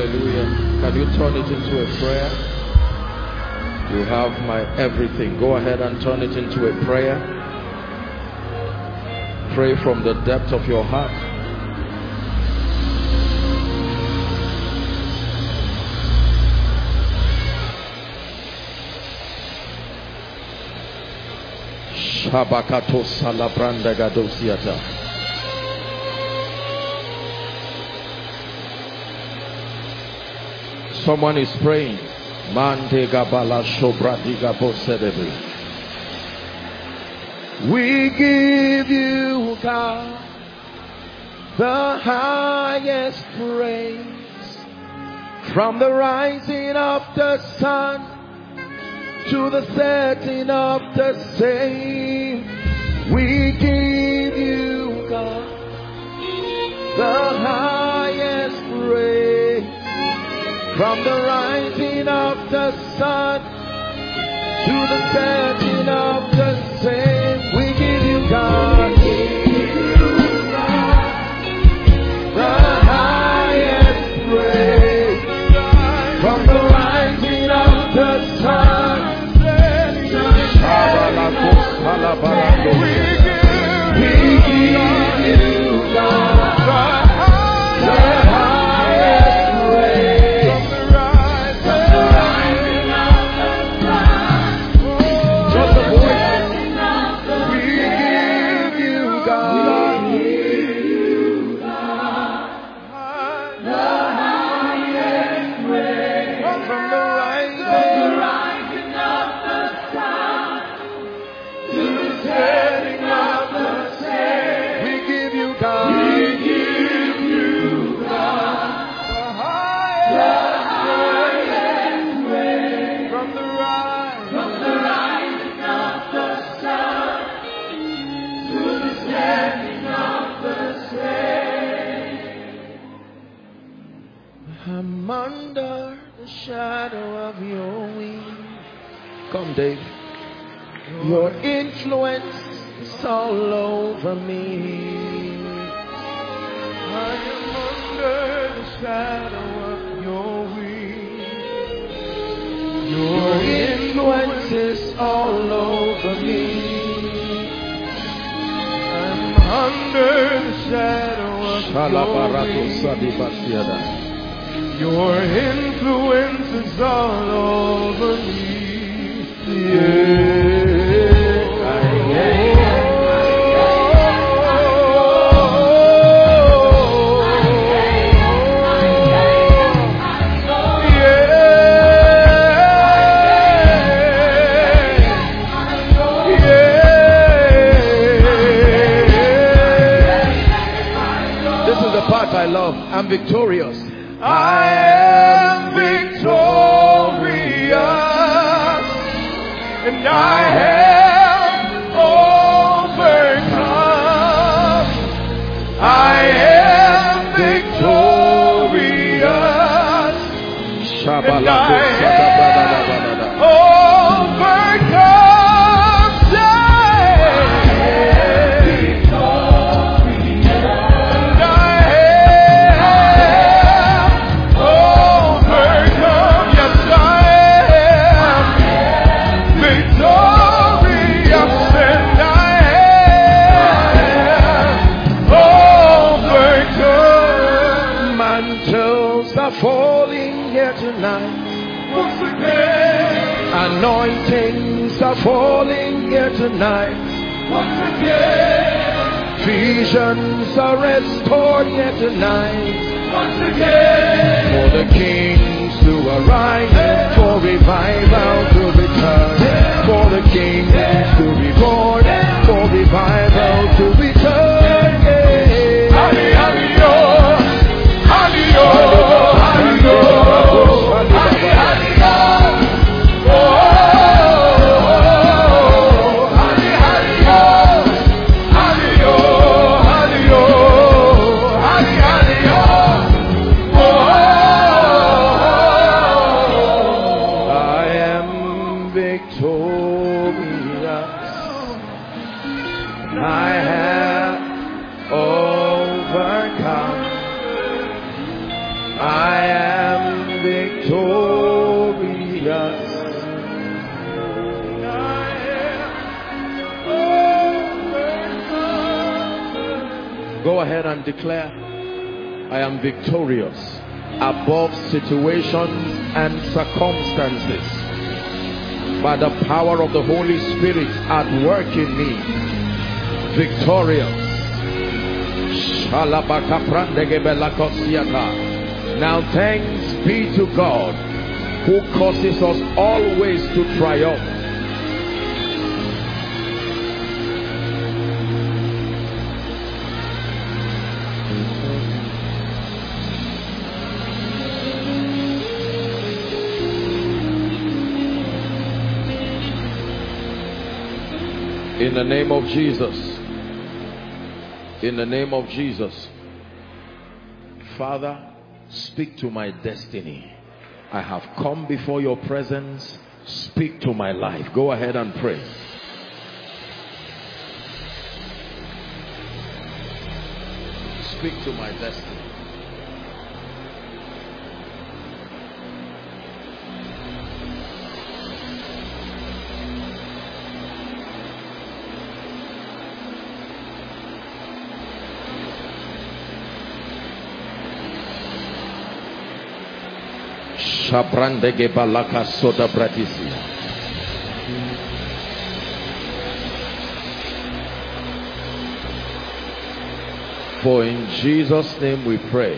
Hallelujah. Can you turn it into a prayer? You have my everything. Go ahead and turn it into a prayer. Pray from the depth of your heart. Shabakato salabranda gadosiata. Someone is praying. Mante gabala shobradiga bosedebi. We give you, God, the highest praise. From the rising of the sun to the setting of the same, we give you, God, the highest praise. From the rising of the sun to the setting of the same, we give you, God, the highest praise. From the rising of the sun to the setting of the same, we give you, God, the highest praise. I'm under the shadow of your wings. Come, Dave. Your influence is all over me. I am under the shadow of your wings. Your influence is all over me. I'm under the shadow of your wings. Your influence is all over me. This is the part I love. I'm victorious. I am victorious, and I have overcome. I am victorious, and I have overcome. Falling here tonight. Once again. Anointings are falling here tonight. Once again. Visions are restored here tonight. Once again. For the kings to arise, for revival to return, for the kings to be born, for revival to return. Hallelujah. Hallelujah. I am ahead and declare, I am victorious above situations and circumstances by the power of the Holy Spirit at work in me. Victorious. Now thanks be to God who causes us always to triumph. In the name of Jesus. In the name of Jesus. Father, speak to my destiny. I have come before your presence. Speak to my life. Go ahead and pray. Speak to my destiny. For in Jesus' name we pray.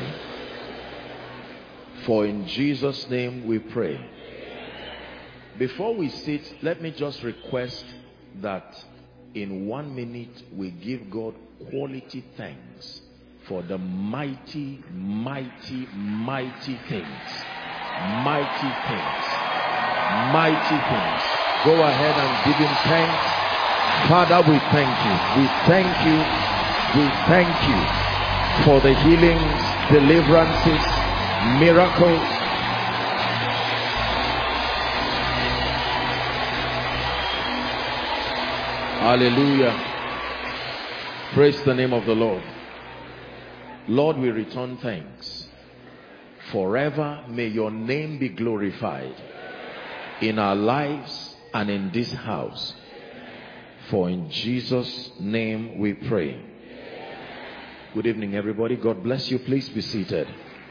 For in Jesus' name we pray. Before we sit, let me just request that in 1 minute we give God quality thanks for the mighty, mighty, mighty things. Mighty things. Mighty things. Go ahead and give him thanks. Father, we thank you. We thank you. We thank you for the healings, deliverances, miracles. Hallelujah. Praise the name of the Lord. Lord, we return thanks. Forever may your name be glorified in our lives and in this house. For in Jesus' name we pray. Good evening, everybody. God bless you. Please be seated.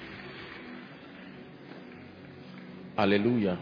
Hallelujah.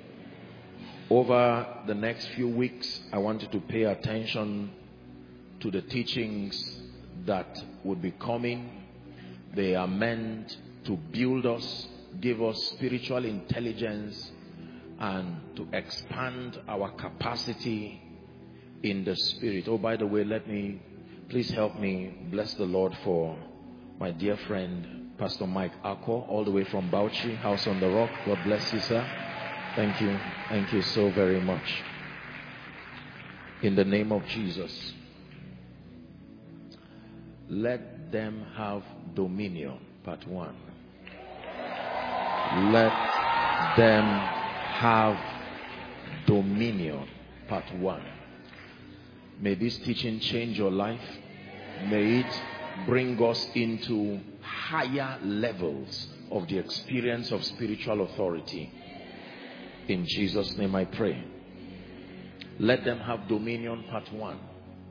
Over the next few weeks, I want you to pay attention to the teachings that would be coming. They are meant to build us, give us spiritual intelligence, and to expand our capacity in the spirit. Oh, by the way, please help me bless the Lord for my dear friend, Pastor Mike Akko, all the way from Bauchi, House on the Rock. God bless you, sir. Thank you. Thank you so very much. In the name of Jesus. Let them have dominion. Part 1. Let them have dominion. Part 1. May this teaching change your life. May it bring us into higher levels of the experience of spiritual authority. In Jesus' name I pray. Let them have dominion. Part 1.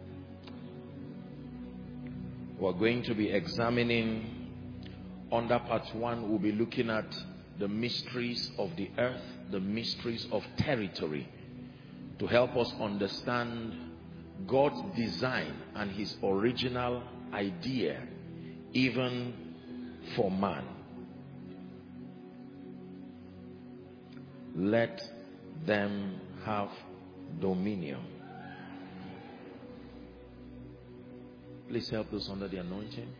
We're going to be examining, under part 1, we'll be looking at the mysteries of the earth, the mysteries of territory, to help us understand God's design and his original idea, even for man. Let them have dominion. Please help those under the anointing.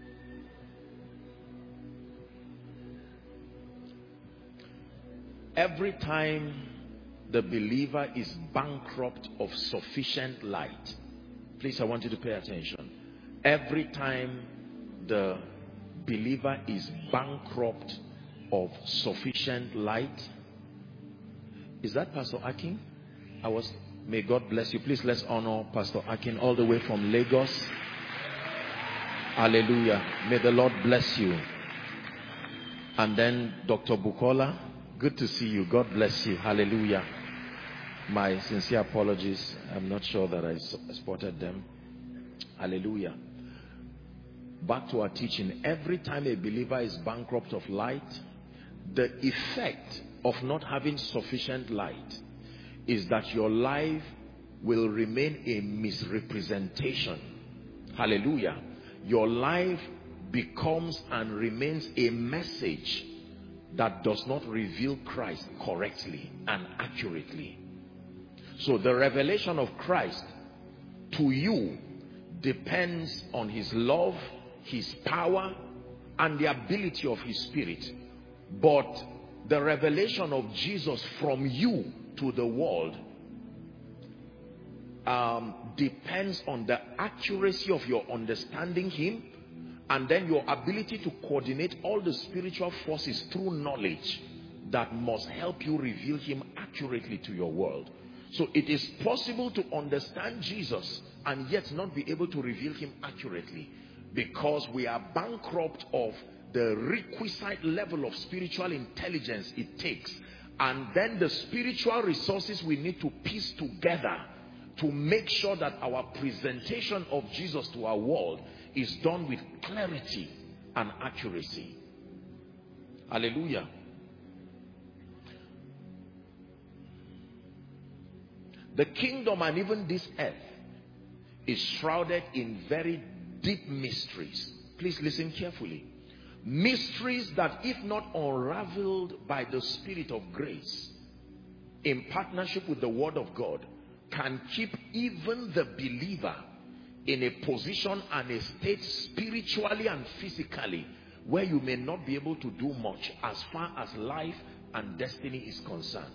Every time the believer is bankrupt of sufficient light, please, I want you to pay attention. Every time the believer is bankrupt of sufficient light. Is that Pastor Akin? May God bless you. Please, let's honor Pastor Akin all the way from Lagos. Hallelujah. May the Lord bless you. And then Dr. Bukola, good to see you. God bless you. Hallelujah. My sincere apologies. I'm not sure that I spotted them. Hallelujah. Back to our teaching. Every time a believer is bankrupt of light, the effect of not having sufficient light is that your life will remain a misrepresentation. Hallelujah. Your life becomes and remains a message that does not reveal Christ correctly and accurately. So the revelation of Christ to you depends on his love, his power, and the ability of his spirit. But the revelation of Jesus from you to the world depends on the accuracy of your understanding him, and then your ability to coordinate all the spiritual forces through knowledge that must help you reveal him accurately to your world. So it is possible to understand Jesus and yet not be able to reveal him accurately, because we are bankrupt of the requisite level of spiritual intelligence it takes, and then the spiritual resources we need to piece together to make sure that our presentation of Jesus to our world is done with clarity and accuracy. Hallelujah. The kingdom and even this earth is shrouded in very deep mysteries. Please listen carefully. Mysteries that, if not unraveled by the Spirit of grace in partnership with the Word of God, can keep even the believer in a position and a state spiritually and physically where you may not be able to do much as far as life and destiny is concerned.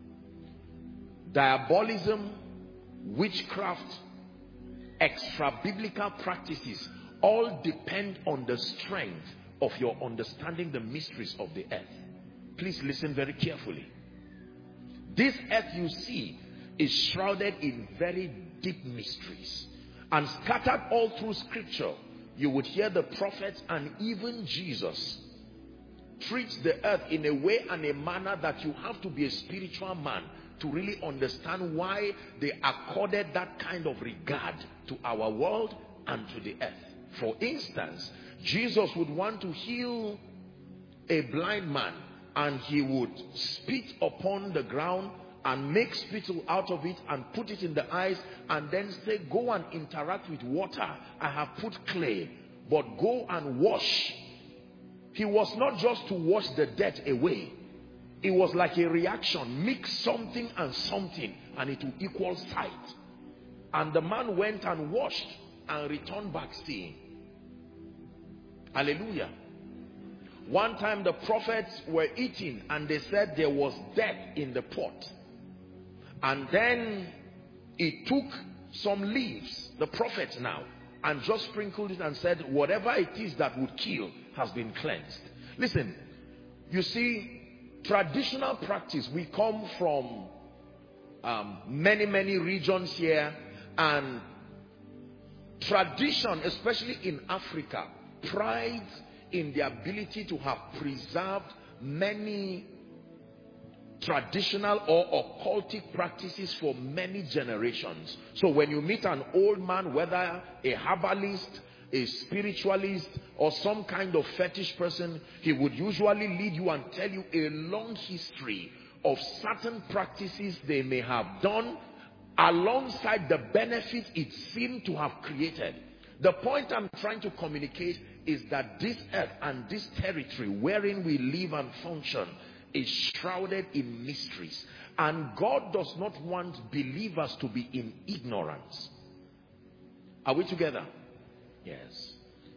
Diabolism, witchcraft, extra-biblical practices all depend on the strength of your understanding the mysteries of the earth. Please listen very carefully. This earth you see is shrouded in very deep mysteries, and scattered all through scripture you would hear the prophets and even Jesus treats the earth in a way and a manner that you have to be a spiritual man to really understand why they accorded that kind of regard to our world and to the earth. For instance, Jesus would want to heal a blind man, and he would spit upon the ground and make spittle out of it and put it in the eyes, and then say, go and interact with water. I have put clay, but go and wash. He was not just to wash the dirt away. It was like a reaction. Mix something and something and it will equal sight. And the man went and washed and returned back seeing. Hallelujah. One time the prophets were eating and they said there was death in the pot. And then he took some leaves, the prophet now, and just sprinkled it and said, whatever it is that would kill has been cleansed. Listen, you see, traditional practice, we come from many regions here, and tradition, especially in Africa, prides in the ability to have preserved many traditional or occultic practices for many generations. So when you meet an old man, whether a herbalist, a spiritualist, or some kind of fetish person, he would usually lead you and tell you a long history of certain practices they may have done alongside the benefit it seemed to have created. The point I'm trying to communicate is that this earth and this territory wherein we live and function is shrouded in mysteries, and God does not want believers to be in ignorance. Are we together? Yes.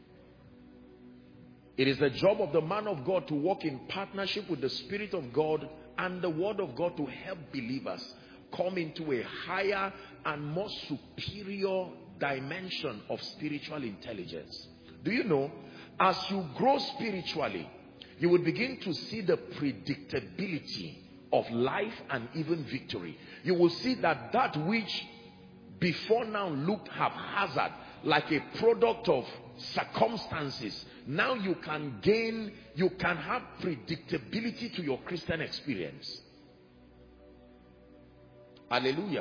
It is the job of the man of God to walk in partnership with the Spirit of God and the Word of God to help believers come into a higher and more superior dimension of spiritual intelligence. Do you know, as you grow spiritually, you will begin to see the predictability of life and even victory. You will see that that which before now looked haphazard, like a product of circumstances, now you can gain, you can have predictability to your Christian experience. Hallelujah.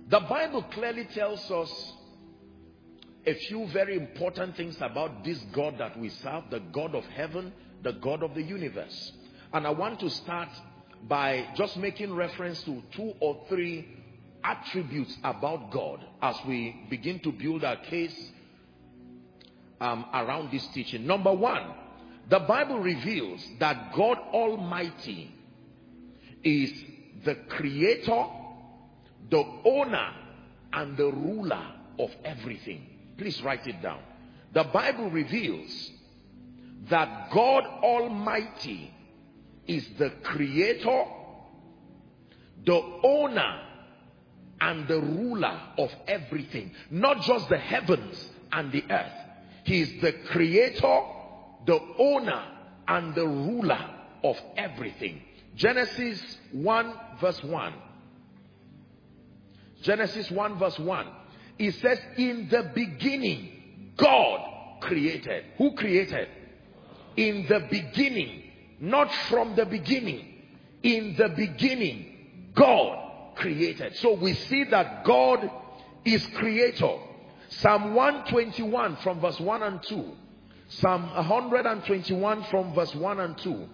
The Bible clearly tells us a few very important things about this God that we serve, the God of heaven, the God of the universe. And I want to start by just making reference to 2 or 3 attributes about God as we begin to build our case around this teaching. Number 1, the Bible reveals that God Almighty is the creator, the owner, and the ruler of everything. Please write it down. The Bible reveals that God Almighty is the creator, the owner, and the ruler of everything. Not just the heavens and the earth. He is the creator, the owner, and the ruler of everything. Genesis 1 verse 1. Genesis 1 verse 1. It says, in the beginning, God created. Who created? In the beginning. Not from the beginning. In the beginning, God created. So we see that God is creator. Psalm 121 from verse 1 and 2. Psalm 121 from verse 1 and 2.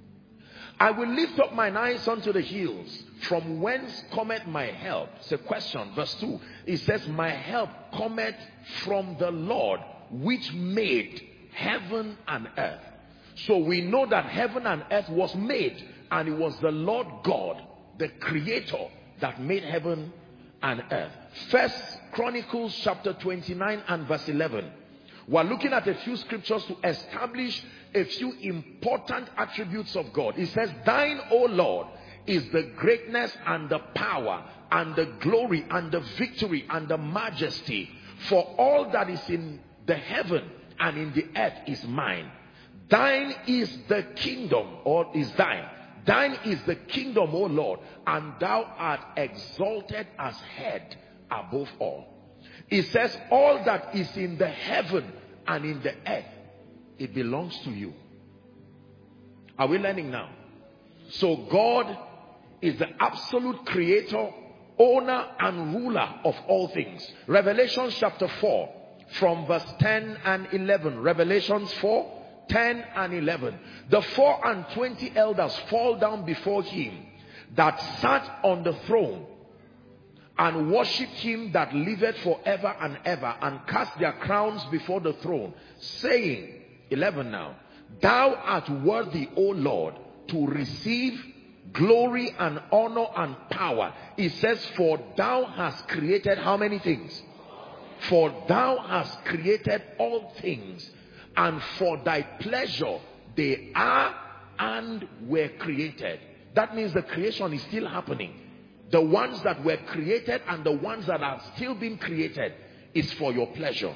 I will lift up mine eyes unto the hills. From whence cometh my help? It's a question. Verse 2. It says, my help cometh from the Lord, which made heaven and earth. So we know that heaven and earth was made, and it was the Lord God, the creator, that made heaven and earth. First Chronicles chapter 29 and verse 11. We're looking at a few scriptures to establish a few important attributes of God. It says, thine, O Lord, is the greatness and the power and the glory and the victory and the majesty. For all that is in the heaven and in the earth is mine. Thine is the kingdom, or is thine. Thine is the kingdom, O Lord, and thou art exalted as head above all. It says, all that is in the heaven and in the earth, it belongs to you. Are we learning now? So God is the absolute creator, owner, and ruler of all things. Revelation chapter 4 from verse 10 and 11. Revelations 4, 10 and 11. The 24 elders fall down before him that sat on the throne, and worshipped him that liveth forever and ever, and cast their crowns before the throne, saying, 11 now, thou art worthy, O Lord, to receive glory and honor and power. It says, for thou hast created how many things? For thou hast created all things, and for thy pleasure they are and were created. That means the creation is still happening. The ones that were created and the ones that are still being created is for your pleasure.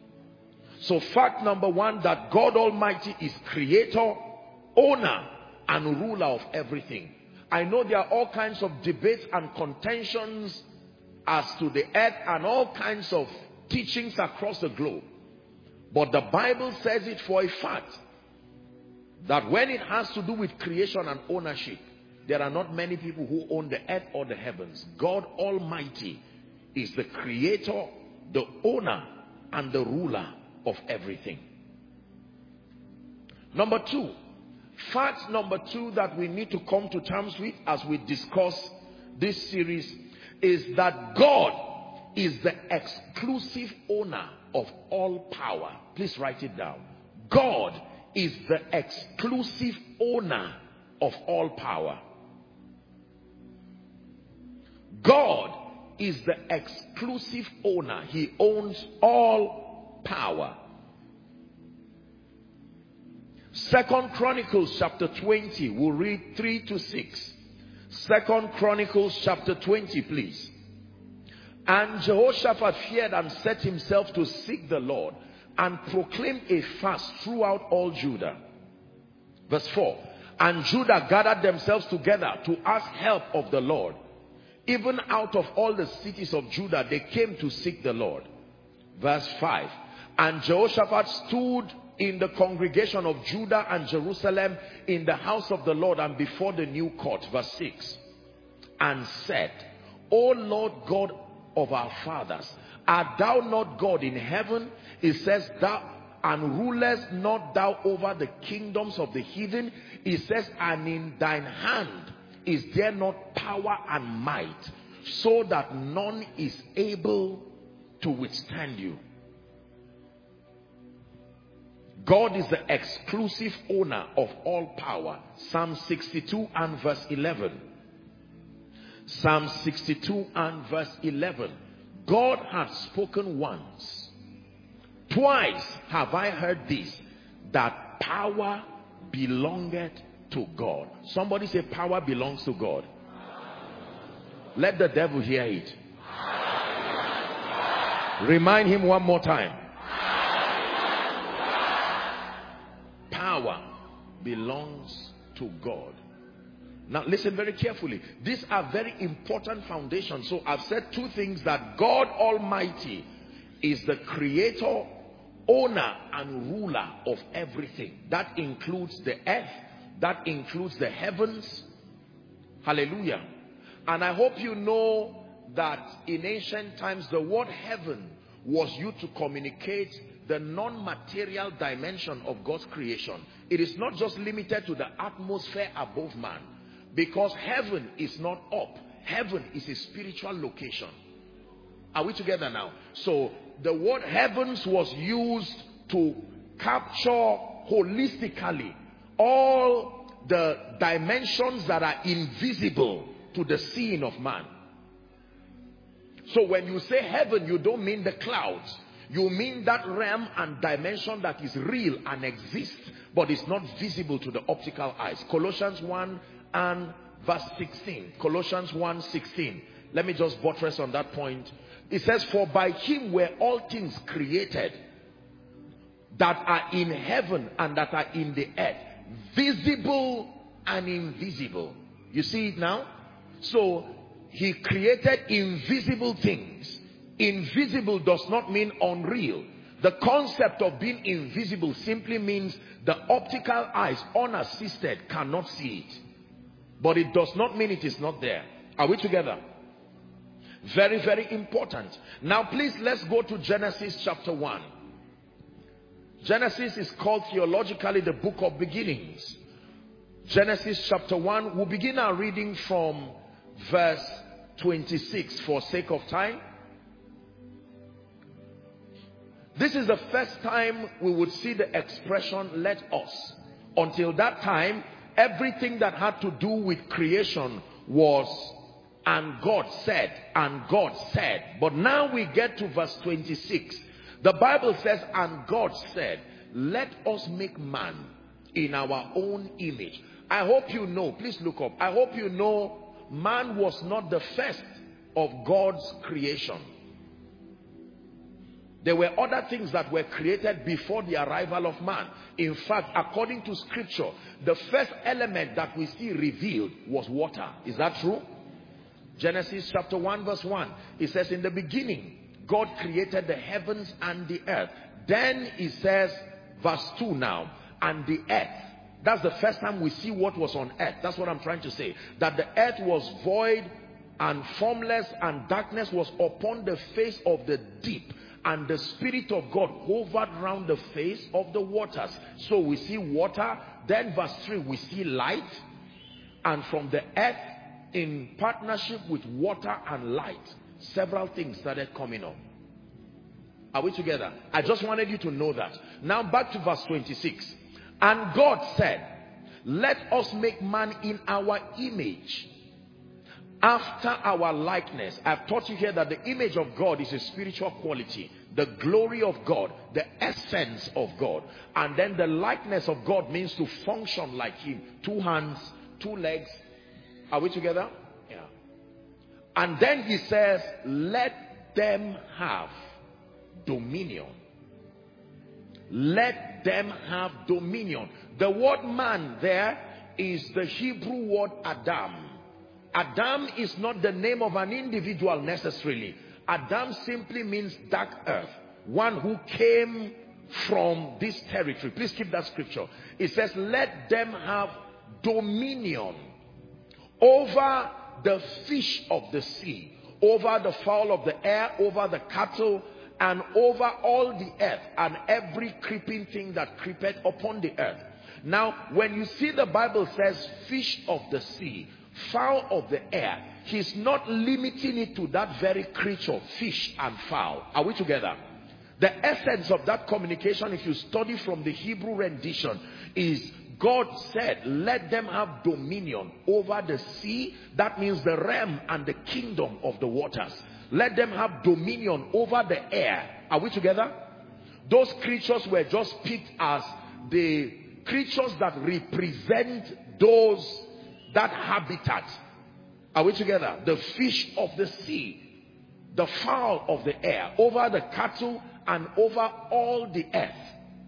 So fact number 1, that God Almighty is creator, owner, and ruler of everything. I know there are all kinds of debates and contentions as to the earth and all kinds of teachings across the globe. But the Bible says it for a fact that when it has to do with creation and ownership, there are not many people who own the earth or the heavens. God Almighty is the creator, the owner, and the ruler of everything. Number 2, fact number 2 that we need to come to terms with as we discuss this series is that God is the exclusive owner of all power. Please write it down. God is the exclusive owner of all power. God is the exclusive owner. He owns all power. 2 Chronicles chapter 20, we'll read 3 to 6. 2 Chronicles chapter 20, please. And Jehoshaphat feared and set himself to seek the Lord, and proclaimed a fast throughout all Judah. Verse 4. And Judah gathered themselves together to ask help of the Lord. Even out of all the cities of Judah, they came to seek the Lord. Verse 5. And Jehoshaphat stood in the congregation of Judah and Jerusalem in the house of the Lord and before the new court. Verse 6. And said, O Lord God of our fathers. Art thou not God in heaven? It says, thou and rulest not thou over the kingdoms of the heathen? It says, and in thine hand is there not power and might, so that none is able to withstand you. God is the exclusive owner of all power. Psalm 62 and verse 11. Psalm 62 and verse 11. God hath spoken once. Twice have I heard this, that power belongeth to God. Somebody say, power belongs to God. Let the devil hear it. Remind him one more time. Power belongs to God. Now listen very carefully. These are very important foundations. So I've said two things: that God Almighty is the creator, owner and ruler of everything. That includes the earth, that includes the heavens. Hallelujah. And I hope you know that in ancient times the word heaven was used to communicate the non-material dimension of God's creation. It is not just limited to the atmosphere above man, because heaven is not up. Heaven is a spiritual location. Are we together now? So the word heavens was used to capture holistically all the dimensions that are invisible to the seeing of man. So when you say heaven, you don't mean the clouds. You mean that realm and dimension that is real and exists, but is not visible to the optical eyes. Colossians 1 and verse 16. Colossians 1:16. Let me just buttress on that point. It says, for by him were all things created, that are in heaven and that are in the earth, visible and invisible. You see it now? So he created invisible things. Invisible does not mean unreal. The concept of being invisible simply means the optical eyes, unassisted, cannot see it. But it does not mean it is not there. Are we together? Very, very important. Now please, let's go to Genesis chapter 1. Genesis is called theologically the book of beginnings. Genesis chapter 1. We'll begin our reading from verse 26 for sake of time. This is the first time we would see the expression, let us. Until that time, everything that had to do with creation was, and God said, and God said. But now we get to verse 26. The Bible says, and God said, let us make man in our own image. I hope you know, please look up. I hope you know, man was not the first of God's creation. There were other things that were created before the arrival of man. In fact, according to scripture, the first element that we see revealed was water. Is that true? Genesis chapter 1 verse 1. It says, in the beginning, God created the heavens and the earth. Then it says, verse 2 now, and the earth. That's the first time we see what was on earth. That's what I'm trying to say. That the earth was void and formless, and darkness was upon the face of the deep. And the Spirit of God hovered around the face of the waters. So we see water. Then verse 3, we see light. And from the earth, in partnership with water and light, several things started coming up. Are we together? I just wanted you to know that. Now back to verse 26. And God said, let us make man in our image, after our likeness. I've taught you here that the image of God is a spiritual quality, the glory of God, the essence of God. And then the likeness of God means to function like him. 2 hands, 2 legs. Are we together? Yeah. And then he says, let them have dominion. Let them have dominion. The word man there is the Hebrew word Adam. Adam is not the name of an individual necessarily. Adam simply means dark earth, one who came from this territory. Please keep that scripture. It says, let them have dominion over the fish of the sea, over the fowl of the air, over the cattle, and over all the earth, and every creeping thing that creepeth upon the earth. Now, when you see the Bible says fish of the sea, fowl of the air, he's not limiting it to that very creature, fish and fowl. Are we together? The essence of that communication, if you study from the Hebrew rendition, is God said, let them have dominion over the sea. That means the realm and the kingdom of the waters. Let them have dominion over the air. Are we together? Those creatures were just picked as the creatures that represent those, that habitat. Are we together? The fish of the sea, the fowl of the air, over the cattle and over all the earth,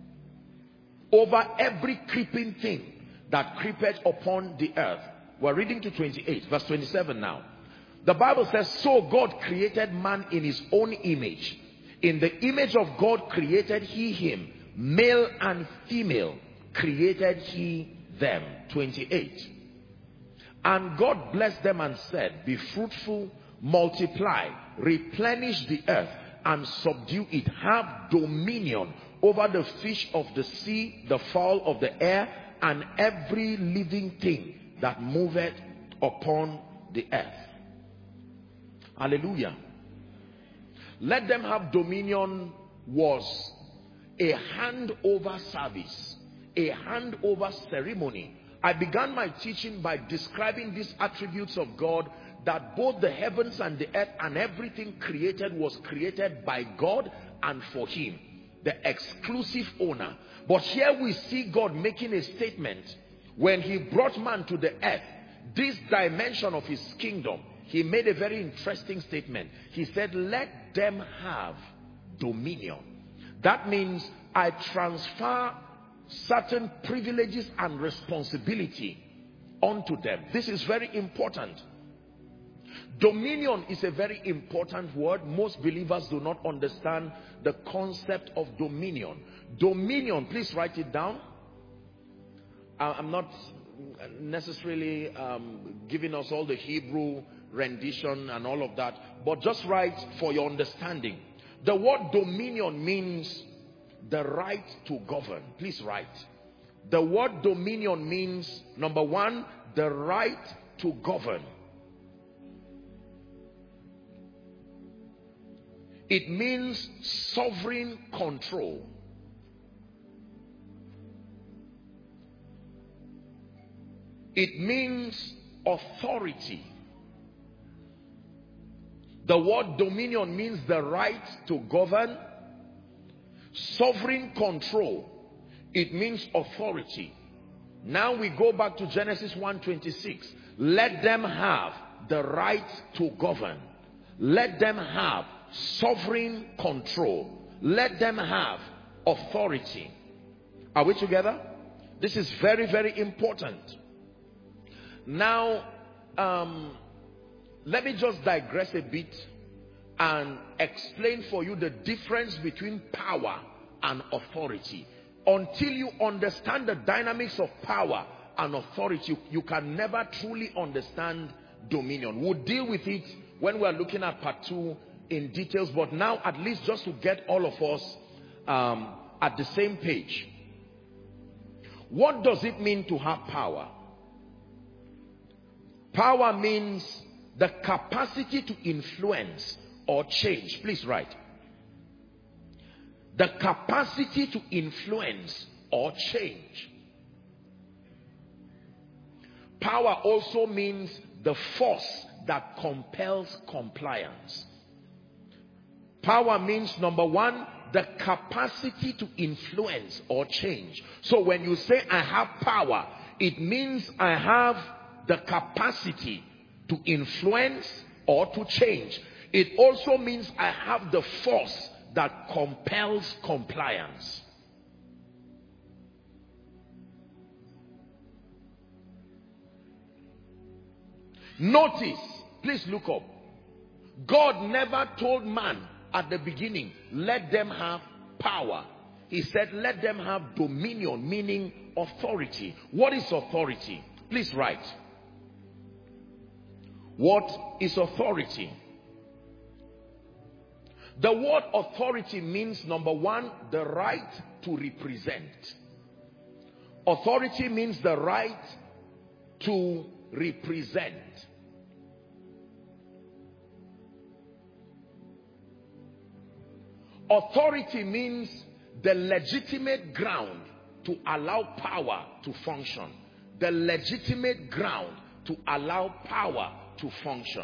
over every creeping thing that creepeth upon the earth. We're reading to 28, verse 27 now. The Bible says, so God created man in his own image. In the image of God created he him. Male and female created he them. 28. And God blessed them and said, be fruitful, multiply, replenish the earth, and subdue it. Have dominion over the fish of the sea, the fowl of the air, and every living thing that moveth upon the earth. Hallelujah. Let them have dominion was a handover service, a handover ceremony. I began my teaching by describing these attributes of God, that both the heavens and the earth and everything created was created by God and for him, the exclusive owner. But here we see God making a statement. When he brought man to the earth, this dimension of his kingdom, he made a very interesting statement. He said, let them have dominion. That means I transfer certain privileges and responsibility onto them. This is very important. Dominion is a very important word. Most believers do not understand the concept of dominion. Dominion, please write it down. I'm not necessarily giving us all the Hebrew rendition and all of that, but just write for your understanding. The word dominion means the right to govern. Please write. The word dominion means, number one, the right to govern. It means sovereign control. It means authority. The word dominion means the right to govern, sovereign control. It means authority. Now we go back to Genesis 1:26. Let them have the right to govern. Let them have sovereign control. Let them have authority. Are we together? This is very, very important. Now, let me just digress a bit and explain for you the difference between power and authority. Until you understand the dynamics of power and authority, you can never truly understand dominion. We'll deal with it when we're looking at part 2 in details, but now at least just to get all of us at the same page. What does it mean to have power? Power means the capacity to influence or change. Please write. The capacity to influence or change. Power also means the force that compels compliance. Power means, number one, the capacity to influence or change. So when you say I have power, it means I have the capacity to influence or to change. It also means I have the force that compels compliance. Notice, please look up. God never told man at the beginning, let them have power. He said, let them have dominion, meaning authority. What is authority? Please write. What is authority? The word authority means, number one, the right to represent. Authority means the right to represent. Authority means the legitimate ground to allow power to function. The legitimate ground to allow power to function.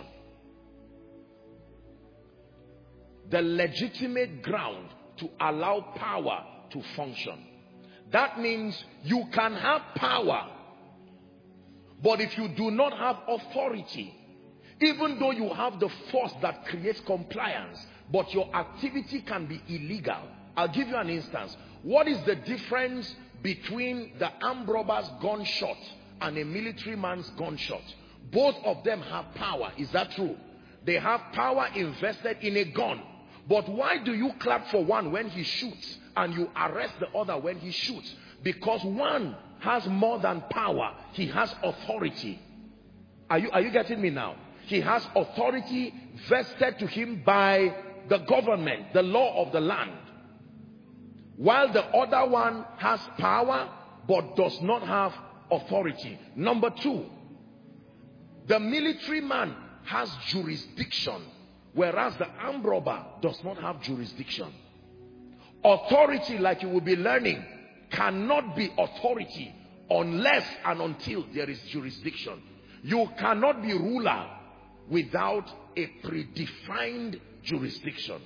The legitimate ground to allow power to function. That means you can have power, but if you do not have authority, even though you have the force that creates compliance, but your activity can be illegal. I'll give you an instance. What is the difference between the armed robber's gunshot and a military man's gunshot? Both of them have power. Is that true? They have power invested in a gun. But why do you clap for one when he shoots and you arrest the other when he shoots? Because one has more than power. He has authority. Are you getting me now? He has authority vested to him by the government, the law of the land. While the other one has power but does not have authority. Number two, the military man has jurisdiction, whereas the armed robber does not have jurisdiction. Authority, like you will be learning, cannot be authority unless and until there is jurisdiction. You cannot be ruler without a predefined jurisdiction.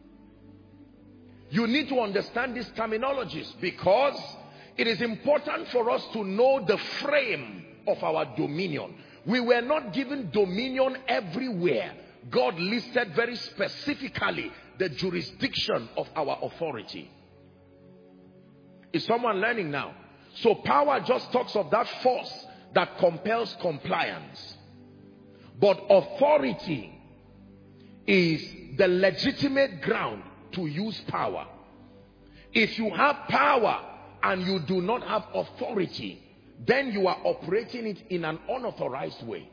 You need to understand these terminologies because it is important for us to know the frame of our dominion. We were not given dominion everywhere. God listed very specifically the jurisdiction of our authority. Is someone learning now? So power just talks of that force that compels compliance. But authority is the legitimate ground to use power. If you have power and you do not have authority, then you are operating it in an unauthorized way.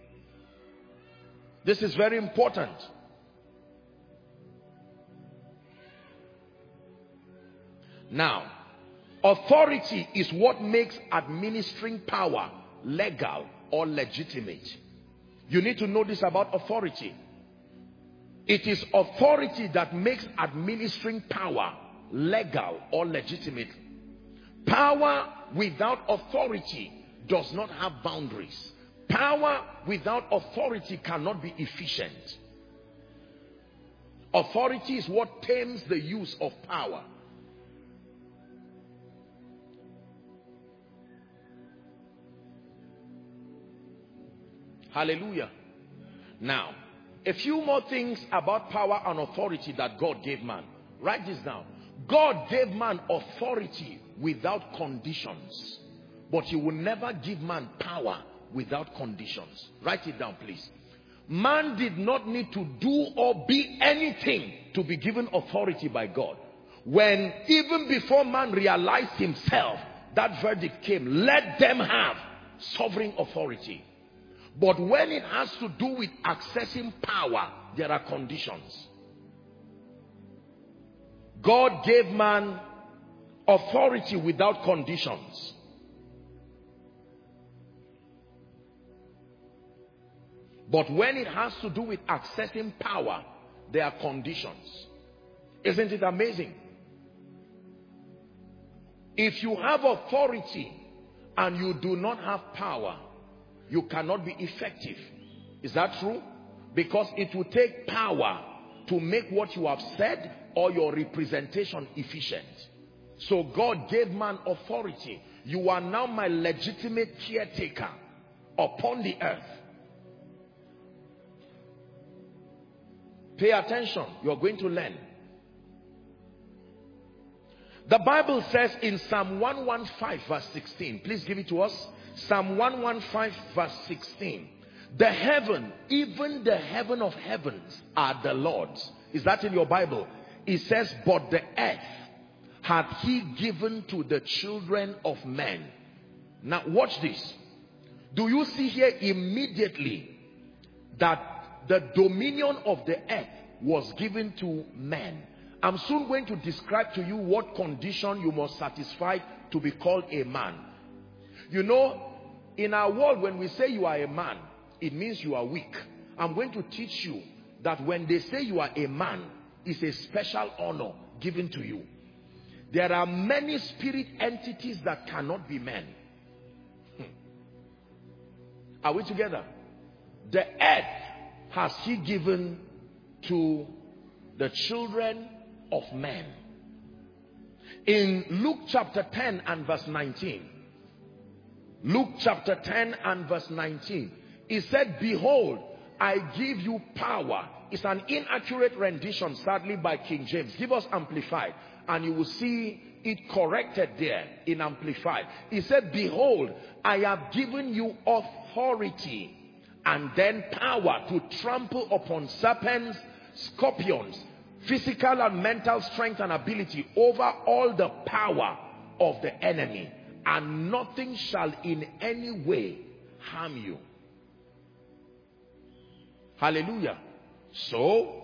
This is very important. Now, authority is what makes administering power legal or legitimate. You need to know this about authority. It is authority that makes administering power legal or legitimate. Power without authority does not have boundaries. Power without authority cannot be efficient. Authority is what tames the use of power. Hallelujah. Now, a few more things about power and authority that God gave man. Write this down. God gave man authority without conditions, but he will never give man power without conditions. Write it down, please. Man did not need to do or be anything to be given authority by God. When even before man realized himself, that verdict came, let them have sovereign authority. But when it has to do with accessing power, there are conditions. God gave man authority without conditions. But when it has to do with accessing power, there are conditions. Isn't it amazing? If you have authority and you do not have power, you cannot be effective. Is that true? Because it will take power to make what you have said or your representation efficient. So God gave man authority. You are now my legitimate caretaker upon the earth. Pay attention. You're going to learn. The Bible says in Psalm 115 verse 16. Please give it to us. Psalm 115 verse 16. The heaven, even the heaven of heavens, are the Lord's. Is that in your Bible? It says, but the earth hath he given to the children of men. Now watch this. Do you see here immediately that the dominion of the earth was given to men. I'm soon going to describe to you what condition you must satisfy to be called a man. You know, in our world, when we say you are a man, it means you are weak. I'm going to teach you that when they say you are a man, it's a special honor given to you. There are many spirit entities that cannot be men. Are we together? The earth has he given to the children of men. In Luke chapter 10 and verse 19, Luke chapter 10 and verse 19, he said, behold, I give you power. It's an inaccurate rendition, sadly, by King James. Give us Amplified, and you will see it corrected there in Amplified. He said, behold, I have given you authority and then power to trample upon serpents, scorpions, physical and mental strength and ability over all the power of the enemy, and nothing shall in any way harm you. Hallelujah. So,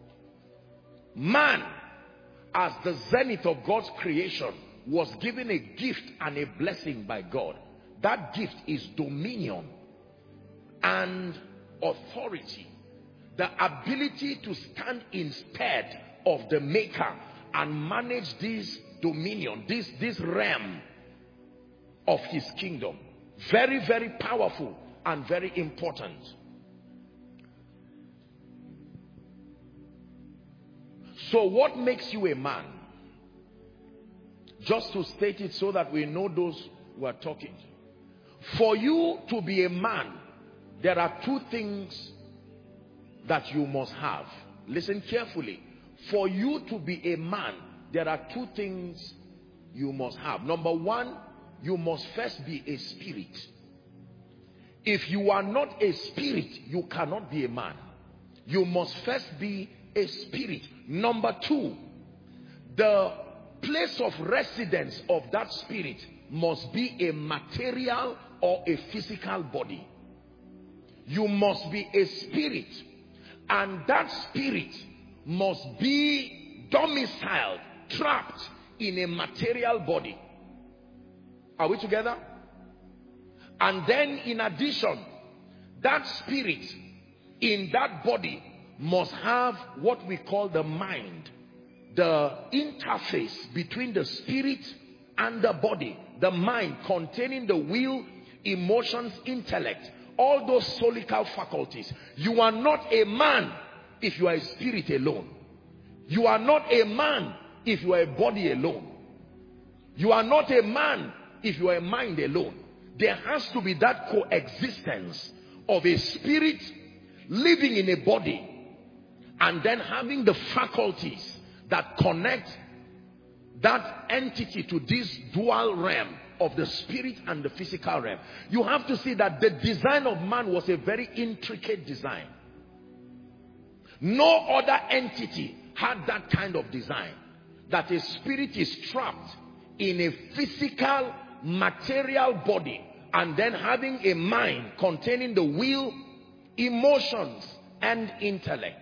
man, as the zenith of God's creation, was given a gift and a blessing by God. That gift is dominion and authority. The ability to stand instead of the maker and manage this dominion, this realm of his kingdom. Very, very powerful and very important. So what makes you a man? Just to state it so that we know those who are talking. For you to be a man, there are two things that you must have. Listen carefully. For you to be a man, there are two things you must have. Number one, you must first be a spirit. If you are not a spirit, you cannot be a man. You must first be a spirit. Number two, the place of residence of that spirit must be a material or a physical body. You must be a spirit, and that spirit must be domiciled, trapped in a material body. Are we together? And then in addition, that spirit in that body must have what we call the mind, the interface between the spirit and the body, the mind containing the will, emotions, intellect, all those solical faculties. You are not a man if you are a spirit alone. You are not a man if you are a body alone. You are not a man if you are a mind alone. There has to be that coexistence of a spirit living in a body and then having the faculties that connect that entity to this dual realm of the spirit and the physical realm. You have to see that the design of man was a very intricate design. No other entity had that kind of design, that a spirit is trapped in a physical, material body and then having a mind containing the will, emotions, and intellect.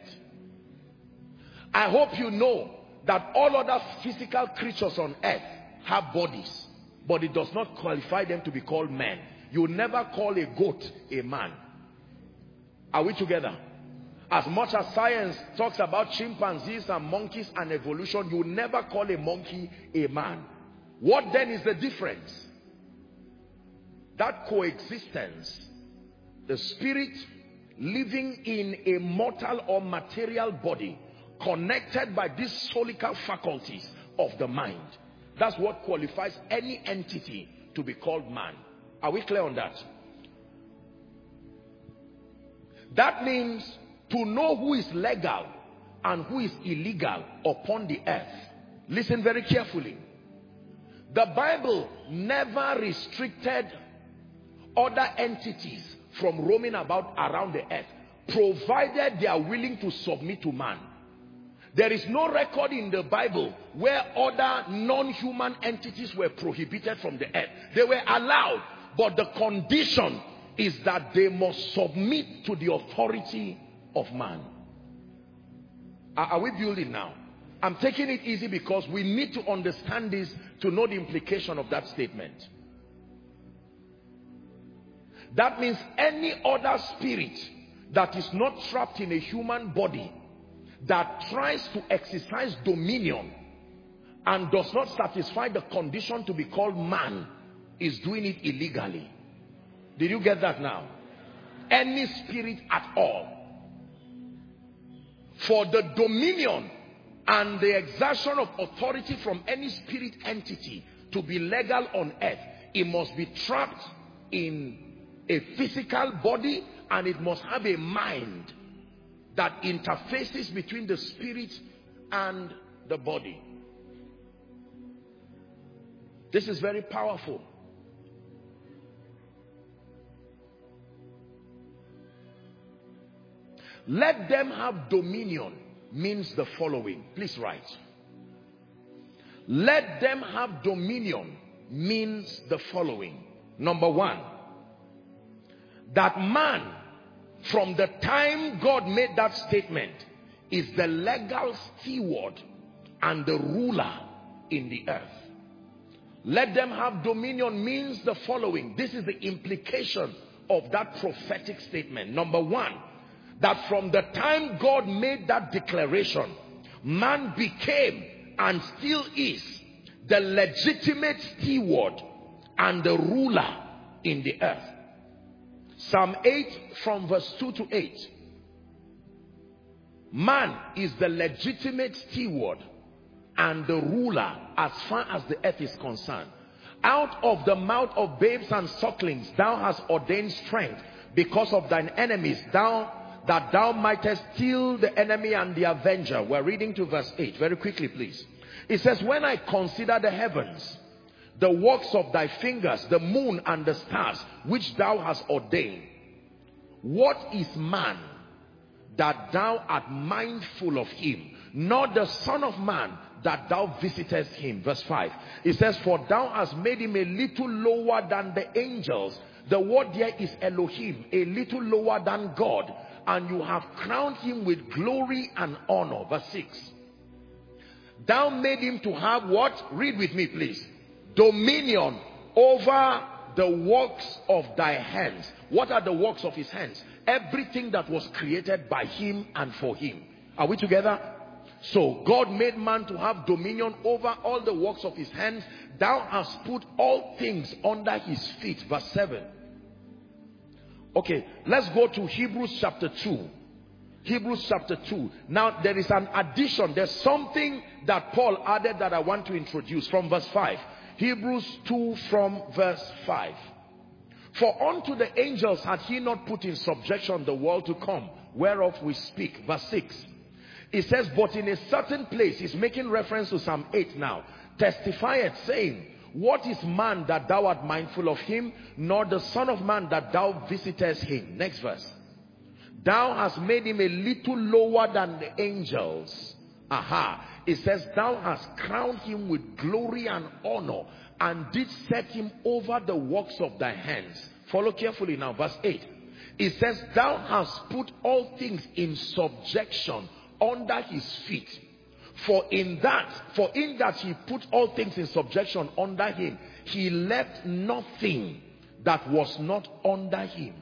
I hope you know that all other physical creatures on earth have bodies, but it does not qualify them to be called men. You never call a goat a man. Are we together? As much as science talks about chimpanzees and monkeys and evolution, you never call a monkey a man. What then is the difference? That coexistence, the spirit living in a mortal or material body, connected by these solical faculties of the mind. That's what qualifies any entity to be called man. Are we clear on that? That means to know who is legal and who is illegal upon the earth. Listen very carefully. The Bible never restricted other entities from roaming about around the earth, provided they are willing to submit to man. There is no record in the Bible where other non-human entities were prohibited from the earth. They were allowed, but the condition is that they must submit to the authority of man. Are we building now? I'm taking it easy because we need to understand this to know the implication of that statement. That means any other spirit that is not trapped in a human body that tries to exercise dominion and does not satisfy the condition to be called man is doing it illegally. Did you get that now? Any spirit at all. For the dominion and the exertion of authority from any spirit entity to be legal on earth, it must be trapped in a physical body, and it must have a mind that interfaces between the spirit and the body. This is very powerful. Let them have dominion means the following. Please write. Let them have dominion means the following. Number one, that man, from the time God made that statement, is the legal steward and the ruler in the earth. Let them have dominion means the following. This is the implication of that prophetic statement. Number one, that from the time God made that declaration, man became and still is the legitimate steward and the ruler in the earth. Psalm 8 from verse 2 to 8. Man is the legitimate steward and the ruler as far as the earth is concerned. Out of the mouth of babes and sucklings thou hast ordained strength because of thine enemies, that thou mightest kill the enemy and the avenger. We're reading to verse 8 very quickly, please. It says, when I consider the heavens, the works of thy fingers, the moon and the stars, which thou hast ordained, what is man that thou art mindful of him, nor the son of man that thou visitest him? Verse 5. It says, for thou hast made him a little lower than the angels. The word there is Elohim, a little lower than God, and you have crowned him with glory and honor. Verse 6. Thou made him to have what? Read with me, please. Dominion over the works of thy hands. What are the works of his hands? Everything that was created by him and for him. Are we together? So God made man to have dominion over all the works of his hands. Thou hast put all things under his feet. Verse 7. Okay, let's go to Hebrews chapter 2. Hebrews chapter 2. Now there is an addition. There's something that Paul added that I want to introduce from verse 5. Hebrews 2 from verse 5. For unto the angels had he not put in subjection the world to come, whereof we speak. Verse 6. It says, but in a certain place, he's making reference to Psalm 8 now, testifieth, saying, what is man that thou art mindful of him, nor the son of man that thou visitest him? Next verse. Thou hast made him a little lower than the angels. Aha. It says, thou hast crowned him with glory and honor, and did set him over the works of thy hands. Follow carefully now, verse 8. It says, thou hast put all things in subjection under his feet. For in that he put all things in subjection under him, he left nothing that was not under him.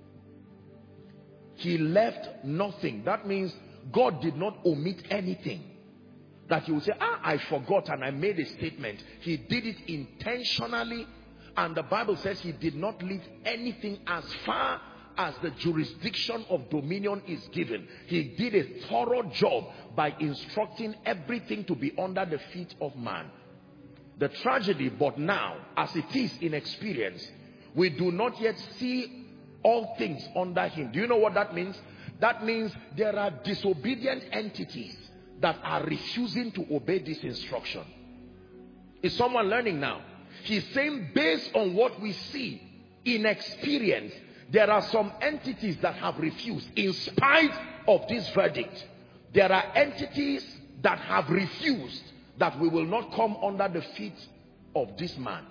He left nothing. That means God did not omit anything. That you will say, I forgot and I made a statement. He did it intentionally, and the Bible says he did not leave anything as far as the jurisdiction of dominion is given. He did a thorough job by instructing everything to be under the feet of man. The tragedy, but now, as it is in experience, we do not yet see all things under him. Do you know what that means? That means there are disobedient entities that are refusing to obey this instruction. Is someone learning now? He's saying, based on what we see in experience, there are some entities that have refused in spite of this verdict. There are entities that have refused that we will not come under the feet of this man.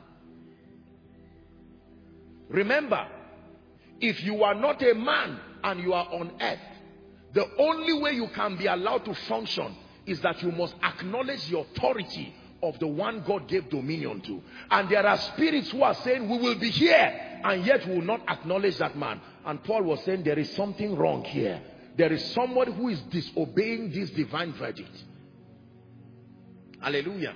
Remember, if you are not a man and you are on earth, The only way you can be allowed to function is that you must acknowledge the authority of the one God gave dominion to. And there are spirits who are saying, we will be here, and yet will not acknowledge that man. And Paul was saying, there is something wrong here. There is somebody who is disobeying this divine verdict. Hallelujah.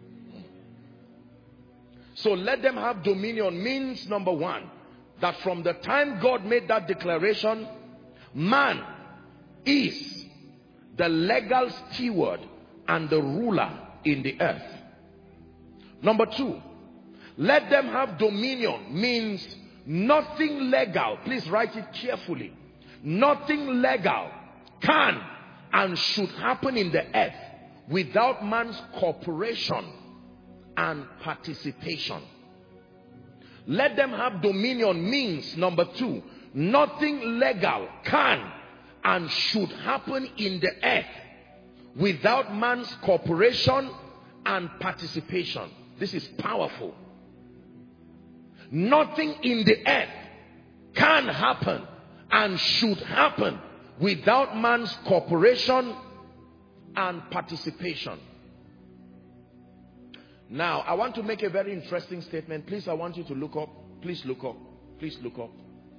So let them have dominion means, number one, that from the time God made that declaration, man is the legal steward and the ruler in the earth. Number two, let them have dominion means nothing legal, please write it carefully, nothing legal can and should happen in the earth without man's cooperation and participation. Let them have dominion means, number two, nothing legal can and should happen in the earth without man's cooperation and participation. This is powerful. Nothing in the earth can happen and should happen without man's cooperation and participation. Now, I want to make a very interesting statement. Please, I want you to look up. Please look up. Please look up.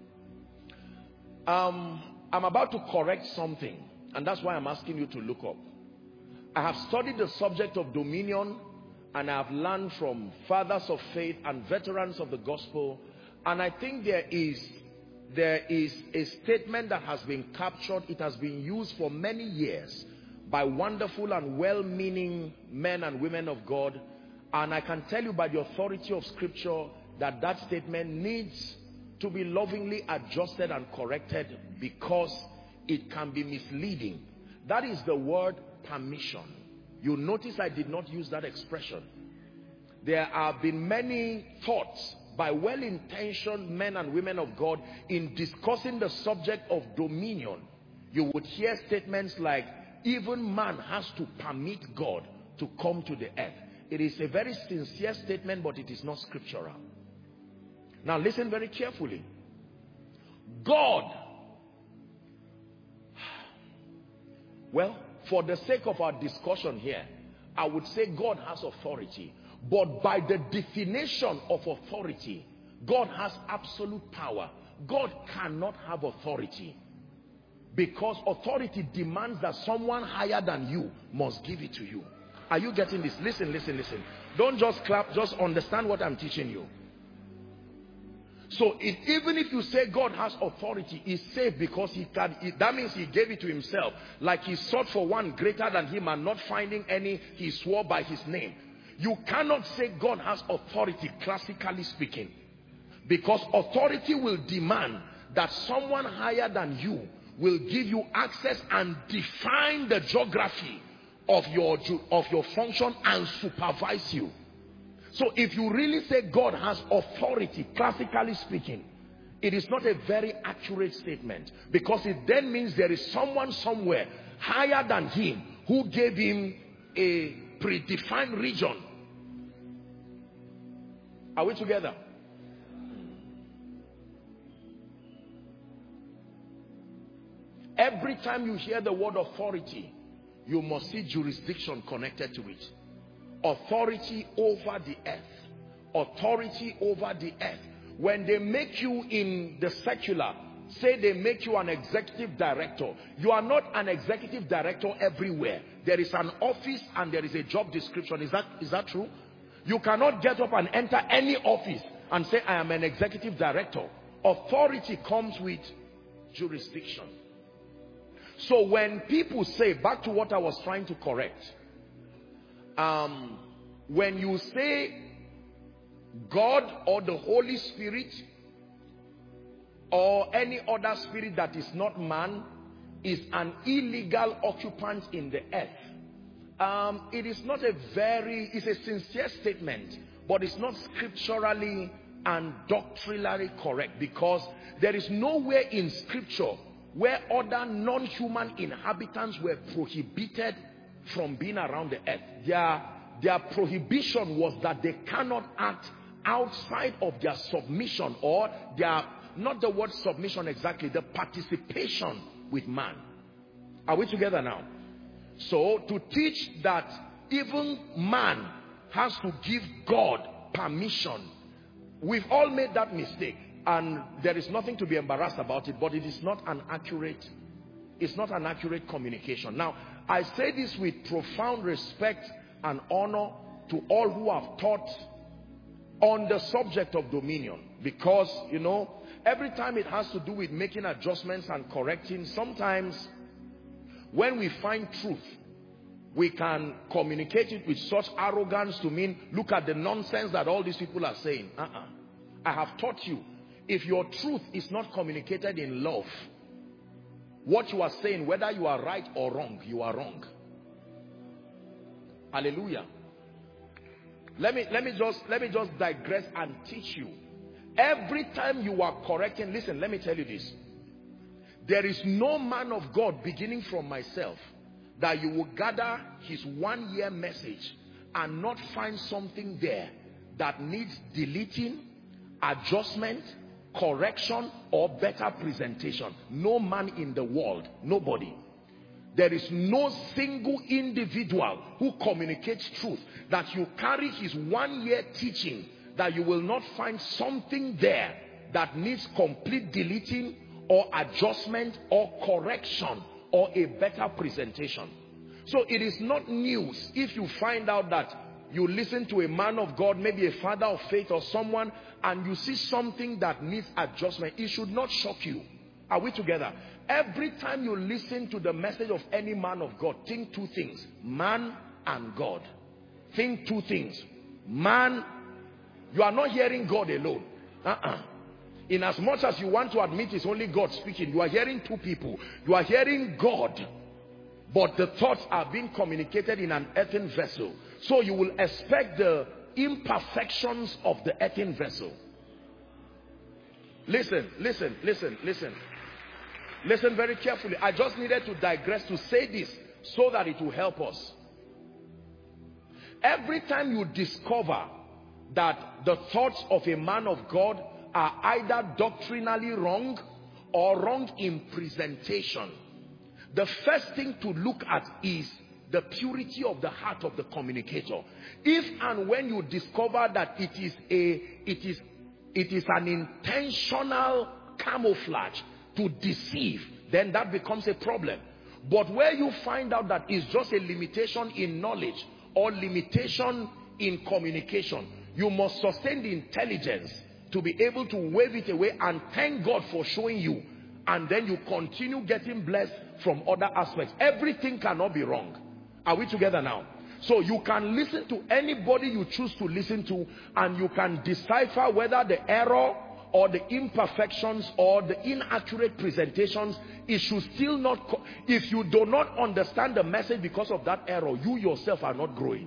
I'm about to correct something, and that's why I'm asking you to look up. I have studied the subject of dominion, and I have learned from fathers of faith and veterans of the gospel, and I think there is a statement that has been captured. It has been used for many years by wonderful and well-meaning men and women of God, and I can tell you by the authority of scripture that that statement needs to be lovingly adjusted and corrected because it can be misleading. That is the word permission. You notice I did not use that expression. There have been many thoughts by well-intentioned men and women of God in discussing the subject of dominion. You would hear statements like, even man has to permit God to come to the earth. It is a very sincere statement, but it is not scriptural. Now listen very carefully. God, well, for the sake of our discussion here, I would say God has authority. But by the definition of authority, God has absolute power. God cannot have authority, because authority demands that someone higher than you must give it to you. Are you getting this? Listen, listen, listen. Don't just clap, just understand what I'm teaching you. So even if you say God has authority, he's safe because he can. That means he gave it to himself. Like he sought for one greater than him, and not finding any, he swore by his name. You cannot say God has authority, classically speaking, because authority will demand that someone higher than you will give you access and define the geography of your function and supervise you. So if you really say God has authority, classically speaking, it is not a very accurate statement, because it then means there is someone somewhere higher than him who gave him a predefined region. Are we together? Every time you hear the word authority, you must see jurisdiction connected to it. Authority over the earth. Authority over the earth. When they make you in the secular, say they make you an executive director, you are not an executive director everywhere. There is an office and there is a job description. Is that true? You cannot get up and enter any office and say, I am an executive director. Authority comes with jurisdiction. So when people say, back to what I was trying to correct, when you say God or the Holy Spirit or any other spirit that is not man is an illegal occupant in the earth, it is not it's a sincere statement, but it's not scripturally and doctrinally correct, because there is nowhere in scripture where other non-human inhabitants were prohibited from being around the earth. Their prohibition was that they cannot act outside of their submission, or their, not the word submission exactly, the participation with man. Are we together now? So to teach that even man has to give God permission, we've all made that mistake, and there is nothing to be embarrassed about it, but it is not an accurate, it's not an accurate communication. Now, I say this with profound respect and honor to all who have taught on the subject of dominion, because, you know, every time it has to do with making adjustments and correcting, sometimes when we find truth, we can communicate it with such arrogance to mean, look at the nonsense that all these people are saying. I have taught you, if your truth is not communicated in love, what you are saying, whether you are right or wrong, you are wrong. Hallelujah. Let me just digress and teach you. Every time you are correcting, listen, let me tell you this. There is no man of God, beginning from myself, that you will gather his 1 year message and not find something there that needs deleting, adjustment, correction, or better presentation. No man in the world, nobody. There is no single individual who communicates truth that you carry his 1 year teaching that you will not find something there that needs complete deleting or adjustment or correction or a better presentation. So it is not news if you find out that you listen to a man of God, maybe a father of faith or someone, and you see something that needs adjustment. It should not shock you. Are we together? Every time you listen to the message of any man of God, think two things: man and God. Think two things. Man, you are not hearing God alone. In as much as you want to admit it's only God speaking, you are hearing two people. You are hearing God, but the thoughts are being communicated in an earthen vessel. So you will expect the imperfections of the earthen vessel. Listen, listen, listen, listen. Listen very carefully. I just needed to digress to say this so that it will help us. Every time you discover that the thoughts of a man of God are either doctrinally wrong or wrong in presentation, the first thing to look at is the purity of the heart of the communicator. If and when you discover that it is an intentional camouflage to deceive, then that becomes a problem. But where you find out that it's just a limitation in knowledge or limitation in communication, you must sustain the intelligence to be able to wave it away and thank God for showing you, and then you continue getting blessed from other aspects. Everything cannot be wrong. Are we together now? So you can listen to anybody you choose to listen to, and you can decipher whether the error or the imperfections or the inaccurate presentations, it should still not, if you do not understand the message because of that error, you yourself are not growing.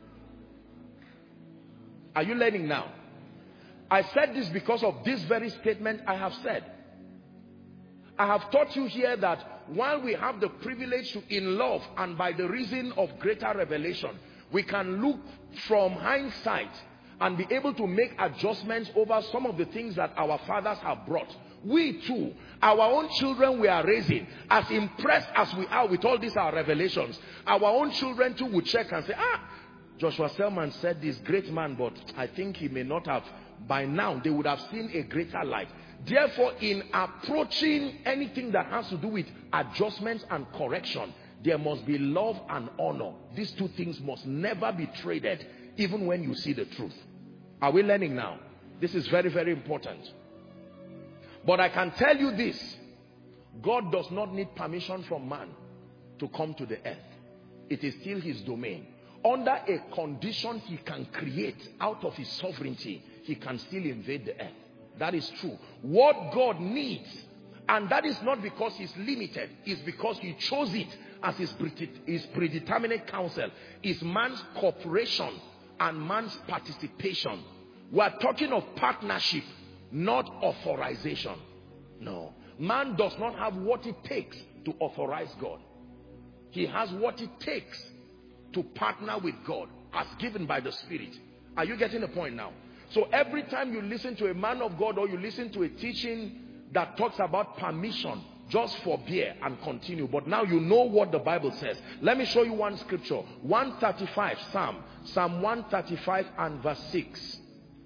Are you learning now? I said this because of this very statement I have said. I have taught you here that while we have the privilege to, in love and by the reason of greater revelation, we can look from hindsight and be able to make adjustments over some of the things that our fathers have brought. We too, our own children we are raising, as impressed as we are with all these our revelations, our own children too would check and say, Joshua Selman said this, great man, but I think he may not have. By now they would have seen a greater light. Therefore, in approaching anything that has to do with adjustments and correction, there must be love and honor. These two things must never be traded, even when you see the truth. Are we learning now? This is very, very important. But I can tell you this: God does not need permission from man to come to the earth. It is still his domain. Under a condition he can create out of his sovereignty, he can still invade the earth. That is true. What God needs, and that is not because he's limited, is because he chose it as his predeterminate counsel, is man's cooperation and man's participation. We are talking of partnership, not authorization. No. Man does not have what it takes to authorize God. He has what it takes to partner with God as given by the Spirit. Are you getting the point now? So every time you listen to a man of God or you listen to a teaching that talks about permission, just forbear and continue. But now you know what the Bible says. Let me show you one scripture. 135, Psalm 135 and verse 6.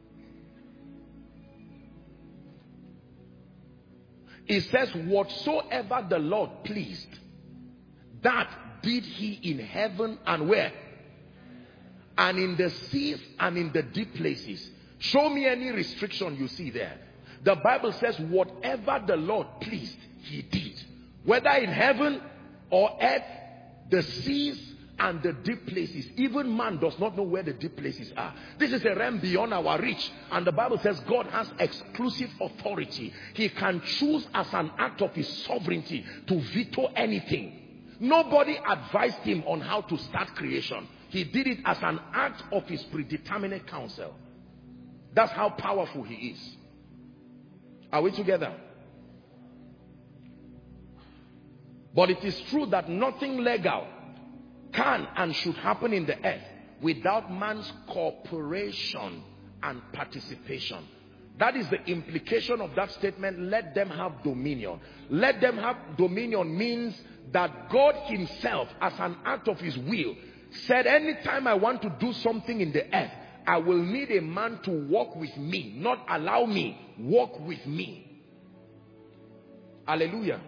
It says, whatsoever the Lord pleased, that did he in heaven and where? And in the seas and in the deep places. Show me any restriction you see there. The Bible says whatever the Lord pleased, he did. Whether in heaven or earth, the seas and the deep places. Even man does not know where the deep places are. This is a realm beyond our reach. And the Bible says God has exclusive authority. He can choose as an act of his sovereignty to veto anything. Nobody advised him on how to start creation. He did it as an act of his predeterminate counsel. That's how powerful he is. Are we together? But it is true that nothing legal can and should happen in the earth without man's cooperation and participation. That is the implication of that statement, let them have dominion. Let them have dominion means that God himself, as an act of his will, said anytime I want to do something in the earth, I will need a man to walk with me, not allow me, walk with me. Hallelujah.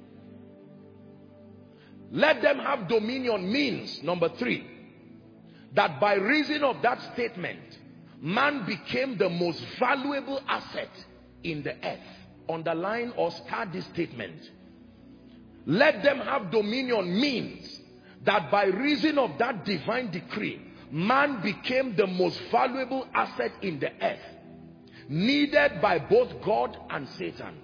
Let them have dominion means, number 3, that by reason of that statement, man became the most valuable asset in the earth. Underline or start this statement. Let them have dominion means that by reason of that divine decree, man became the most valuable asset in the earth, needed by both God and Satan.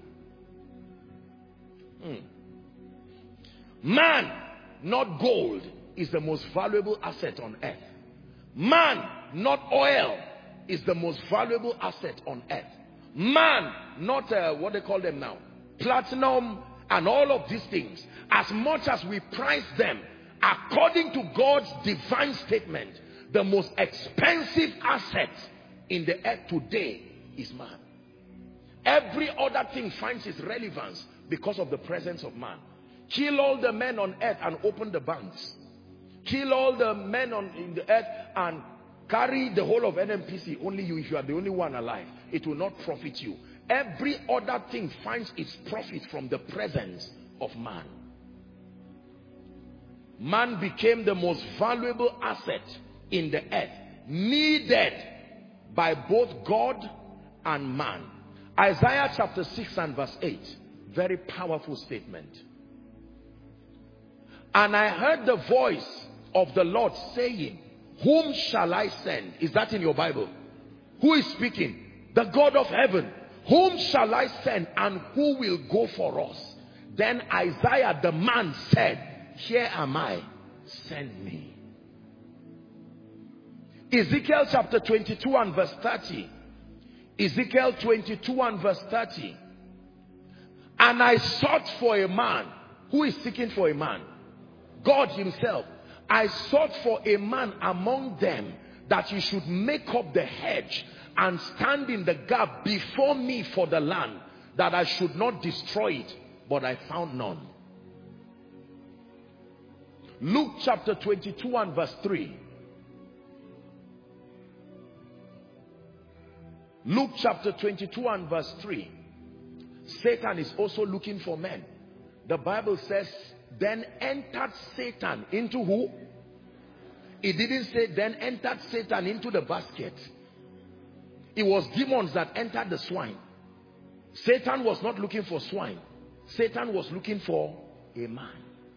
Man, not gold, is the most valuable asset on earth. Man, not oil, is the most valuable asset on earth. Man, not what they call them now, platinum and all of these things. As much as we price them, according to God's divine statement, the most expensive asset in the earth today is man. Every other thing finds its relevance because of the presence of man. Kill all the men on earth and open the banks. Kill all the men in the earth and carry the whole of NMPC. Only you, if you are the only one alive. It will not profit you. Every other thing finds its profit from the presence of man. Man became the most valuable asset in the earth, needed by both God and man. Isaiah chapter 6 and verse 8. Very powerful statement. And I heard the voice of the Lord saying, whom shall I send? Is that in your Bible? Who is speaking? The God of heaven. Whom shall I send and who will go for us? Then Isaiah the man said, here am I, send me. Ezekiel chapter 22 and verse 30. Ezekiel 22 and verse 30. And I sought for a man. Who is seeking for a man? God himself. I sought for a man among them that he should make up the hedge and stand in the gap before me for the land, that I should not destroy it, but I found none. Luke chapter 22 and verse 3. Luke chapter 22 and verse 3. Satan is also looking for men. The Bible says, then entered Satan into who? It didn't say then entered Satan into the basket. It was demons that entered the swine. Satan was not looking for swine. Satan was looking for a man.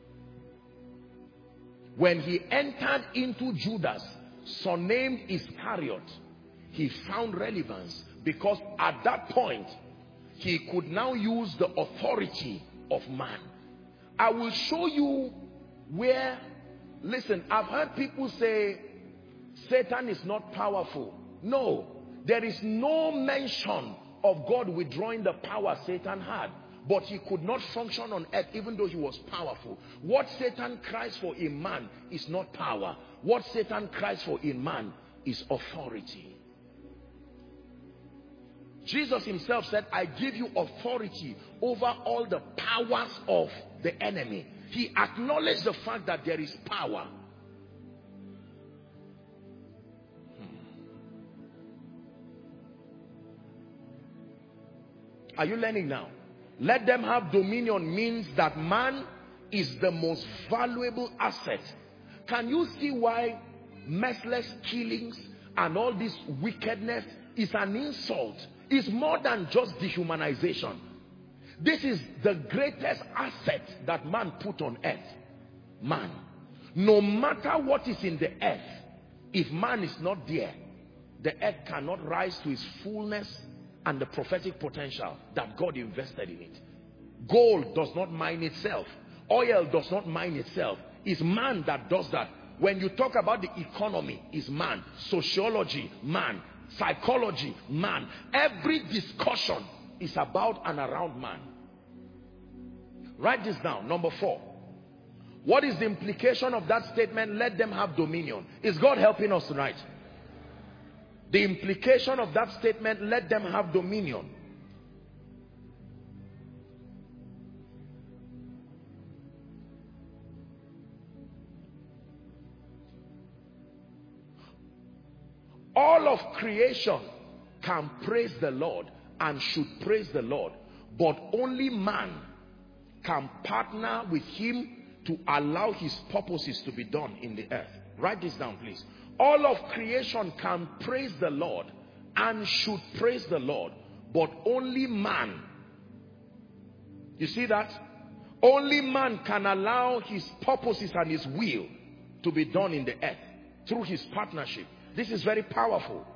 When he entered into Judas, surnamed Iscariot, he found relevance because at that point, he could now use the authority of man. I will show you where, listen, I've heard people say Satan is not powerful. No, there is no mention of God withdrawing the power Satan had. But he could not function on earth even though he was powerful. What Satan cries for in man is not power. What Satan cries for in man is authority. Jesus himself said, I give you authority over all the powers of the enemy. He acknowledged the fact that there is power. Are you learning now? Let them have dominion means that man is the most valuable asset. Can you see why merciless killings and all this wickedness is an insult? It's more than just dehumanization. This is the greatest asset that man put on earth. Man. No matter what is in the earth, if man is not there, the earth cannot rise to its fullness and the prophetic potential that God invested in it. Gold does not mine itself. Oil does not mine itself. It's man that does that. When you talk about the economy, it's man. Sociology, man. Psychology, man. Every discussion is about and around man. Write this down. Number 4. What is the implication of that statement? Let them have dominion. Is God helping us tonight? The implication of that statement, let them have dominion. All of creation can praise the Lord and should praise the Lord, but only man can partner with him to allow his purposes to be done in the earth. Write this down, please. All of creation can praise the Lord and should praise the Lord, but only man. You see that? Only man can allow his purposes and his will to be done in the earth through his partnership. This is very powerful.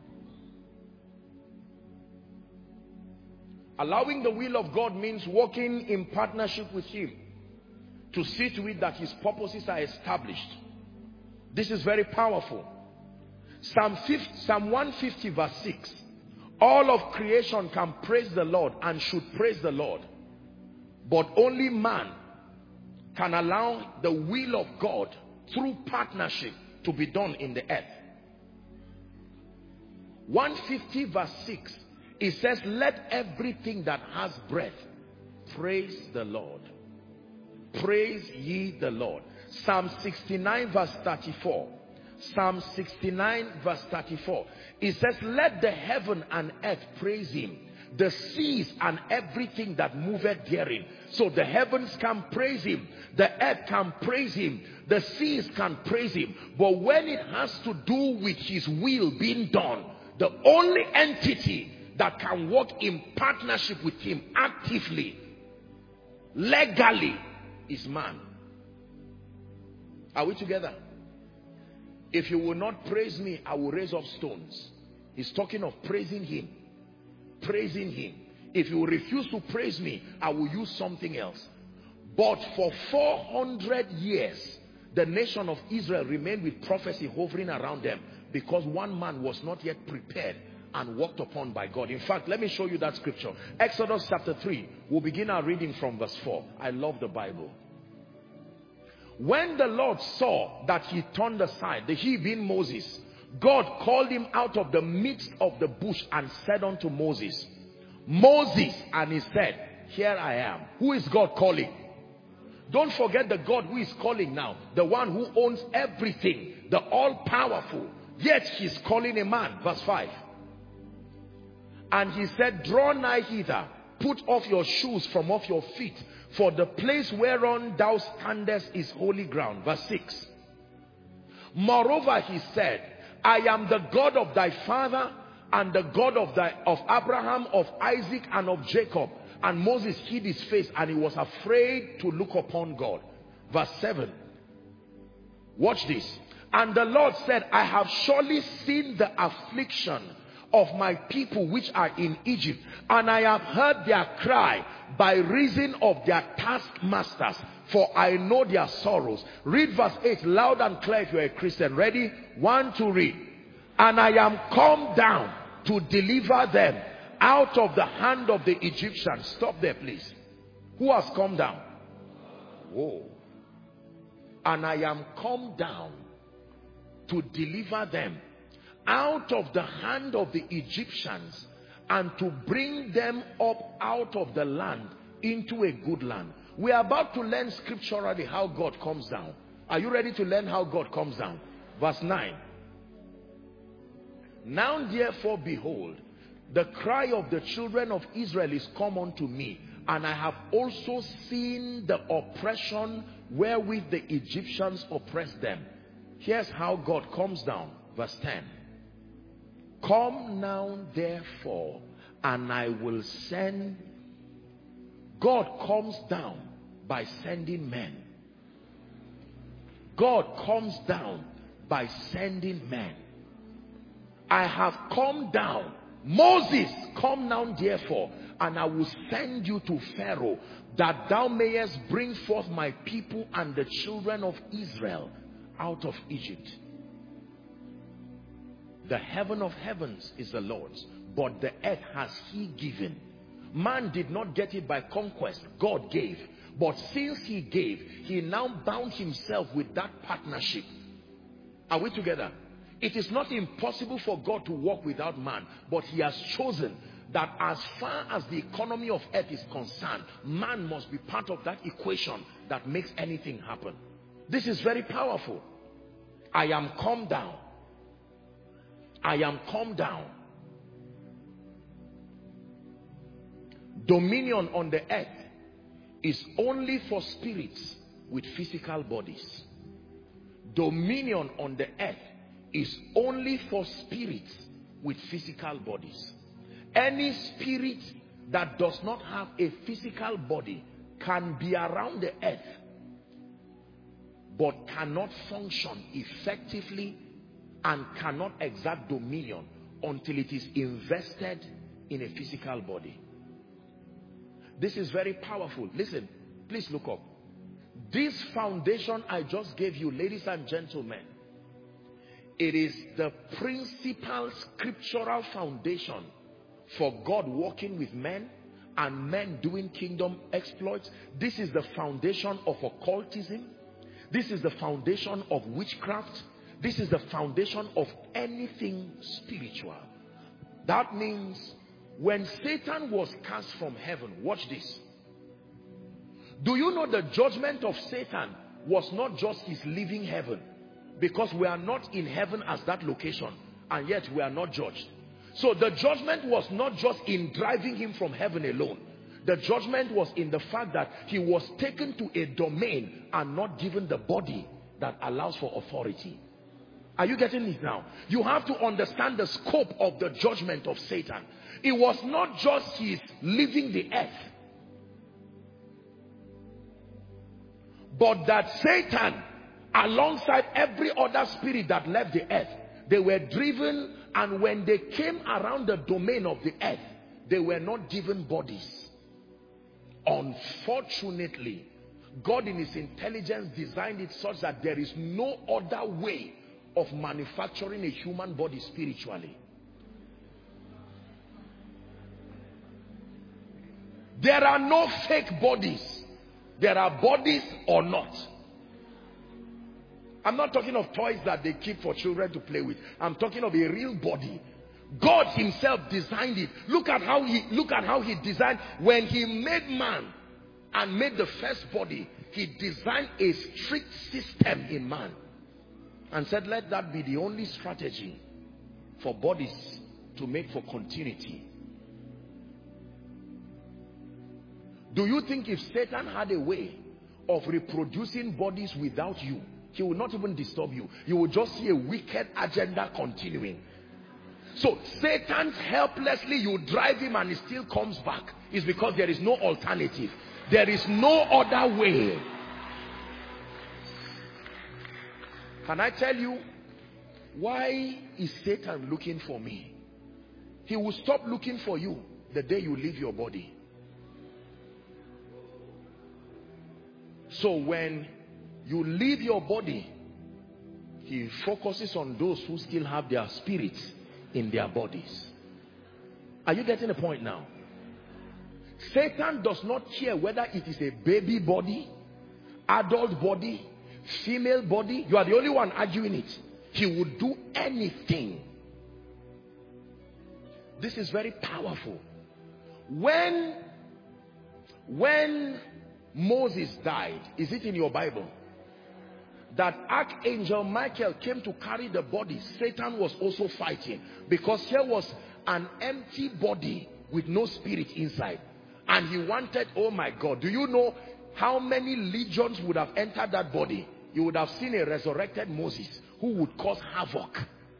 Allowing the will of God means working in partnership with him to see to it that his purposes are established. This is very powerful. Psalm 150 verse 6. All of creation can praise the Lord and should praise the Lord, but only man can allow the will of God through partnership to be done in the earth. 150 verse 6, it says, let everything that has breath praise the Lord. Praise ye the Lord. Psalm 69 verse 34. Psalm 69 verse 34. It says, let the heaven and earth praise him, the seas and everything that moveth therein. So the heavens can praise him, the earth can praise him, the seas can praise him. But when it has to do with his will being done, the only entity that can work in partnership with him actively, legally, is man. Are we together? If you will not praise me, I will raise up stones. He's talking of praising him. Praising him. If you refuse to praise me, I will use something else. But for 400 years, the nation of Israel remained with prophecy hovering around them, because one man was not yet prepared and worked upon by God. In fact, let me show you that scripture. Exodus chapter 3. We'll begin our reading from verse 4. I love the Bible. When the Lord saw that he turned aside, the he being Moses, God called him out of the midst of the bush and said unto Moses, Moses, and he said, here I am. Who is God calling? Don't forget the God who is calling now, the one who owns everything, the all-powerful. Yet he's calling a man. Verse 5. And he said, draw nigh hither, put off your shoes from off your feet, for the place whereon thou standest is holy ground. Verse 6. Moreover, he said, I am the God of thy father and the God of Abraham, of Isaac, and of Jacob. And Moses hid his face, and he was afraid to look upon God. Verse 7. Watch this. And the Lord said, I have surely seen the affliction of my people which are in Egypt, and I have heard their cry by reason of their taskmasters, for I know their sorrows. Read verse 8 loud and clear if you're a Christian. Ready? 1, 2, read. And I am come down to deliver them out of the hand of the Egyptians. Stop there, please. Who has come down? Whoa. And I am come down to deliver them out of the hand of the Egyptians, and to bring them up out of the land into a good land. We are about to learn scripturally how God comes down. Are you ready to learn how God comes down? Verse 9. Now therefore, behold, the cry of the children of Israel is come unto me, and I have also seen the oppression wherewith the Egyptians oppress them. Here's how God comes down. Verse 10. Come now therefore, and I will send. God comes down by sending men. God comes down by sending men. I have come down. Moses, come now therefore, and I will send you to Pharaoh, that thou mayest bring forth my people and the children of Israel out of Egypt. The heaven of heavens is the Lord's, but the earth has he given. Man did not get it by conquest. God gave. But since he gave, he now bound himself with that partnership. Are we together? It is not impossible for God to work without man, but he has chosen that as far as the economy of earth is concerned, man must be part of that equation that makes anything happen. This is very powerful. I am come down. I am come down. Dominion on the earth is only for spirits with physical bodies. Dominion on the earth is only for spirits with physical bodies. Any spirit that does not have a physical body can be around the earth, but cannot function effectively and cannot exert dominion until it is invested in a physical body. This is very powerful. Listen, please look up. This foundation I just gave you, ladies and gentlemen, it is the principal scriptural foundation for God working with men and men doing kingdom exploits. This is the foundation of occultism. This is the foundation of witchcraft. This is the foundation of anything spiritual. That means when Satan was cast from heaven, watch this. Do you know the judgment of Satan was not just his leaving heaven? Because we are not in heaven as that location, and yet we are not judged. So the judgment was not just in driving him from heaven alone. The judgment was in the fact that he was taken to a domain and not given the body that allows for authority. Are you getting it now? You have to understand the scope of the judgment of Satan. It was not just his leaving the earth, but that Satan, alongside every other spirit that left the earth, they were driven, and when they came around the domain of the earth, they were not given bodies. Unfortunately, God in his intelligence designed it such that there is no other way of manufacturing a human body spiritually. There are no fake bodies. There are bodies or not. I'm not talking of toys that they keep for children to play with. I'm talking of a real body. God himself designed it. Look at how he designed. When he made man and made the first body, he designed a strict system in man and said, let that be the only strategy for bodies to make for continuity. Do you think if Satan had a way of reproducing bodies without you, he will not even disturb you? You will just see a wicked agenda continuing. So Satan helplessly, you drive him and he still comes back. It's because there is no alternative. There is no other way. Can I tell you why is Satan looking for me? He will stop looking for you the day you leave your body. So when you leave your body, he focuses on those who still have their spirits in their bodies. Are you getting the point now? Satan does not care whether it is a baby body, adult body, female body. You are the only one arguing it. He would do anything. This is very powerful. When Moses died, is it in your Bible that Archangel Michael came to carry the body? Satan was also fighting, because here was an empty body with no spirit inside, and he wanted, oh my God, do you know how many legions would have entered that body? You would have seen a resurrected Moses who would cause havoc.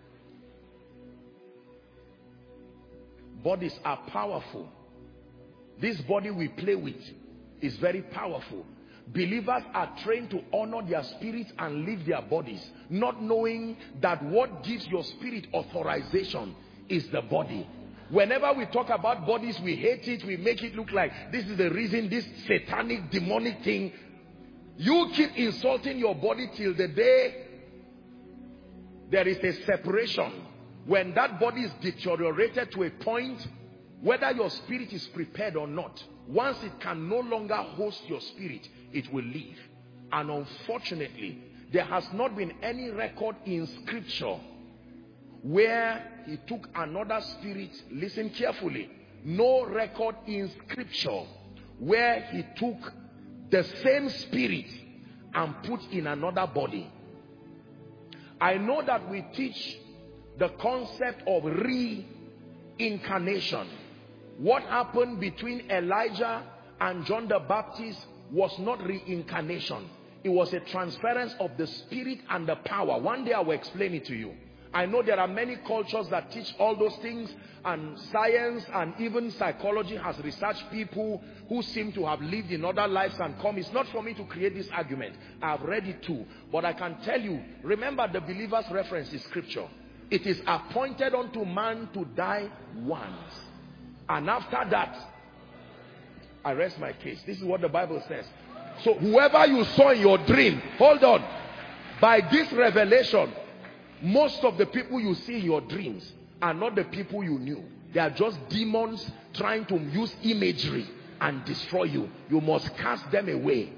Bodies are powerful. This body we play with is very powerful. Believers are trained to honor their spirits and leave their bodies, not knowing that what gives your spirit authorization is the body. Whenever we talk about bodies, we hate it. We make it look like this is the reason, this satanic, demonic thing. You keep insulting your body till the day there is a separation. When that body is deteriorated to a point, whether your spirit is prepared or not, once it can no longer host your spirit, it will leave. And unfortunately, there has not been any record in scripture where he took another spirit. Listen carefully. No record in scripture where he took the same spirit and put in another body. I know that we teach the concept of reincarnation. What happened between Elijah and John the Baptist was not reincarnation. It was a transference of the spirit and the power. One day I will explain it to you. I know there are many cultures that teach all those things, and science and even psychology has researched people who seem to have lived in other lives and come. It's not for me to create this argument. I've read it too. But I can tell you, remember the believer's reference is scripture. It is appointed unto man to die once, and after that, I rest my case. This is what the Bible says. So whoever you saw in your dream, hold on, by this revelation, most of the people you see in your dreams are not the people you knew. They are just demons trying to use imagery and destroy you. You must cast them away.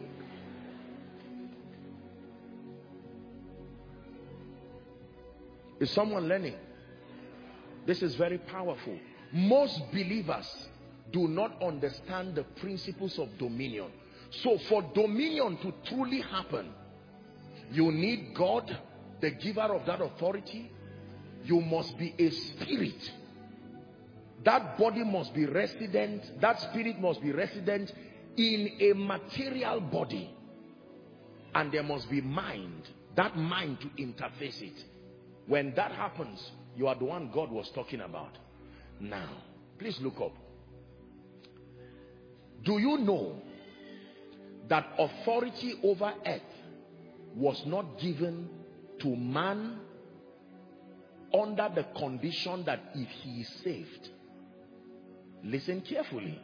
Is someone learning? This is very powerful. Most believers do not understand the principles of dominion. So for dominion to truly happen, you need God, the giver of that authority. You must be a spirit. That body must be resident, that spirit must be resident in a material body. And there must be mind, that mind to interface it. When that happens, you are the one God was talking about. Now, please look up. Do you know that authority over earth was not given to man under the condition that if he is saved? Listen carefully.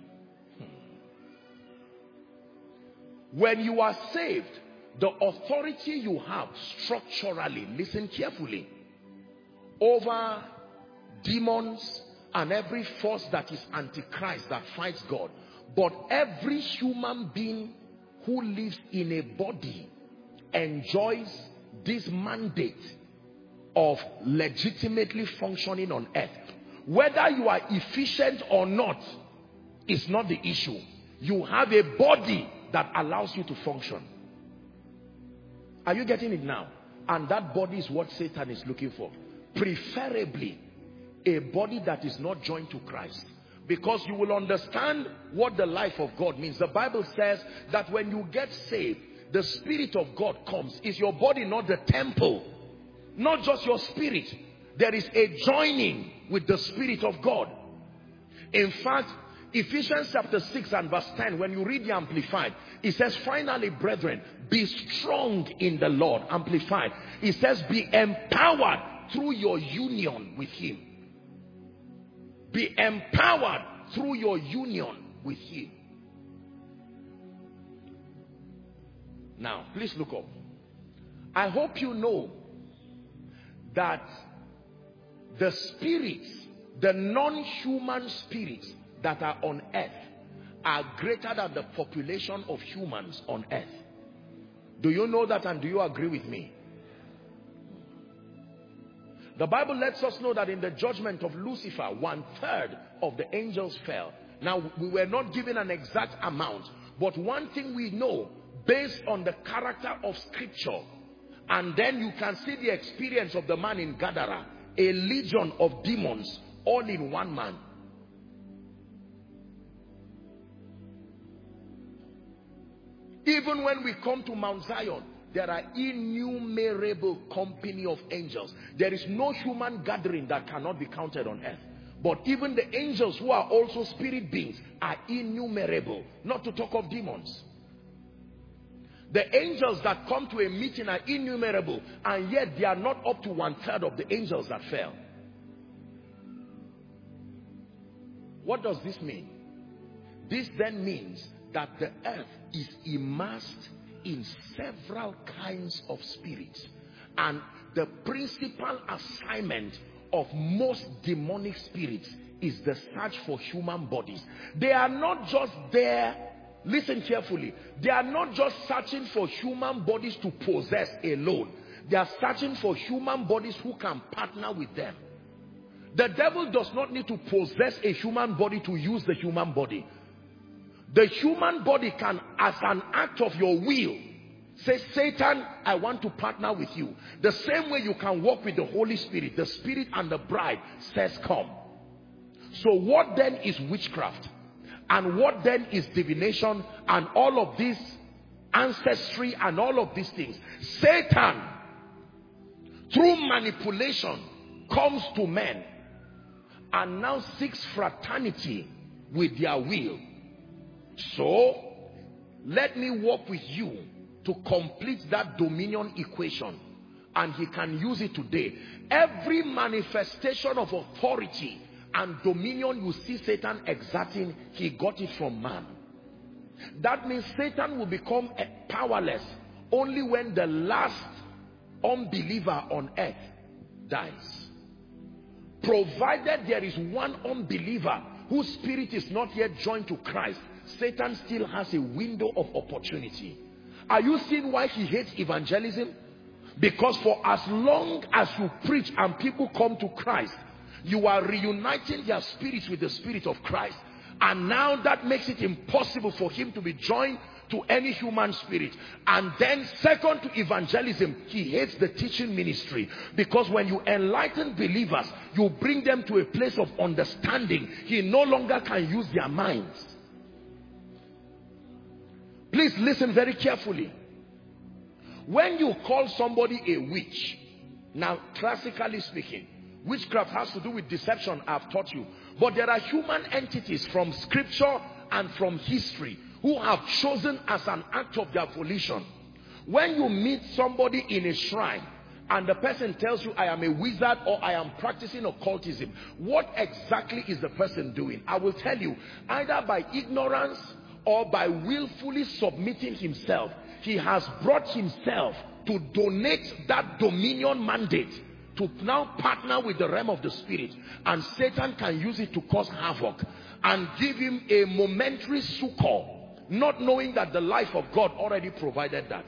When you are saved, the authority you have structurally, listen carefully, over demons and every force that is antichrist that fights God. But every human being who lives in a body enjoys this mandate of legitimately functioning on earth. Whether you are efficient or not is not the issue. You have a body that allows you to function. Are you getting it now? And that body is what Satan is looking for. Preferably a body that is not joined to Christ. Because you will understand what the life of God means. The Bible says that when you get saved, the Spirit of God comes. Is your body not the temple? Not just your spirit. There is a joining with the Spirit of God. In fact, Ephesians chapter 6 and verse 10, when you read the Amplified, it says, finally, brethren, be strong in the Lord. Amplified. It says, be empowered through your union with Him. Be empowered through your union with Him. Now, please look up. I hope you know that the spirits, the non-human spirits that are on earth are greater than the population of humans on earth. Do you know that, and do you agree with me? The Bible lets us know that in the judgment of Lucifer, 1/3 of the angels fell. Now, we were not given an exact amount, but one thing we know, based on the character of scripture, and then you can see the experience of the man in Gadara, a legion of demons, all in one man. Even when we come to Mount Zion, there are innumerable company of angels. There is no human gathering that cannot be counted on earth. But even the angels, who are also spirit beings, are innumerable, not to talk of demons. The angels that come to a meeting are innumerable, and yet they are not up to 1/3 of the angels that fell. What does this mean? This then means that the earth is immersed in several kinds of spirits, and the principal assignment of most demonic spirits is the search for human bodies. They are not just there, listen carefully, they are not just searching for human bodies to possess alone. They are searching for human bodies who can partner with them. The devil does not need to possess a human body to use the human body. The human body can, as an act of your will, say, Satan, I want to partner with you. The same way you can walk with the Holy Spirit, the Spirit and the bride says come. So what then is witchcraft? And what then is divination and all of this ancestry and all of these things? Satan, through manipulation, comes to men and now seeks fraternity with their will. So let me work with you to complete that dominion equation, and he can use it today. Every manifestation of authority and dominion you see Satan exerting, he got it from man. That means Satan will become powerless only when the last unbeliever on earth dies. Provided there is one unbeliever whose spirit is not yet joined to Christ, Satan still has a window of opportunity. Are you seeing why he hates evangelism? Because for as long as you preach and people come to Christ, you are reuniting their spirits with the Spirit of Christ. And now that makes it impossible for him to be joined to any human spirit. And then second to evangelism, he hates the teaching ministry. Because when you enlighten believers, you bring them to a place of understanding. He no longer can use their minds. Please listen very carefully. When you call somebody a witch, now classically speaking, witchcraft has to do with deception, I've taught you. But there are human entities from scripture and from history who have chosen as an act of their volition. When you meet somebody in a shrine and the person tells you, I am a wizard or I am practicing occultism, what exactly is the person doing? I will tell you, either by ignorance or by willfully submitting himself, he has brought himself to donate that dominion mandate to now partner with the realm of the spirit, and Satan can use it to cause havoc and give him a momentary succor, not knowing that the life of God already provided that.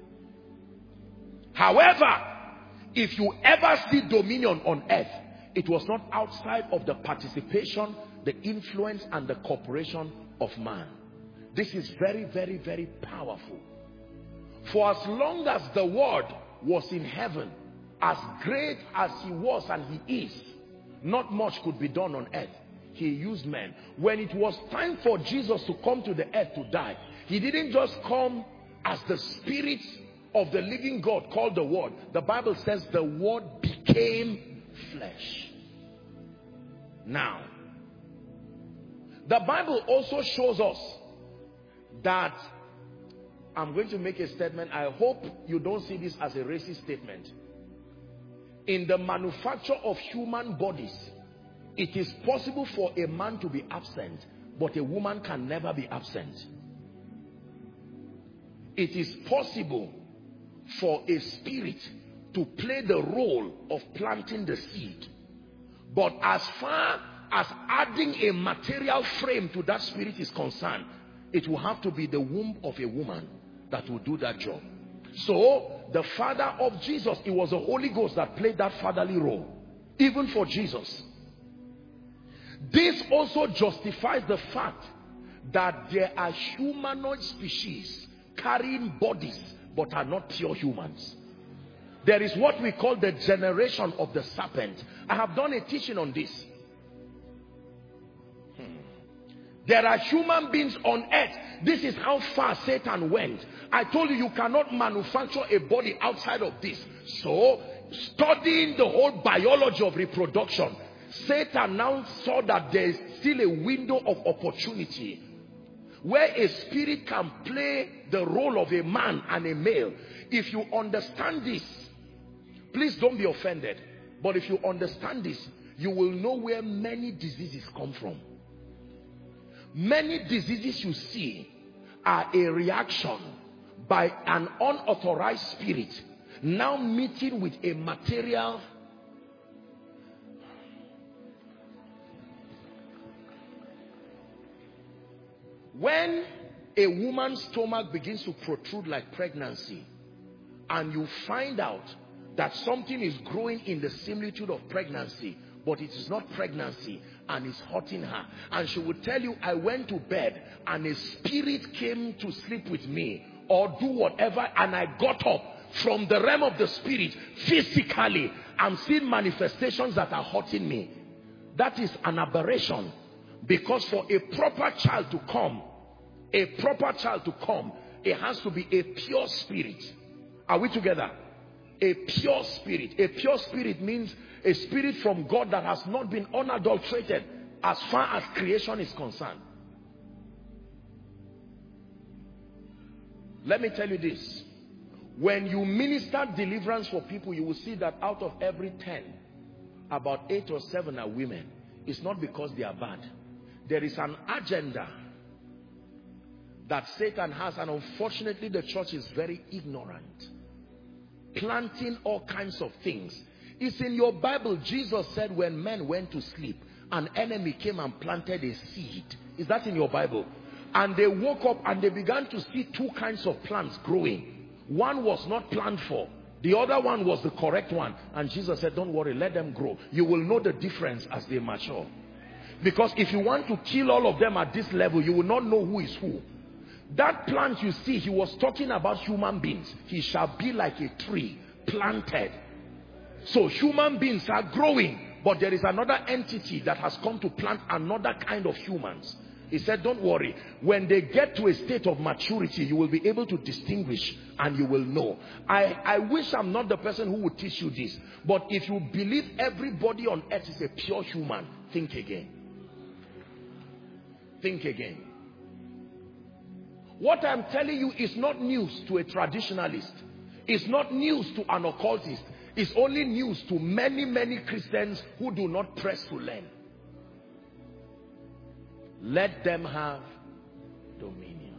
However, if you ever see dominion on earth, it was not outside of the participation, the influence and the cooperation of man. This is very, very, very powerful. For as long as the word was in heaven, as great as he was and he is, not much could be done on earth. He used men. When it was time for Jesus to come to the earth to die, he didn't just come as the spirit of the living God called the word. The Bible says the word became flesh. Now, the Bible also shows us that, I'm going to make a statement. I hope you don't see this as a racist statement. In the manufacture of human bodies, it is possible for a man to be absent, but a woman can never be absent. It is possible for a spirit to play the role of planting the seed, but as far as adding a material frame to that spirit is concerned, it will have to be the womb of a woman that will do that job. So the father of Jesus, it was the Holy Ghost that played that fatherly role, even for Jesus. This also justifies the fact that there are humanoid species carrying bodies but are not pure humans. There is what we call the generation of the serpent. I have done a teaching on this. There are human beings on earth. This is how far Satan went. I told you, you cannot manufacture a body outside of this. So, studying the whole biology of reproduction, Satan now saw that there is still a window of opportunity where a spirit can play the role of a man and a male. If you understand this, please don't be offended, but if you understand this, you will know where many diseases come from. Many diseases you see are a reaction by an unauthorized spirit now meeting with a material. When a woman's stomach begins to protrude like pregnancy, and you find out that something is growing in the similitude of pregnancy, but it is not pregnancy, and it's hurting her, and she would tell you, I went to bed and a spirit came to sleep with me or do whatever, and I got up from the realm of the spirit physically, I'm seeing manifestations that are hurting me. That is an aberration, because for a proper child to come, it has to be a pure spirit. Are we together? A pure spirit. A pure spirit means a spirit from God that has not been unadulterated as far as creation is concerned. Let me tell you this. When you minister deliverance for people, you will see that out of every 10, about 8 or 7 are women. It's not because they are bad. There is an agenda that Satan has, and unfortunately the church is very ignorant, planting all kinds of things. It's in your Bible. Jesus said when men went to sleep, an enemy came and planted a seed. Is that in your Bible? And they woke up and they began to see 2 kinds of plants growing. One was not planned for, the other one was the correct one. And Jesus said, don't worry, let them grow. You will know the difference as they mature. Because if you want to kill all of them at this level, you will not know who is who. That plant you see, he was talking about human beings. He shall be like a tree planted. So human beings are growing, but there is another entity that has come to plant another kind of humans. He said, don't worry. When they get to a state of maturity, you will be able to distinguish and you will know. I wish I'm not the person who would teach you this. But if you believe everybody on earth is a pure human, think again. Think again. What I'm telling you is not news to a traditionalist. It's not news to an occultist. It's only news to many, many Christians who do not press to learn. Let them have dominion.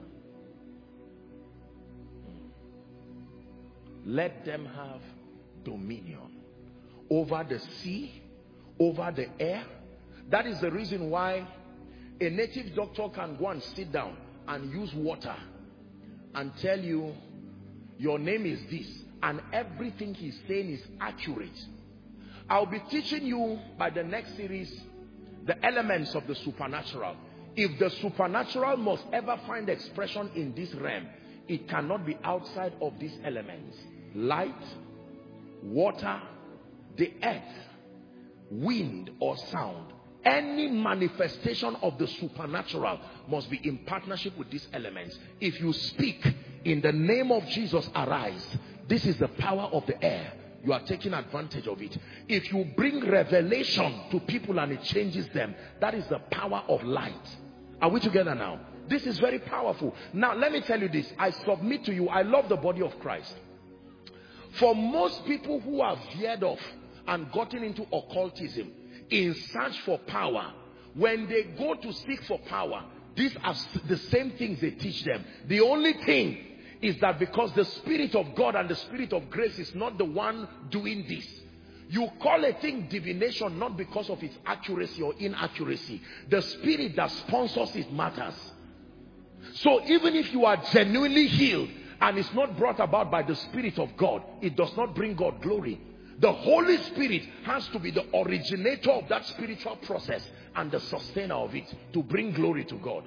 Let them have dominion over the sea, over the air. That is the reason why a native doctor can go and sit down and use water and tell you your name is this, and everything he's saying is accurate. I'll be teaching you by the next series the elements of the supernatural. If the supernatural must ever find expression in this realm, it cannot be outside of these elements: light, water, the earth, wind or sound. Any manifestation of the supernatural must be in partnership with these elements. If you speak in the name of Jesus, arise, this is the power of the air. You are taking advantage of it. If you bring revelation to people and it changes them, that is the power of light. Are we together now? This is very powerful. Now let me tell you this. I submit to you, I love the body of Christ. For most people who have veered off and gotten into occultism in search for power, when they go to seek for power, these are the same things they teach them. The only thing is that because the Spirit of God and the Spirit of grace is not the one doing this, you call a thing divination not because of its accuracy or inaccuracy. The Spirit that sponsors it matters. So even if you are genuinely healed and it's not brought about by the Spirit of God, it does not bring God glory. The Holy Spirit has to be the originator of that spiritual process and the sustainer of it to bring glory to God.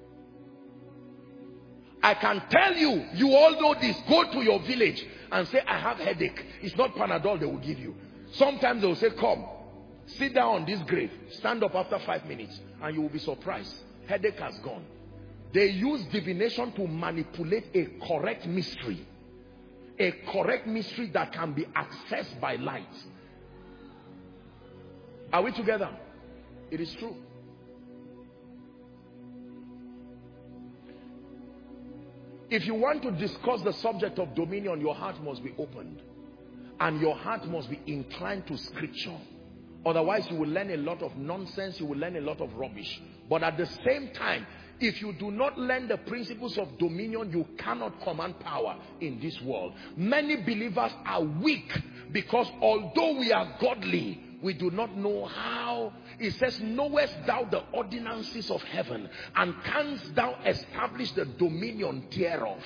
I can tell you, you all know this. Go to your village and say, I have headache. It's not Panadol they will give you. Sometimes they will say, come, sit down on this grave, stand up after 5 minutes, and you will be surprised. Headache has gone. They use divination to manipulate a correct mystery. A correct mystery that can be accessed by light. Are we together? It is true. If you want to discuss the subject of dominion, your heart must be opened. And your heart must be inclined to scripture. Otherwise, you will learn a lot of nonsense. You will learn a lot of rubbish. But at the same time, if you do not learn the principles of dominion, you cannot command power in this world. Many believers are weak because although we are godly, we do not know how. It says, knowest thou the ordinances of heaven, and canst thou establish the dominion thereof?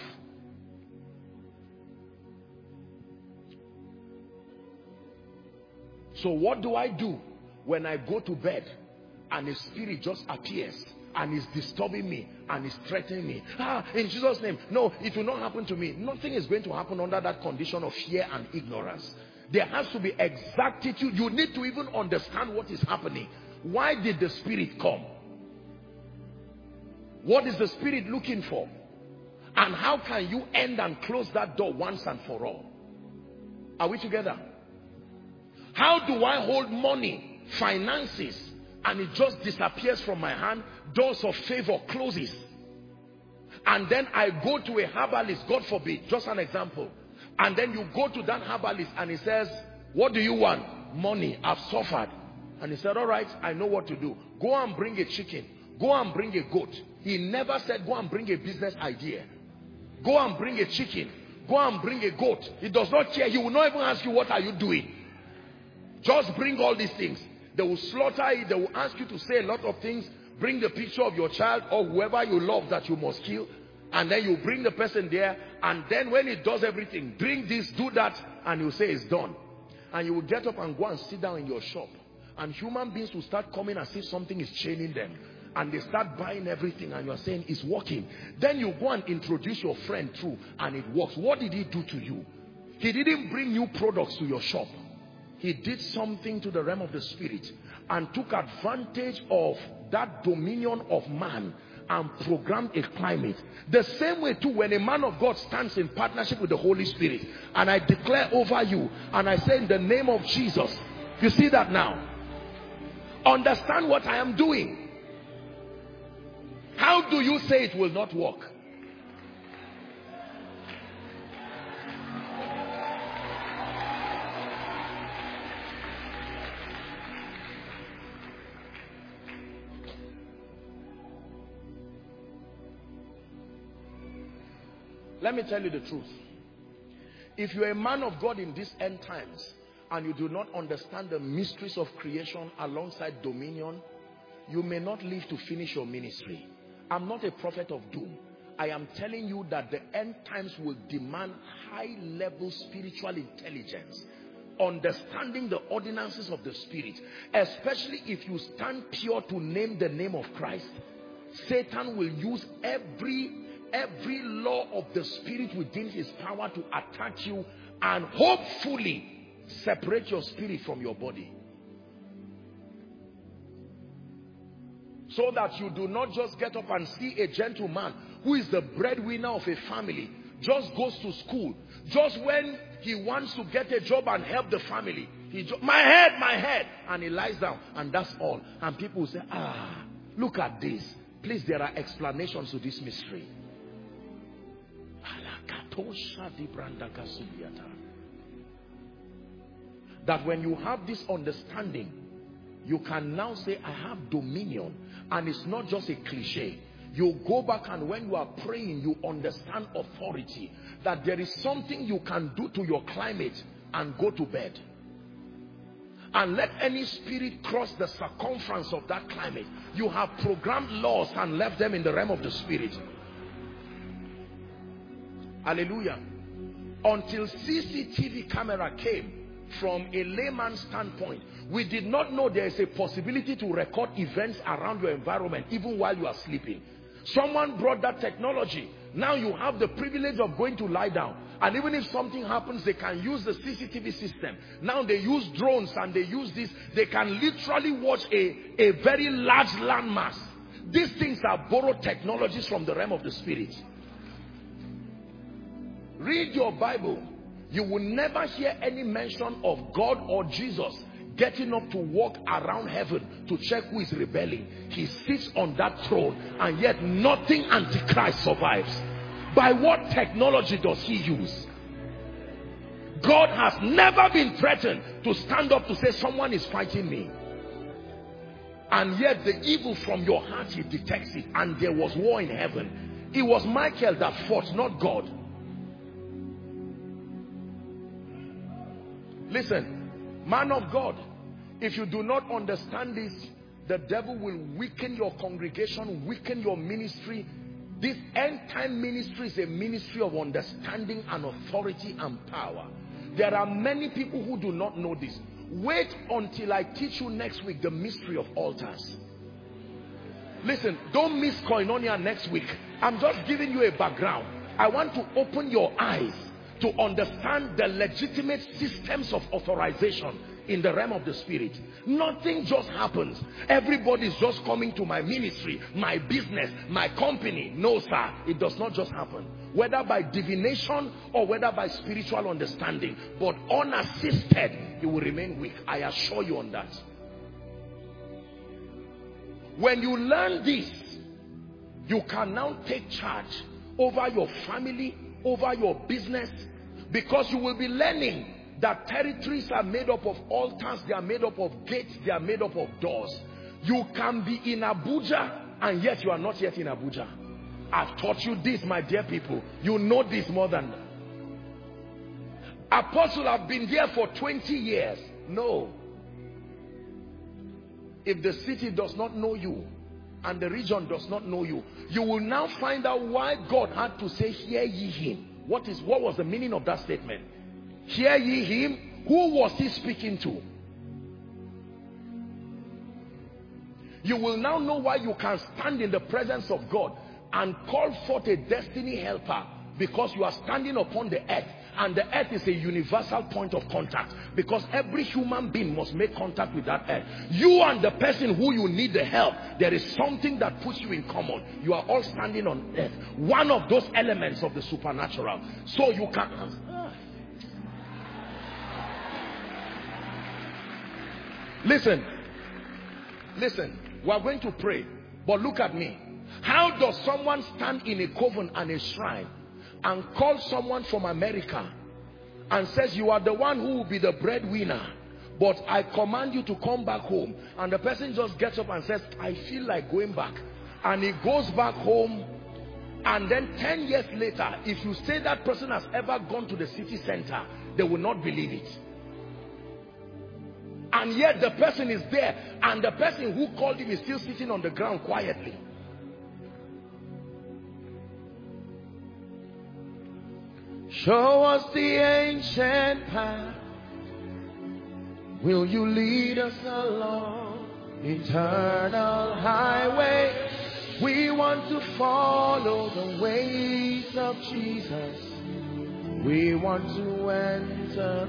So what do I do when I go to bed and a spirit just appears and is disturbing me and is threatening me? In Jesus' name, no, it will not happen to me. Nothing is going to happen under that condition of fear and ignorance. There has to be exactitude. You need to even understand what is happening. Why did the spirit come? What is the spirit looking for? And how can you end and close that door once and for all? Are we together? How do I hold money, finances, and it just disappears from my hand? Doors of favor closes. And then I go to a herbalist, God forbid, just an example. And then you go to that herbalist and he says, what do you want? Money. I've suffered. And he said, all right, I know what to do. Go and bring a chicken. Go and bring a goat. He never said, go and bring a business idea. Go and bring a chicken. Go and bring a goat. He does not care. He will not even ask you, what are you doing? Just bring all these things. They will slaughter it. They will ask you to say a lot of things. Bring the picture of your child or whoever you love that you must kill. And then you bring the person there. And then when it does everything, drink this, do that. And you say it's done. And you will get up and go and sit down in your shop. And human beings will start coming as if something is chaining them. And they start buying everything. And you are saying it's working. Then you go and introduce your friend through. And it works. What did he do to you? He didn't bring new products to your shop. He did something to the realm of the spirit and took advantage of that dominion of man and programmed a climate. The same way too, when a man of God stands in partnership with the Holy Spirit and I declare over you and I say in the name of Jesus, you see that now? Understand what I am doing. How do you say it will not work? Let me tell you the truth. If you're a man of God in these end times and you do not understand the mysteries of creation alongside dominion, you may not live to finish your ministry. I'm not a prophet of doom. I am telling you that the end times will demand high-level spiritual intelligence, understanding the ordinances of the spirit, especially if you stand pure to name the name of Christ. Satan will use every law of the spirit within his power to attack you and hopefully separate your spirit from your body, so that you do not just get up and see a gentleman who is the breadwinner of a family, just goes to school, just when he wants to get a job and help the family, my head, and he lies down, and that's all. And people will say, look at this. Please, there are explanations to this mystery. That when you have this understanding, you can now say, I have dominion. And it's not just a cliche. You go back and when you are praying, you understand authority. That there is something you can do to your climate and go to bed. And let any spirit cross the circumference of that climate. You have programmed laws and left them in the realm of the spirit. Hallelujah. Until CCTV camera came, from a layman's standpoint, we did not know there is a possibility to record events around your environment even while you are sleeping. Someone brought that technology. Now you have the privilege of going to lie down, and even if something happens, they can use the CCTV system. Now they use drones and they use this. They can literally watch a very large landmass. These things are borrowed technologies from the realm of the spirit. Read your Bible. You will never hear any mention of God or Jesus getting up to walk around heaven to check who is rebelling. He sits on that throne, and yet nothing Antichrist survives. By what technology does he use? God has never been threatened to stand up to say someone is fighting me. And yet the evil from your heart, he detects it. And there was war in heaven. It was Michael that fought, not God. Listen, man of God, if you do not understand this, the devil will weaken your congregation, weaken your ministry. This end time ministry is a ministry of understanding and authority and power. There are many people who do not know this. Wait until I teach you next week the mystery of altars. Listen, don't miss Koinonia next week. I'm just giving you a background. I want to open your eyes to understand the legitimate systems of authorization in the realm of the spirit. Nothing just happens. Everybody's just coming to my ministry, my business, my company. No, sir, it does not just happen. Whether by divination or whether by spiritual understanding. But unassisted, you will remain weak. I assure you on that. When you learn this, you can now take charge over your family, over your business, because you will be learning that territories are made up of altars, they are made up of gates, they are made up of doors. You can be in Abuja and yet you are not yet in Abuja. I've taught you this, my dear people. You know this more than that. Apostle, have been there for 20 years. No. If the city does not know you and the region does not know you, you will now find out why God had to say, hear ye him. What was the meaning of that statement? Hear ye him. Who was he speaking to? You will now know why you can stand in the presence of God and call forth a destiny helper, because you are standing upon the earth, and the earth is a universal point of contact, because every human being must make contact with that earth. You and the person who you need the help, there is something that puts you in common. You are all standing on earth, one of those elements of the supernatural. So you can listen, we are going to pray, but look at me. How does someone stand in a coven and a shrine and call someone from America and says, you are the one who will be the breadwinner, but I command you to come back home, and the person just gets up and says, I feel like going back, and he goes back home, and then 10 years later, if you say that person has ever gone to the city center, they will not believe it. And yet the person is there, and the person who called him is still sitting on the ground quietly. Show us the ancient path. Will you lead us along eternal highway? We want to follow the ways of Jesus. We want to enter.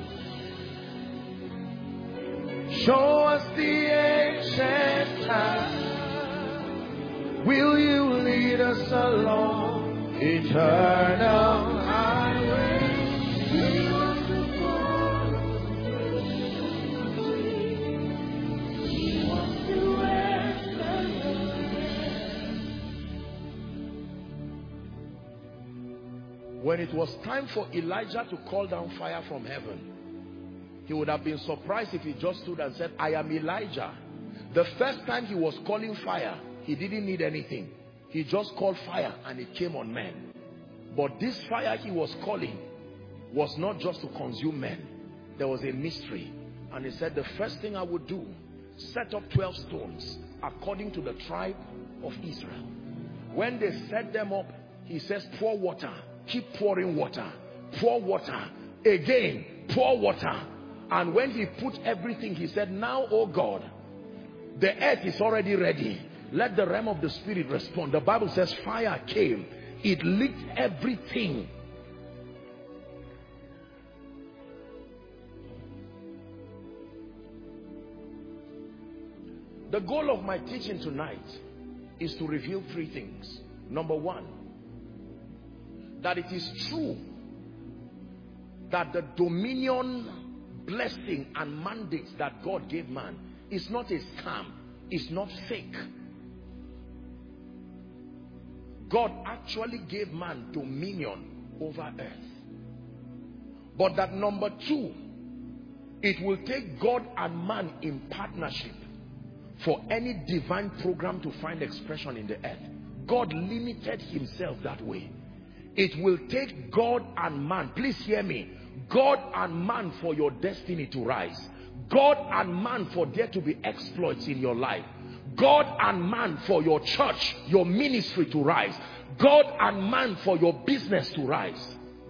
Show us the ancient path. Will you lead us along eternal highway? We want to follow the way. We want to enter. When it was time for Elijah to call down fire from heaven, he would have been surprised if he just stood and said, I am Elijah. The first time he was calling fire, he didn't need anything. He just called fire and it came on men. But this fire he was calling was not just to consume men. There was a mystery. And he said, the first thing I would do, set up 12 stones according to the tribe of Israel. When they set them up, he says, pour water keep pouring water, pour water, again, pour water. And when he put everything, he said, now, oh God, the earth is already ready. Let the realm of the spirit respond. The Bible says fire came. It lit everything. The goal of my teaching tonight is to reveal three things. Number one, that it is true that the dominion, blessing and mandates that God gave man is not a scam, it's not fake. God actually gave man dominion over earth. But that number two, it will take God and man in partnership for any divine program to find expression in the earth. God limited himself that way. It will take God and man, please hear me, God and man for your destiny to rise. God and man for there to be exploits in your life. God and man for your church, your ministry to rise. God and man for your business to rise.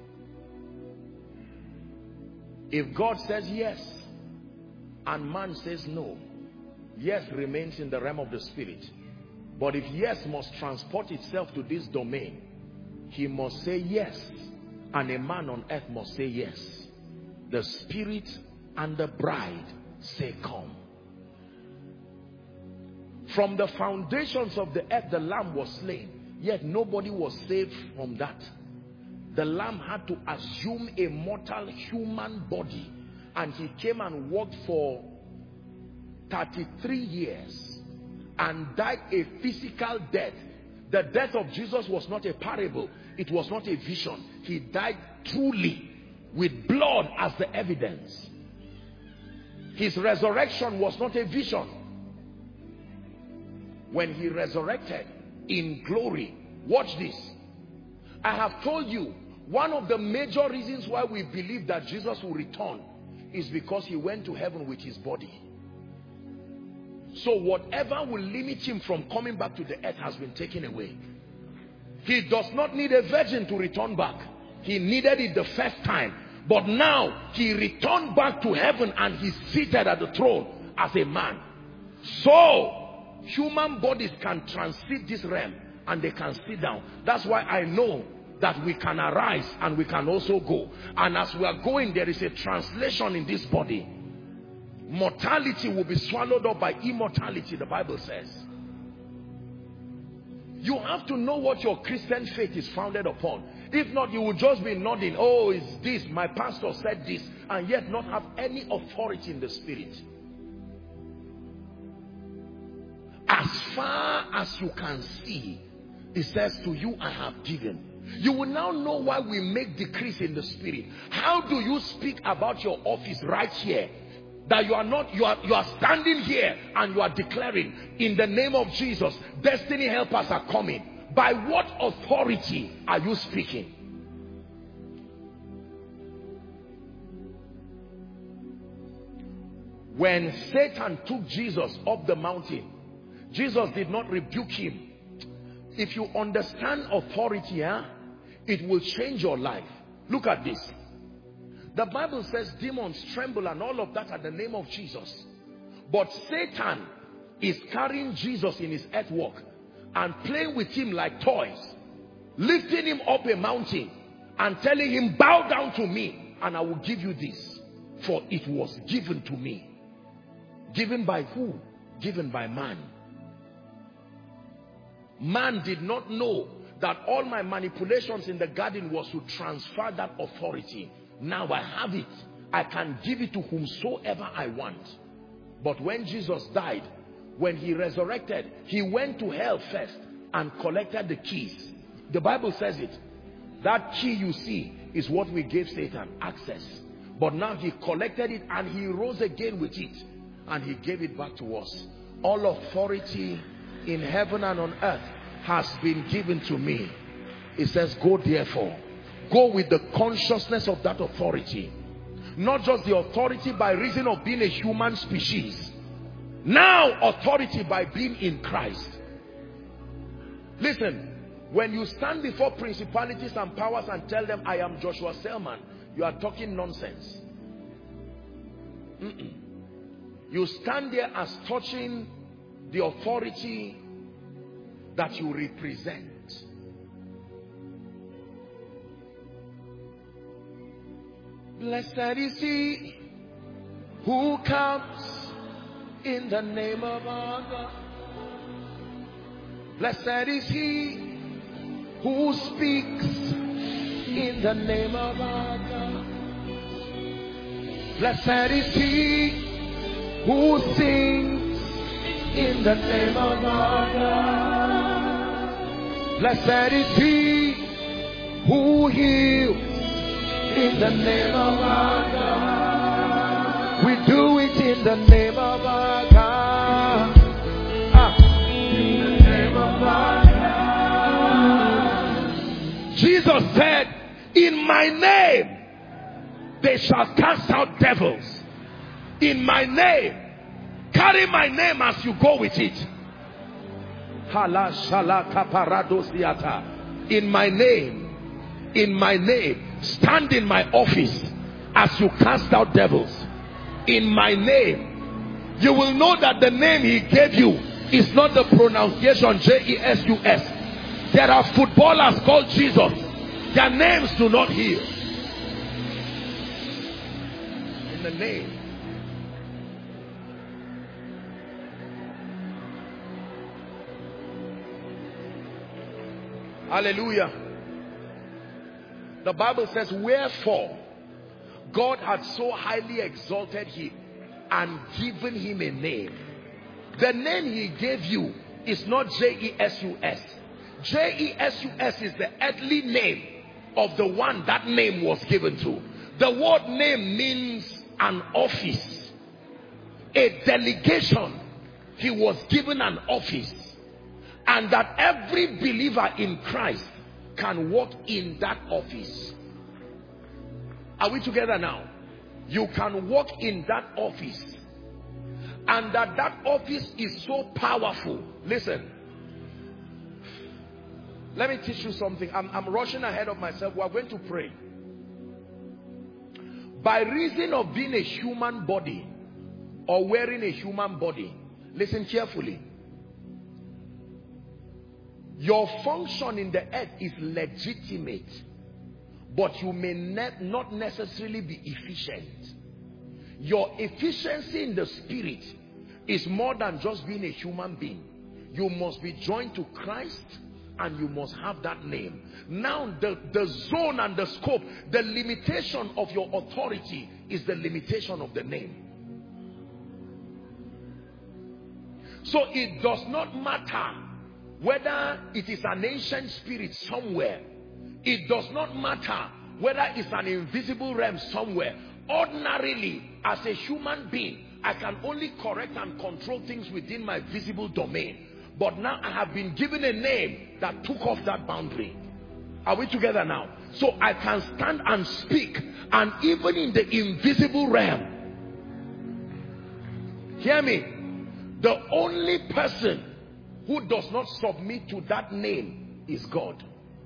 If God says yes and man says no, yes remains in the realm of the spirit. But if yes must transport itself to this domain, he must say yes, and a man on earth must say yes. The spirit and the bride say come. From the foundations of the earth, the lamb was slain, yet nobody was saved from that. The lamb had to assume a mortal human body, and he came and walked for 33 years and died a physical death. The death of Jesus was not a parable, it was not a vision. He died truly with blood as the evidence. His resurrection was not a vision. When he resurrected in glory, watch this. I have told you, one of the major reasons why we believe that Jesus will return is because he went to heaven with his body. So whatever will limit him from coming back to the earth has been taken away. He does not need a virgin to return back. He needed it the first time. But now he returned back to heaven and he's seated at the throne as a man. So human bodies can transit this realm and they can sit down. That's why I know that we can arise and we can also go. And as we are going, there is a translation in this body. Mortality will be swallowed up by immortality, the Bible says. You have to know what your Christian faith is founded upon. If not, you will just be nodding, oh, it's this, my pastor said this, and yet not have any authority in the spirit. As far as you can see, it says, to you I have given. You will now know why we make decrees in the spirit. How do you speak about your office right here? That you are not, you are standing here and you are declaring, in the name of Jesus, destiny helpers are coming. By what authority are you speaking? When Satan took Jesus up the mountain, Jesus did not rebuke him. If you understand authority, it will change your life. Look at this. The Bible says demons tremble and all of that at the name of Jesus. But Satan is carrying Jesus in his earth walk and playing with him like toys, lifting him up a mountain and telling him, bow down to me and I will give you this, for it was given to me. Given by who? Given by man. Man did not know that all my manipulations in the garden was to transfer that authority. Now I have it. I can give it to whomsoever I want. But when Jesus died, when he resurrected, he went to hell first and collected the keys. The Bible says it. That key you see is what we gave Satan, access. But now he collected it and he rose again with it and he gave it back to us. All authority in heaven and on earth has been given to me. It says, go therefore. Go with the consciousness of that authority. Not just the authority by reason of being a human species. Now authority by being in Christ. Listen, When you stand before principalities and powers and tell them, I am Joshua Selman, you are talking nonsense. You stand there as touching the authority that you represent. Blessed is he who comes in the name of our God. Blessed is he who speaks in the name of our God. Blessed is he who sings in the name of our God. Blessed is he who heals in the name of our God. We do it in the name of our God. In the name of our God. Jesus said, in my name they shall cast out devils. In my name. Carry my name as you go with it. In my name. In my name. Stand in my office as you cast out devils. In my name. You will know that the name he gave you is not the pronunciation Jesus. There are footballers called Jesus. Their names do not heal. In the name. Hallelujah. The Bible says, wherefore God had so highly exalted him and given him a name. The name he gave you is not Jesus. Jesus is the earthly name of the one that name was given to. The word name means an office, a delegation. He was given an office, and that every believer in Christ can walk in that office. Are we together now? You can walk in that office, and that office is so powerful. Listen, let me teach you something. I'm rushing ahead of myself. We are going to pray. By reason of being a human body or wearing a human body, listen carefully. Your function in the earth is legitimate, but you may not necessarily be efficient. Your efficiency in the spirit is more than just being a human being. You must be joined to Christ, and you must have that name. Now the zone and the scope, the limitation of your authority is the limitation of the name. So it does not matter whether it is an ancient spirit somewhere. It does not matter whether it's an invisible realm somewhere. Ordinarily, as a human being, I can only correct and control things within my visible domain. But now I have been given a name that took off that boundary. Are we together now? So I can stand and speak, and even in the invisible realm. Hear me. The only person who does not submit to that name is God.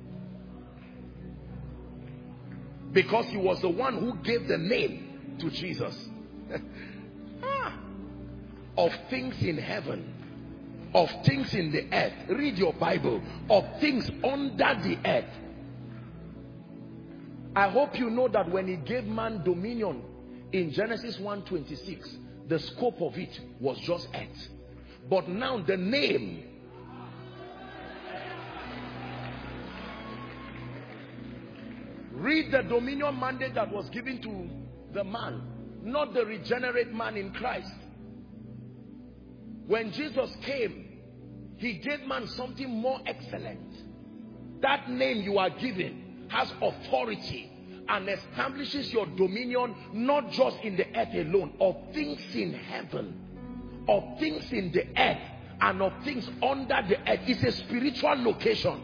Because he was the one who gave the name to Jesus. Of things in heaven, of things in the earth. Read your Bible. Of things under the earth. I hope you know that when he gave man dominion in Genesis 1:26, the scope of it was just earth. But now the name, read the dominion mandate that was given to the man, not the regenerate man in Christ. When Jesus came, he gave man something more excellent. That name you are given has authority and establishes your dominion not just in the earth alone, of things in heaven, of things in the earth, and of things under the earth. It's a spiritual location.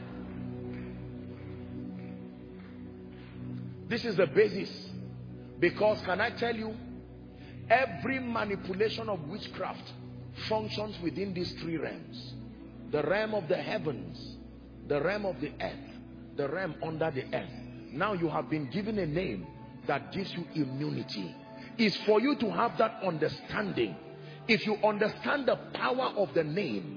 This is the basis. Because, can I tell you, every manipulation of witchcraft functions within these three realms. The realm of the heavens, the realm of the earth, the realm under the earth. Now you have been given a name that gives you immunity. It's for you to have that understanding. If you understand the power of the name,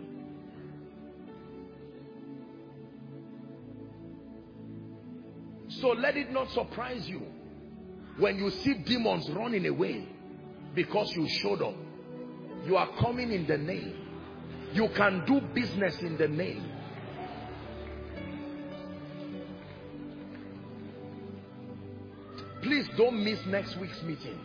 so let it not surprise you when you see demons running away because you showed up. You are coming in the name. You can do business in the name. Please don't miss next week's meeting.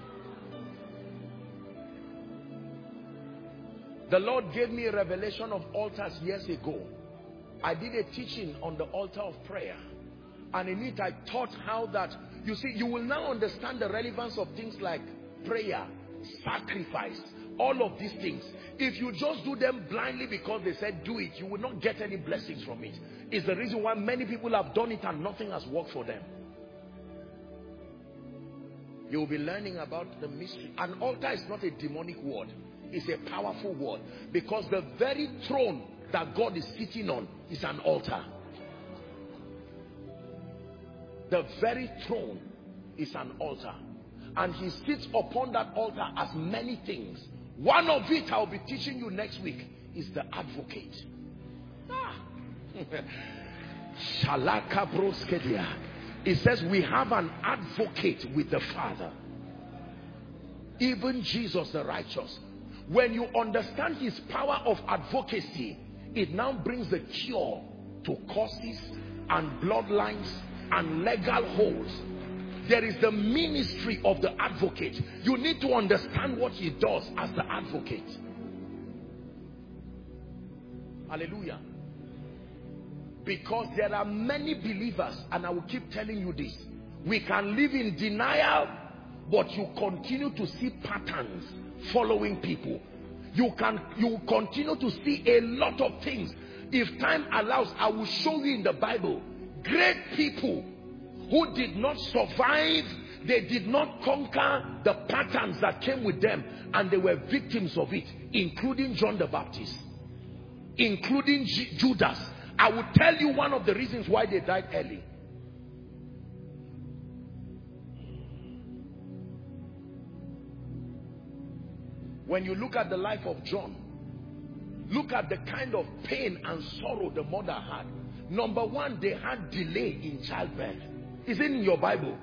The Lord gave me a revelation of altars years ago. I did a teaching on the altar of prayer. And in it I taught how that, you see, you will now understand the relevance of things like prayer, sacrifice, all of these things. If you just do them blindly because they said do it, you will not get any blessings from it. It's the reason why many people have done it and nothing has worked for them. You will be learning about the mystery. An altar is not a demonic word. It's a powerful word. Because the very throne that God is sitting on is an altar. The very throne is an altar. And he sits upon that altar as many things. One of it I'll be teaching you next week is the advocate. It says we have an advocate with the Father, even Jesus the righteous. When you understand his power of advocacy, it now brings the cure to causes and bloodlines and legal holes. There is the ministry of the advocate. You need to understand what he does as the advocate. Hallelujah. Because there are many believers, and I will keep telling you this, we can live in denial, but you continue to see patterns following people. You continue to see a lot of things. If time allows, I will show you in the Bible great people who did not survive, they did not conquer the patterns that came with them, and they were victims of it, including John the Baptist, including Judas. I will tell you one of the reasons why they died early. When you look at the life of John, look at the kind of pain and sorrow the mother had. Number one, they had delay in childbirth. Is it in your Bible?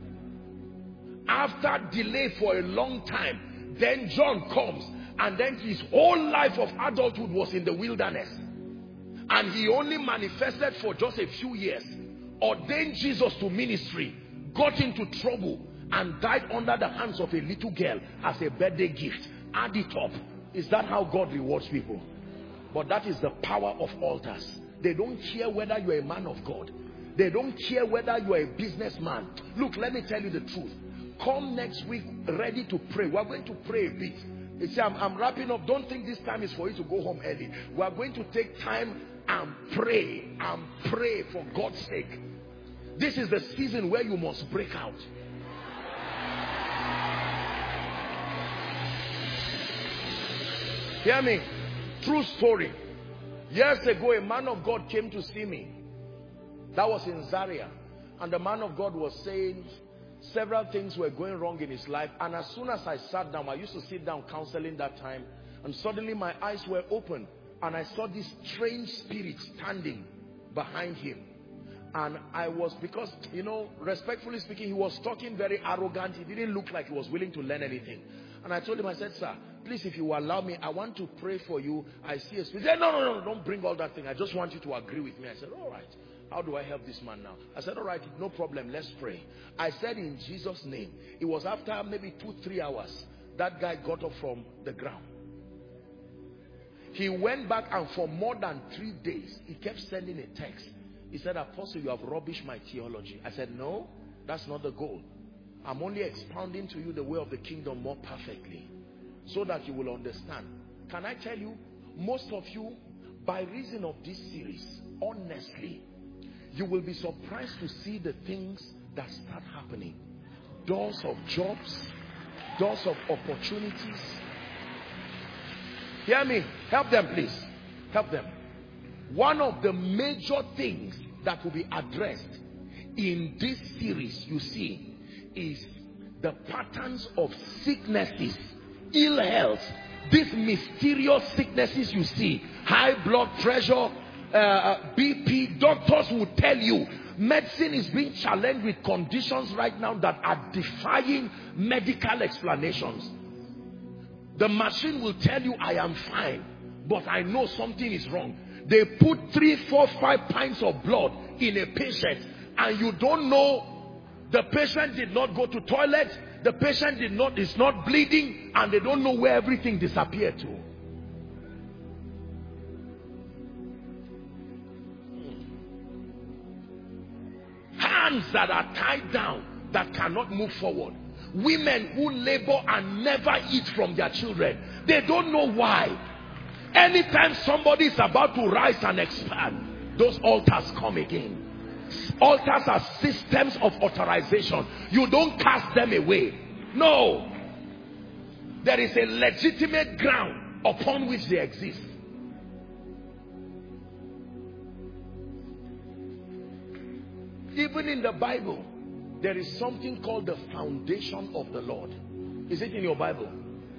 After delay for a long time, then John comes, and then his whole life of adulthood was in the wilderness. And he only manifested for just a few years, ordained Jesus to ministry, got into trouble, and died under the hands of a little girl as a birthday gift. Add it up. Is that how God rewards people? But that is the power of altars. They don't care whether you're a man of God. They don't care whether you're a businessman. Look, let me tell you the truth. Come next week ready to pray. We're going to pray a bit. You see, I'm wrapping up. Don't think this time is for you to go home early. We're going to take time and pray for God's sake. This is the season where you must break out. Hear me. True story. Years ago, a man of God came to see me. That was in Zaria. And the man of God was saying several things were going wrong in his life. And as soon as I sat down, I used to sit down counseling that time, and suddenly my eyes were open, and I saw this strange spirit standing behind him. And I was, because, you know, respectfully speaking, he was talking very arrogant. He didn't look like he was willing to learn anything. And I told him, I said, sir, please, if you will allow me, I want to pray for you. I see a spirit. He said, no, don't bring all that thing. I just want you to agree with me. I said, all right. How do I help this man now? I said, all right, no problem. Let's pray. I said, in Jesus' name. It was after maybe 2-3 hours, that guy got up from the ground. He went back, and for more than 3 days, he kept sending a text. He said, Apostle, you have rubbished my theology. I said, no, that's not the goal. I'm only expounding to you the way of the kingdom more perfectly, so that you will understand. Can I tell you, most of you, by reason of this series, honestly, you will be surprised to see the things that start happening. Doors of jobs, doors of opportunities. Hear me. Help them, please. Help them. One of the major things that will be addressed in this series, you see, is the patterns of sicknesses, ill health, these mysterious sicknesses you see, high blood pressure, BP. Doctors will tell you medicine is being challenged with conditions right now that are defying medical explanations. The machine will tell you, I am fine, but I know something is wrong. They put 3, 4, 5 pints of blood in a patient, and you don't know. The patient did not go to toilet, the patient is not bleeding, and they don't know where everything disappeared to. Hands that are tied down, that cannot move forward. Women who labor and never eat from their children. They don't know why. Anytime somebody is about to rise and expand, those altars come again. Altars are systems of authorization. You don't cast them away. No. There is a legitimate ground upon which they exist. Even in the Bible, there is something called the foundation of the Lord. Is it in your Bible?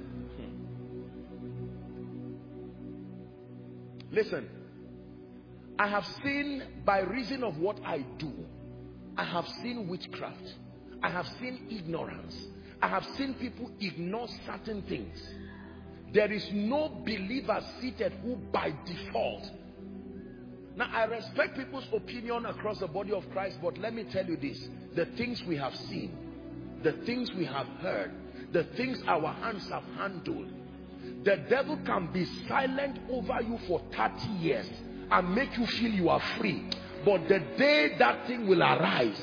Listen, I have seen, by reason of what I do, I have seen witchcraft. I have seen ignorance. I have seen people ignore certain things. There is no believer seated who by default. Now, I respect people's opinion across the body of Christ, but let me tell you this. The things we have seen, the things we have heard, the things our hands have handled, the devil can be silent over you for 30 years and make you feel you are free. But the day that thing will arise,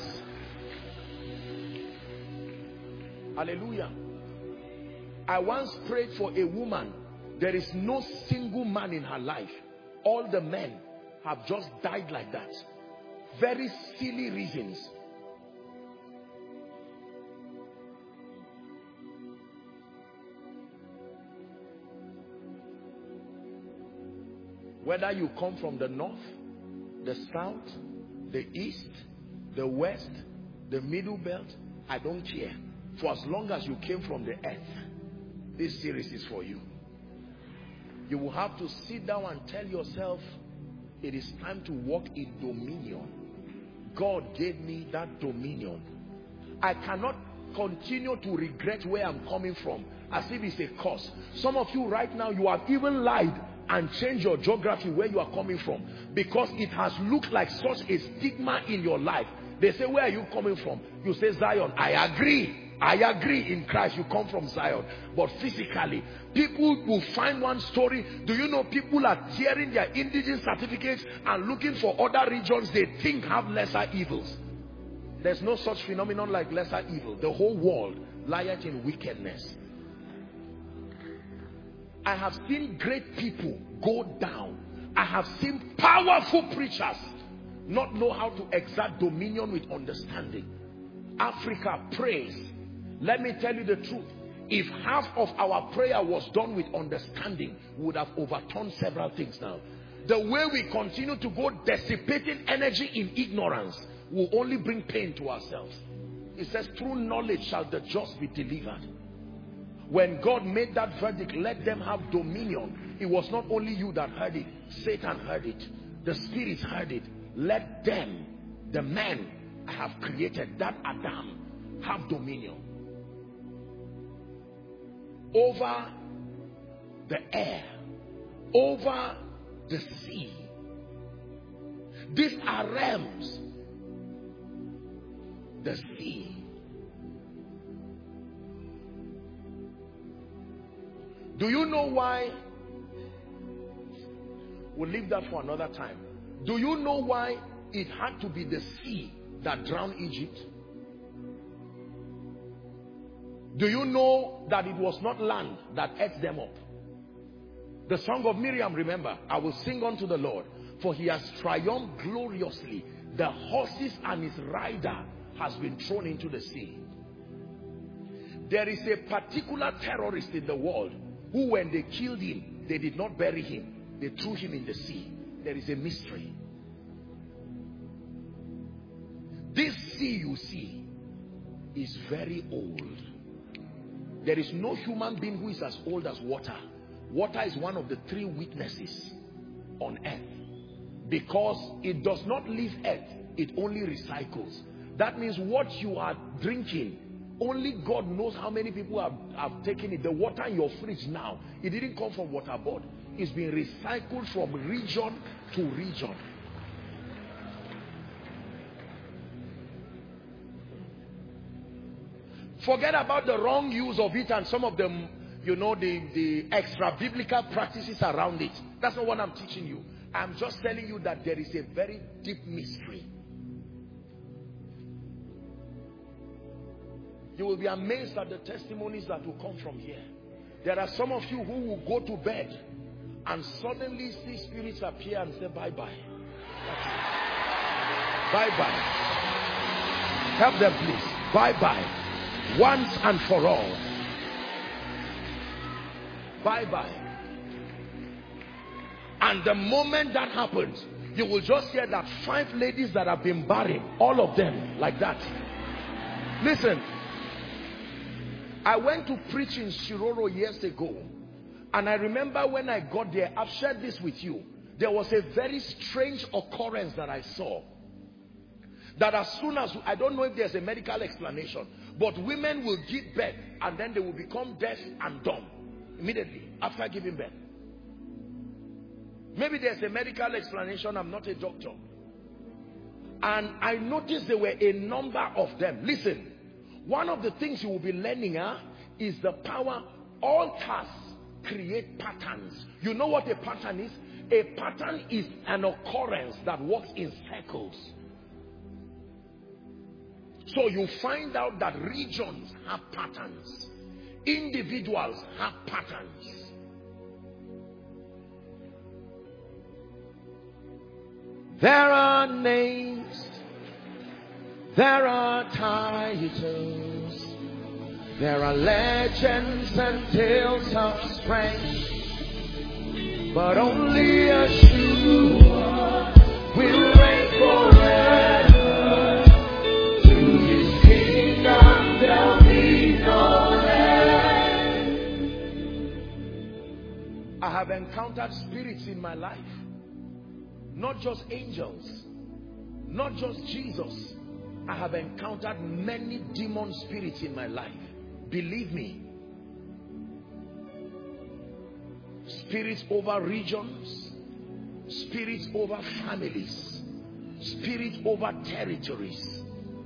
hallelujah. I once prayed for a woman. There is no single man in her life. All the men have just died like that. Very silly reasons. Whether you come from the north, the south, the east, the west, the middle belt, I don't care. For as long as you came from the earth, this series is for you. You will have to sit down and tell yourself, it is time to walk in dominion. God gave me that dominion. I cannot continue to regret where I'm coming from as if it's a curse. Some of you right now, you have even lied and changed your geography where you are coming from because it has looked like such a stigma in your life. They say, where are you coming from? You say Zion. I agree. I agree in Christ you come from Zion. But physically, people will find one story. Do you know people are tearing their indigent certificates and looking for other regions they think have lesser evils? There's no such phenomenon like lesser evil. The whole world lieth in wickedness. I have seen great people go down. I have seen powerful preachers not know how to exert dominion with understanding. Africa prays. Let me tell you the truth. If half of our prayer was done with understanding, we would have overturned several things now. The way we continue to go dissipating energy in ignorance will only bring pain to ourselves. It says, through knowledge shall the just be delivered. When God made that verdict, let them have dominion, it was not only you that heard it. Satan heard it. The spirits heard it. Let them, the men I have created, that Adam, have dominion over the air, over the sea. These are realms. The sea. Do you know why? We'll leave that for another time. Do you know why it had to be the sea that drowned Egypt? Do you know that it was not land that ate them up? The song of Miriam, remember, I will sing unto the Lord, for he has triumphed gloriously. The horses and his rider has been thrown into the sea. There is a particular terrorist in the world who, when they killed him, they did not bury him. They threw him in the sea. there is a mystery. This sea you see is very old. There is no human being who is as old as water. Water is one of the three witnesses on earth, because it does not leave earth, it only recycles. That means what you are drinking, only God knows how many people have taken it. The water in your fridge now, it didn't come from water board. It's been recycled from region to region. Forget about the wrong use of it and some of them, you know, the extra biblical practices around it. That's not what I'm teaching you. I'm just telling you that there is a very deep mystery. You will be amazed at the testimonies that will come from here. There are some of you who will go to bed and suddenly see spirits appear and say bye-bye. Bye-bye. Help them please. Bye-bye. Once and for all. Bye-bye. And the moment that happens, you will just hear that 5 ladies that have been barren, all of them like that. Listen, I went to preach in Shiroro years ago, and I remember when I got there, I've shared this with you, there was a very strange occurrence that I saw. That as soon as, I don't know if there's a medical explanation, but women will give birth and then they will become deaf and dumb immediately after giving birth. Maybe there's a medical explanation, I'm not a doctor. And I noticed there were a number of them. Listen, one of the things you will be learning is the power. Altars create patterns. You know what a pattern is? A pattern is an occurrence that works in circles. So you find out that regions have patterns. Individuals have patterns. There are names. There are titles. There are legends and tales of strength. But only Yeshua will reign forever. I have encountered spirits in my life, not just angels, not just Jesus. I have encountered many demon spirits in my life. Believe me. Spirits over regions, spirits over families, spirits over territories.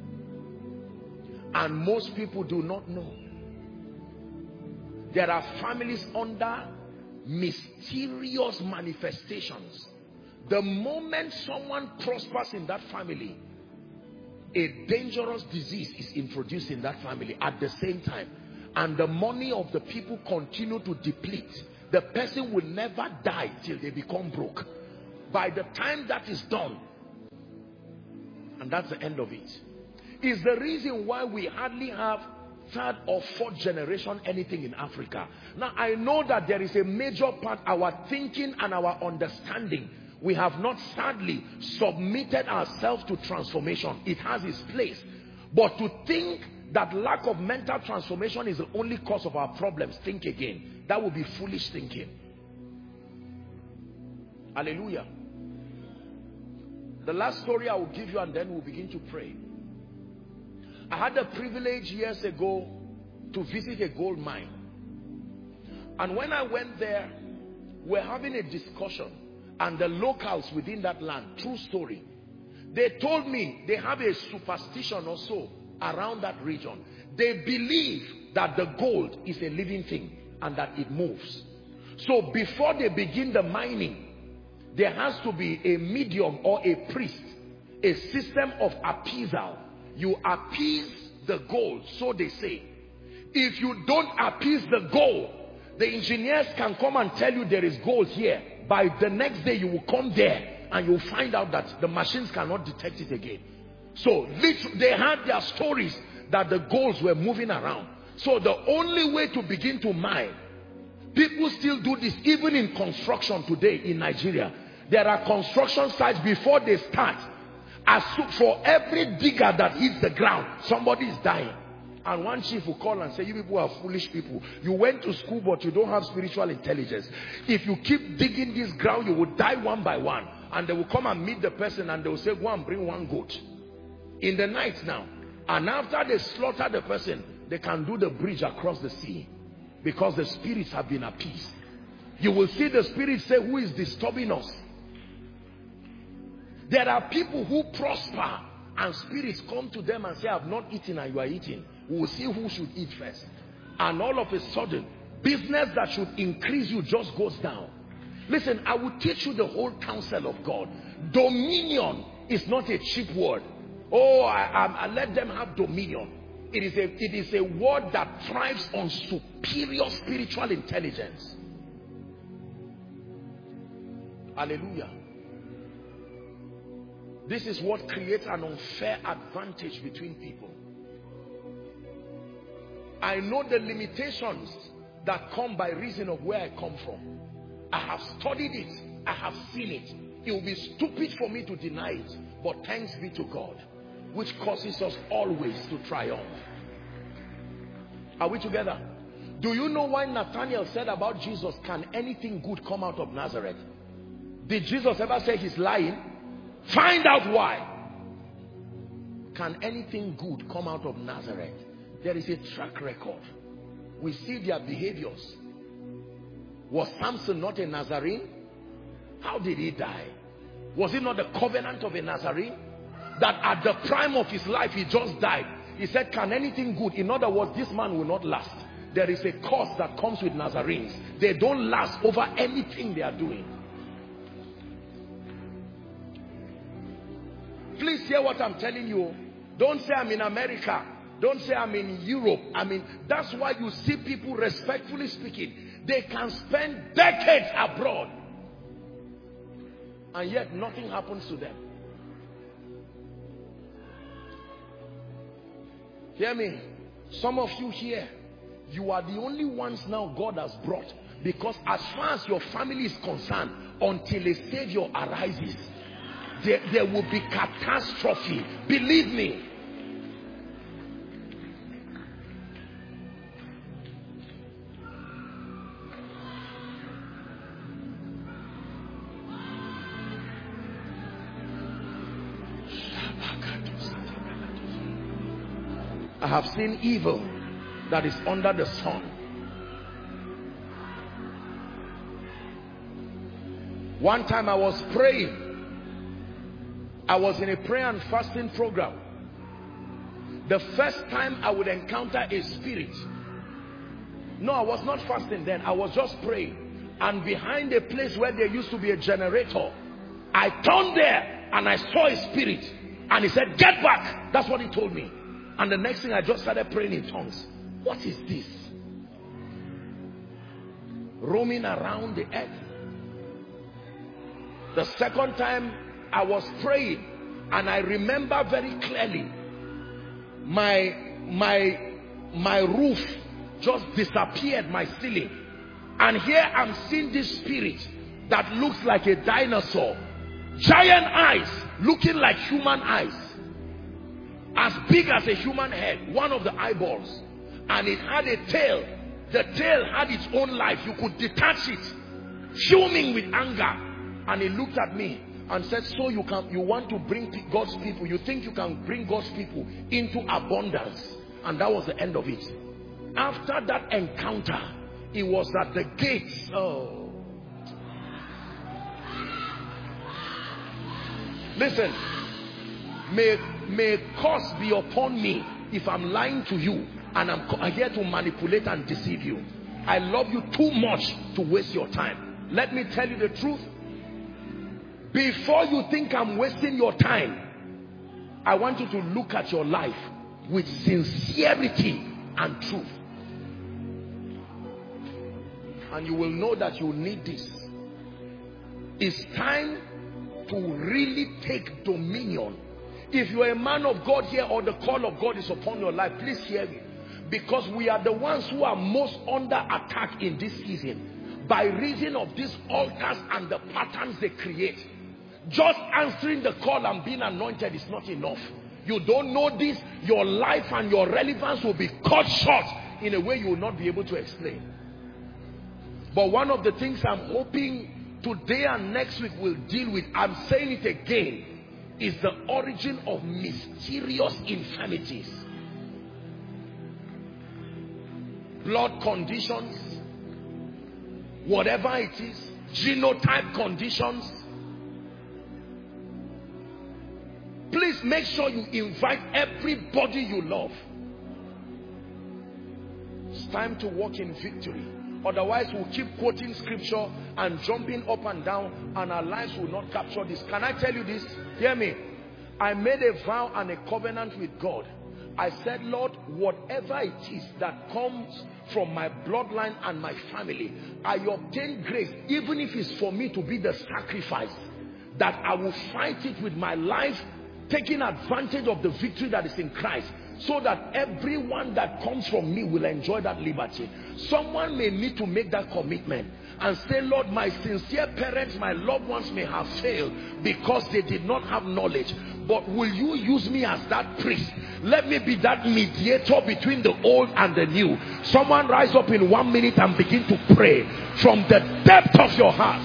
And most people do not know. There are families under mysterious manifestations. The moment someone prospers in that family, a dangerous disease is introduced in that family at the same time, and the money of the people continue to deplete. The person will never die till they become broke. By the time that is done, and that's the end of it, is the reason why we hardly have 3rd or 4th generation anything in Africa. Now I know that there is a major part, our thinking and our understanding, we have not sadly submitted ourselves to transformation. It has its place, but to think that lack of mental transformation is the only cause of our problems, think again. That would be foolish thinking. Hallelujah. The last story I will give you, and then we'll begin to pray. I had the privilege years ago to visit a gold mine. And when I went there, we're having a discussion. And the locals within that land, true story, they told me they have a superstition or so around that region. They believe that the gold is a living thing and that it moves. So before they begin the mining, there has to be a medium or a priest, a system of appeasal. You appease the gold, so they say. If you don't appease the gold, the engineers can come and tell you there is gold here. By the next day you will come there and you'll find out that the machines cannot detect it again. So they had their stories that the golds were moving around. So the only way to begin to mine, people still do this even in construction today in Nigeria. There are construction sites before they start. For every digger that hits the ground, somebody is dying. And one chief will call and say, you people are foolish people. You went to school but you don't have spiritual intelligence. If you keep digging this ground, you will die one by one. And they will come and meet the person and they will say, go and bring one goat. In the night now. And after they slaughter the person, they can do the bridge across the sea. Because the spirits have been appeased. You will see the spirits say, who is disturbing us? There are people who prosper and spirits come to them and say, I have not eaten and you are eating. We will see who should eat first. And all of a sudden, business that should increase you just goes down. Listen, I will teach you the whole counsel of God. Dominion is not a cheap word. Oh, I let them have dominion. It is a word that thrives on superior spiritual intelligence. Hallelujah. This is what creates an unfair advantage between people. I know the limitations that come by reason of where I come from. I have studied it. I have seen it. It will be stupid for me to deny it. But thanks be to God, which causes us always to triumph. Are we together? Do you know why Nathanael said about Jesus, can anything good come out of Nazareth? Did Jesus ever say he's lying? Find out why. Can anything good come out of Nazareth? There is a track record. We see their behaviors. Was Samson not a Nazarene? How did he die? Was it not the covenant of a Nazarene? That at the prime of his life, he just died. He said, can anything good? In other words, this man will not last. There is a curse that comes with Nazarenes. They don't last over anything they are doing. Please hear what I'm telling you. Don't say I'm in America. Don't say I'm in Europe. That's why you see people, respectfully speaking, they can spend decades abroad and yet nothing happens to them. Hear me. Some of you here, you are the only ones now God has brought, because as far as your family is concerned, until a savior arises, there will be catastrophe. Believe me. I have seen evil that is under the sun. One time I was praying. I was in a prayer and fasting program. The first time I would encounter a spirit. No, I was not fasting then. I was just praying. And behind a place where there used to be a generator, I turned there and I saw a spirit. And he said, get back. That's what he told me. And the next thing, I just started praying in tongues. What is this? Roaming around the earth. The second time I was praying, and I remember very clearly, my roof just disappeared, my ceiling. And here I'm seeing this spirit that looks like a dinosaur. Giant eyes, looking like human eyes. As big as a human head, one of the eyeballs. And it had a tail. The tail had its own life. You could detach it. Fuming with anger. And he looked at me and said, so you want to bring God's people, you think you can bring God's people into abundance. And that was the end of it. After that encounter, it was at the gates. Oh. Listen. May curse be upon me if I'm lying to you and I'm here to manipulate and deceive you. I love you too much to waste your time. Let me tell you the truth. Before you think I'm wasting your time, I want you to look at your life with sincerity and truth. And you will know that you need this. It's time to really take dominion. If you are a man of God here, or the call of God is upon your life, please hear me. Because we are the ones who are most under attack in this season. by reason of these altars and the patterns they create. Just answering the call and being anointed is not enough. You don't know this, your life and your relevance will be cut short in a way you will not be able to explain. But one of the things I'm hoping today and next week we'll deal with, I'm saying it again, is the origin of mysterious infirmities. Blood conditions, whatever it is, genotype conditions. Please make sure you invite everybody you love. It's time to walk in victory. Otherwise, we'll keep quoting scripture and jumping up and down, and our lives will not capture this. Can I tell you this? Hear me. I made a vow and a covenant with God. I said, Lord, whatever it is that comes from my bloodline and my family, I obtain grace, even if it's for me to be the sacrifice, that I will fight it with my life, taking advantage of the victory that is in Christ, so that everyone that comes from me will enjoy that liberty. Someone may need to make that commitment and say, Lord, my sincere parents, my loved ones may have failed because they did not have knowledge, but will you use me as that priest? Let me be that mediator between the old and the new. Someone rise up in 1 minute and begin to pray from the depth of your heart.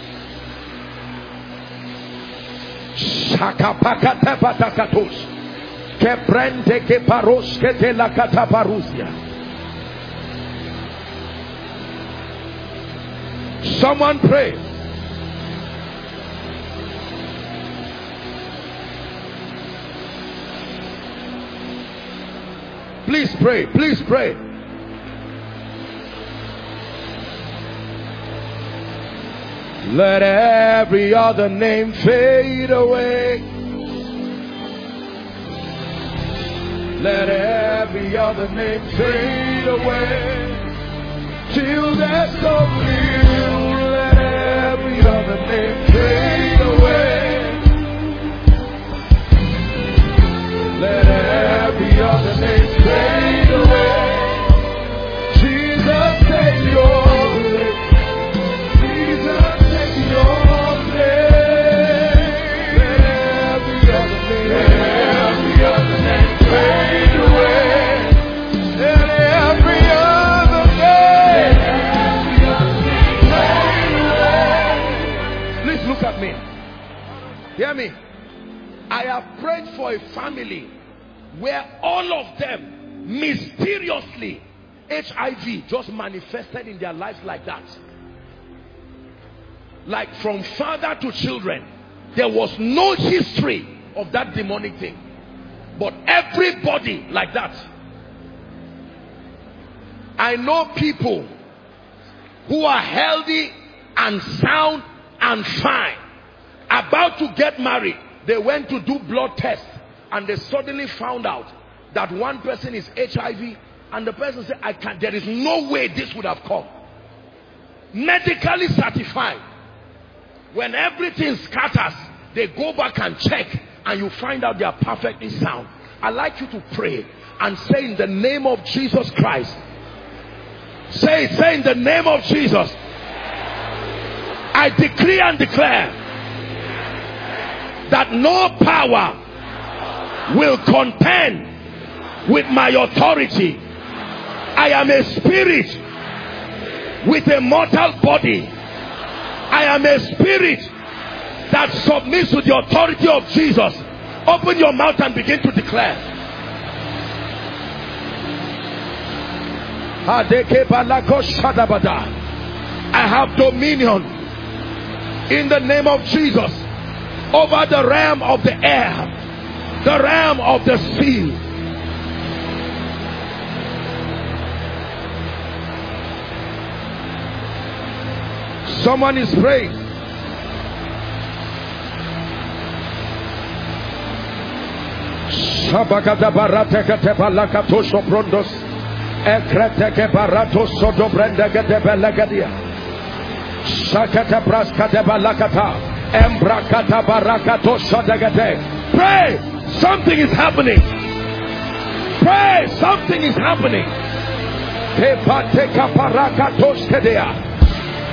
Someone pray. Please pray. Please pray. Let every other name fade away. Let every other name fade away. Till there's only you. Let every other name fade away. Let every other name fade away. Jesus, take your place. Jesus, take your place. Let every other name fade away. Let every other name. Please look at me. Hear me. I have prayed for a family where all of them mysteriously HIV just manifested in their lives like that. Like from father to children, there was no history of that demonic thing, but everybody like that. I know people who are healthy and sound and fine, about to get married. They went to do blood tests and they suddenly found out that one person is HIV, and the person said, there is no way this would have come. Medically certified. When everything scatters, they go back and check, and you find out they are perfectly sound. I'd like you to pray and say, in the name of Jesus Christ. Say in the name of Jesus, I decree and declare that no power will contend with my authority. I am a spirit with a mortal body. I am a spirit that submits to the authority of Jesus. Open your mouth and begin to declare. I have dominion in the name of Jesus over the realm of the air, the realm of the sea. Someone is praying. Shabakata barateka tepalakato soprondos ekreteke barato sodo brendeke tepelagadia shakata praskate balakata embrakata barakato sodagate. Pray, something is happening. Pray, something is happening. Tepateka barakato skedea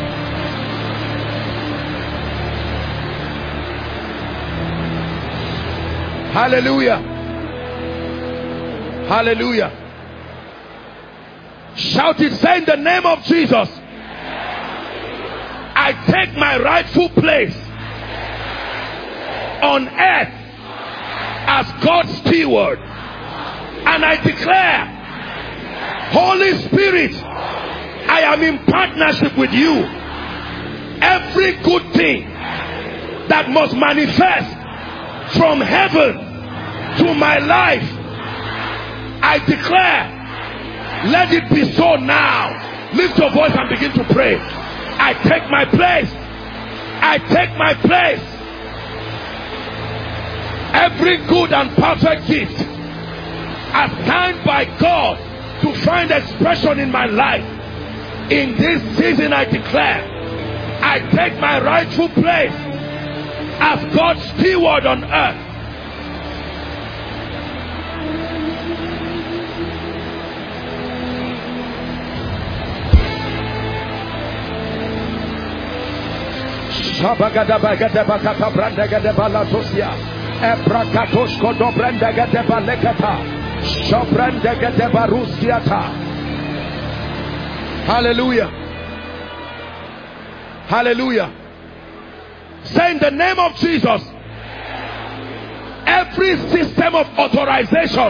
Hallelujah. Hallelujah. Shout it, say in the name of Jesus, I take my rightful place on earth as God's steward, and I declare, Holy Spirit, I am in partnership with you. Every good thing that must manifest from heaven to my life, I declare, let it be so now. Lift your voice and begin to pray. I take my place. I take my place. Every good and perfect gift assigned by God to find expression in my life, in this season I declare, I take my rightful place as God's steward on earth. Hallelujah. Hallelujah. Say in the name of Jesus, every system of authorization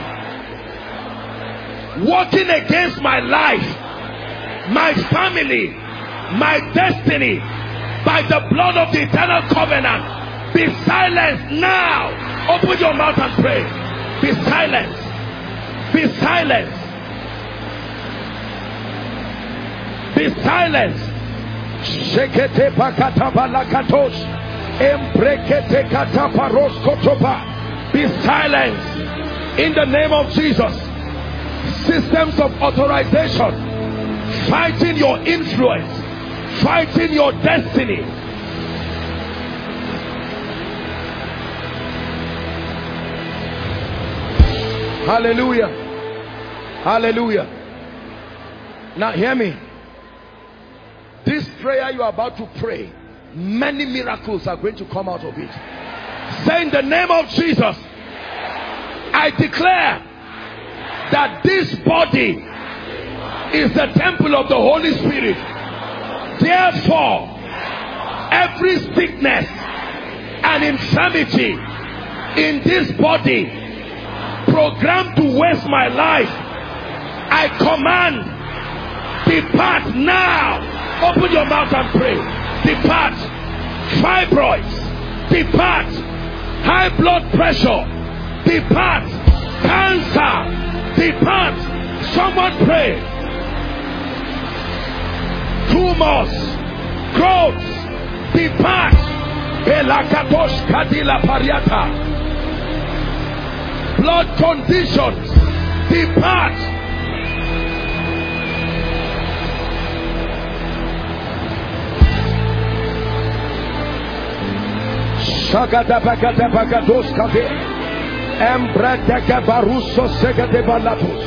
working against my life, my family, my destiny, by the blood of the eternal covenant, be silenced now. Open your mouth and pray. Be silenced. Be silenced. Be silenced. Shekete pakata balakatosh. Embrekete kataparos kotoba. Be silenced in the name of Jesus. Systems of authorization fighting your influence, fighting your destiny. Hallelujah. Hallelujah. Now hear me. This prayer you are about to pray, many miracles are going to come out of it. Say in the name of Jesus, I declare that this body is the temple of the Holy Spirit. Therefore, every sickness and infirmity in this body programmed to waste my life, I command, depart now. Open your mouth and pray. Depart. Fibroids, depart. High blood pressure, depart. Cancer, depart. Someone pray. Tumors, growths, depart. Elakatosh kadila pariata. Blood conditions, depart. Shagada bagada bagados kave. Embradega baruso segade balatos.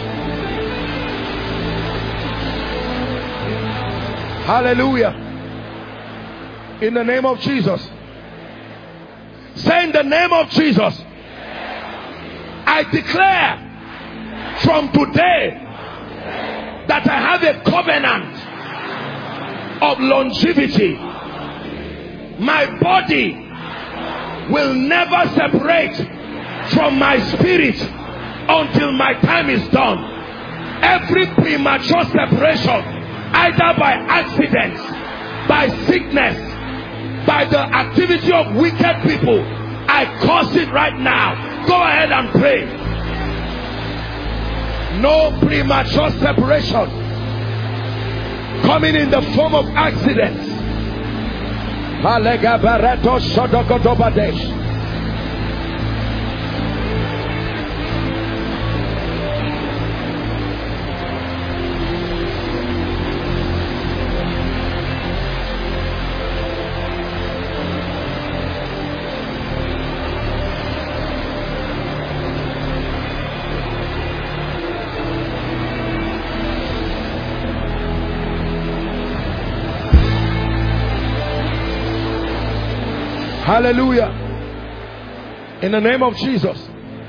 Hallelujah. In the name of Jesus. Say in the name of Jesus, I declare from today that I have a covenant of longevity. My body will never separate from my spirit until my time is done. Every premature separation, either by accidents, by sickness, by the activity of wicked people, I curse it right now. Go ahead and pray. No premature separation coming in the form of accidents. Hallelujah. In the name of Jesus,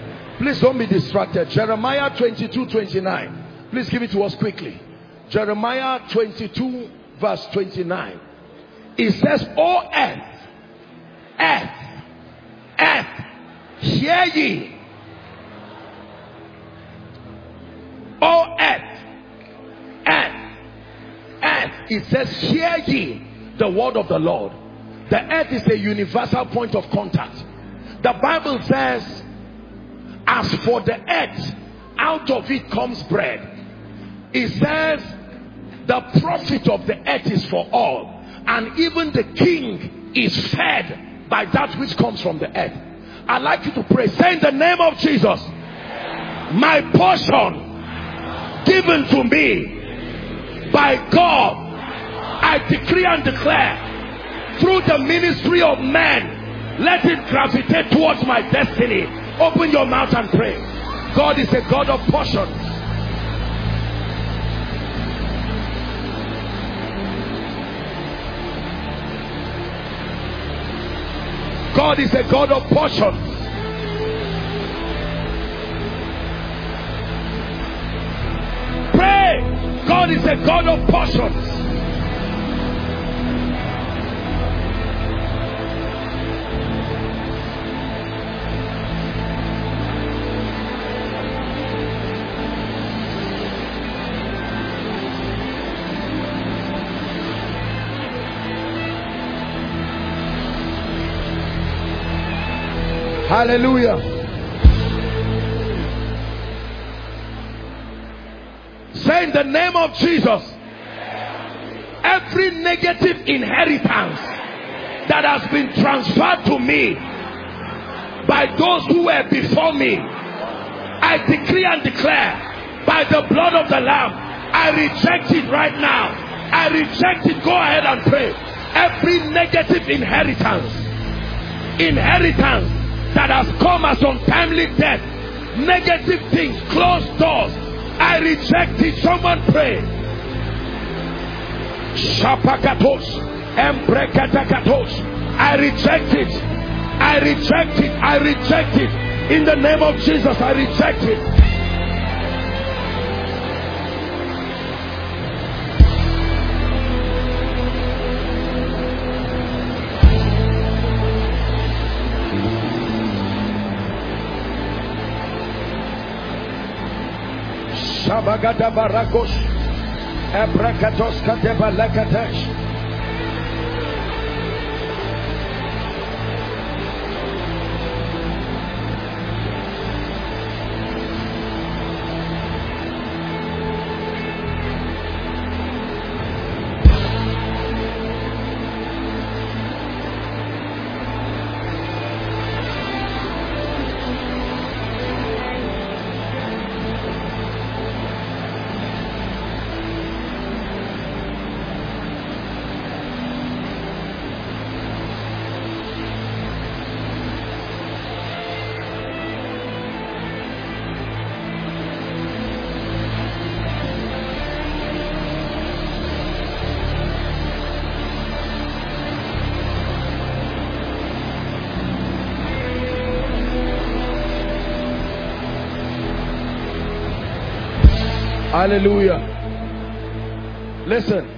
Please don't be distracted. Jeremiah 22:29. Please give it to us quickly. Jeremiah 22 verse 29. It says, "O earth, earth, earth, hear ye. O earth, earth, earth." It says, "Hear ye the word of the Lord." The earth is a universal point of contact. The Bible says, "As for the earth, out of it comes bread." It says, "The profit of the earth is for all, and even the king is fed by that which comes from the earth." I'd like you to pray. Say, "In the name of Jesus, my portion given to me by God, I decree and declare through the ministry of men, let it gravitate towards my destiny." Open your mouth and pray. God is a God of portions. God is a God of portions. Pray. God is a God of portions. Hallelujah. Say, "In the name of Jesus, every negative inheritance that has been transferred to me by those who were before me, I decree and declare by the blood of the Lamb, I reject it right now. I reject it." Go ahead and pray. Every negative inheritance that has come as untimely death, negative things, closed doors, I reject it. Someone pray. Shapakatos, Embrekatakatos. I reject it. I reject it. I reject it. In the name of Jesus, I reject it. Shabagada barakos, Ebrakatos katebalakatesh. Hallelujah. Listen,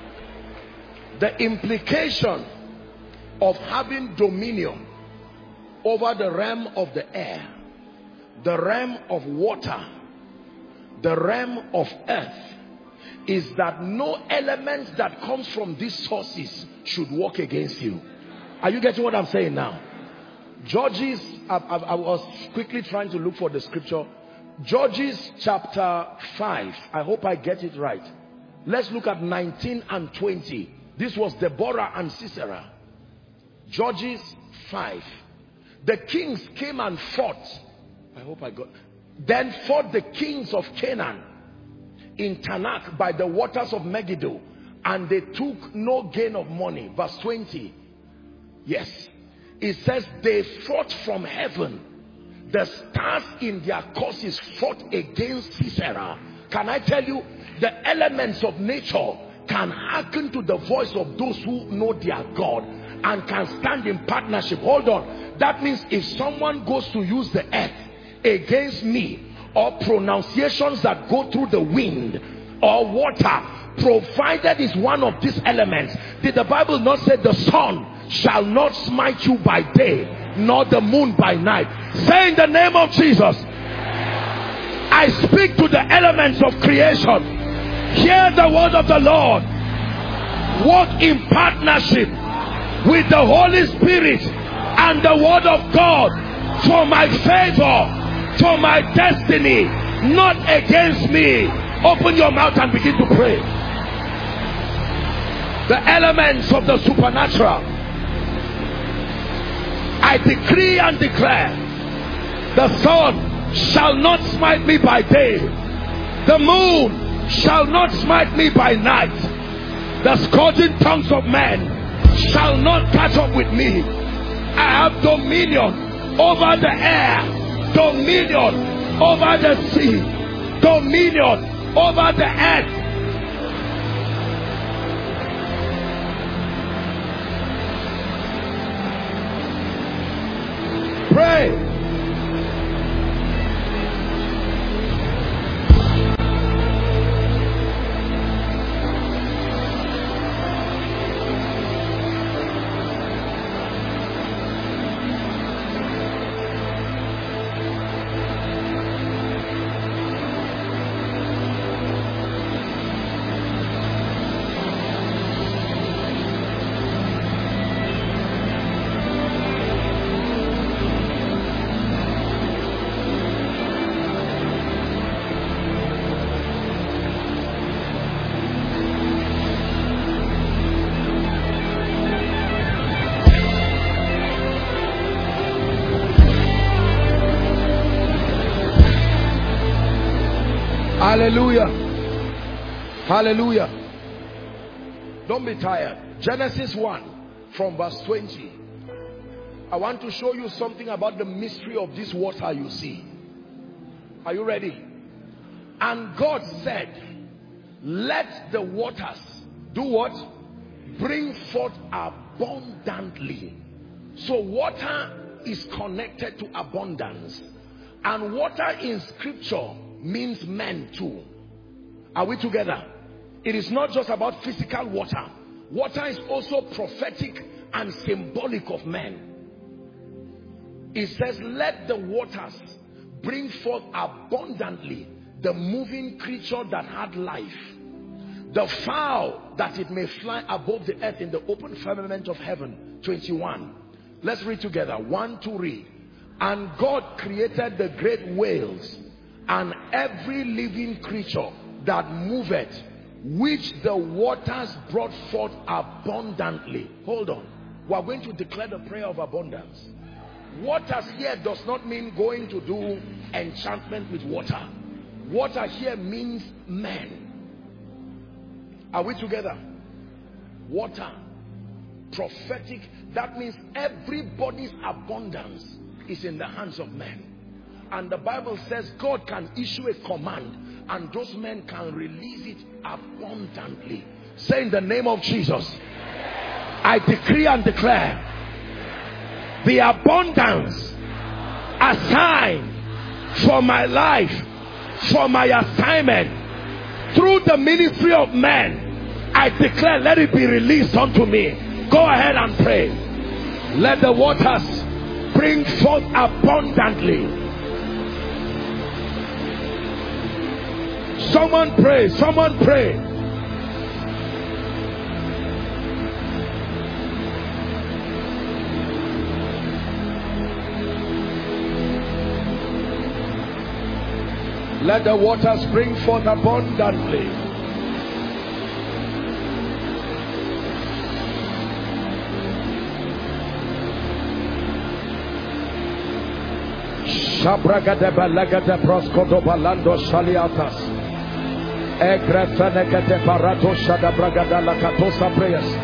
the implication of having dominion over the realm of the air, the realm of water, the realm of earth, is that no element that comes from these sources should work against you. Are you getting what I'm saying now? Judges, I was quickly trying to look for the scripture. Judges chapter 5. I hope I get it right. Let's look at 19 and 20. This was Deborah and Sisera. Judges 5. The kings came and fought. I hope I got. Then fought the kings of Canaan in Tanakh by the waters of Megiddo, and they took no gain of money. Verse 20. Yes. It says they fought from heaven. The stars in their courses fought against Sisera. Can I tell you, the elements of nature can hearken to the voice of those who know their God and can stand in partnership. Hold on. That means if someone goes to use the earth, against me, or pronunciations that go through the wind or water, provided is one of these elements. Did the Bible not say the sun shall not smite you by day, nor the moon by night? Say in the name of Jesus, I speak to the elements of creation. Hear the word of the Lord. Walk in partnership with the Holy Spirit and the word of God for my favor, for my destiny, not against me. Open your mouth and begin to pray. The elements of the supernatural. I decree and declare, the sun shall not smite me by day, the moon shall not smite me by night. The scourging tongues of men shall not catch up with me. I have dominion over the air, dominion over the sea, dominion over the earth. Pray. Hallelujah. Hallelujah. Don't be tired. Genesis 1 from verse 20. I want to show you something about the mystery of this water you see. Are you ready? And God said, let the waters do what? Bring forth abundantly. So water is connected to abundance. And water in scripture means men too. Are we together? It is not just about physical water. Water is also prophetic and symbolic of men. It says, let the waters bring forth abundantly the moving creature that had life, the fowl that it may fly above the earth in the open firmament of heaven. 21. Let's read together. 1, 2, read. And God created the great whales and every living creature that moveth, which the waters brought forth abundantly. Hold on. We are going to declare the prayer of abundance. Waters here does not mean going to do enchantment with water. Water here means men. Are we together? Water. Prophetic. That means everybody's abundance is in the hands of men. And the Bible says God can issue a command and those men can release it abundantly. Say in the name of Jesus, I decree and declare the abundance assigned for my life, for my assignment, through the ministry of men. I declare, let it be released unto me. Go ahead and pray. Let the waters bring forth abundantly. Someone pray, someone pray. Let the waters bring forth abundantly. Shabragada balagada proskodo balando shaliatas. Egrefenekete parato shada bragada lakatosa prayers.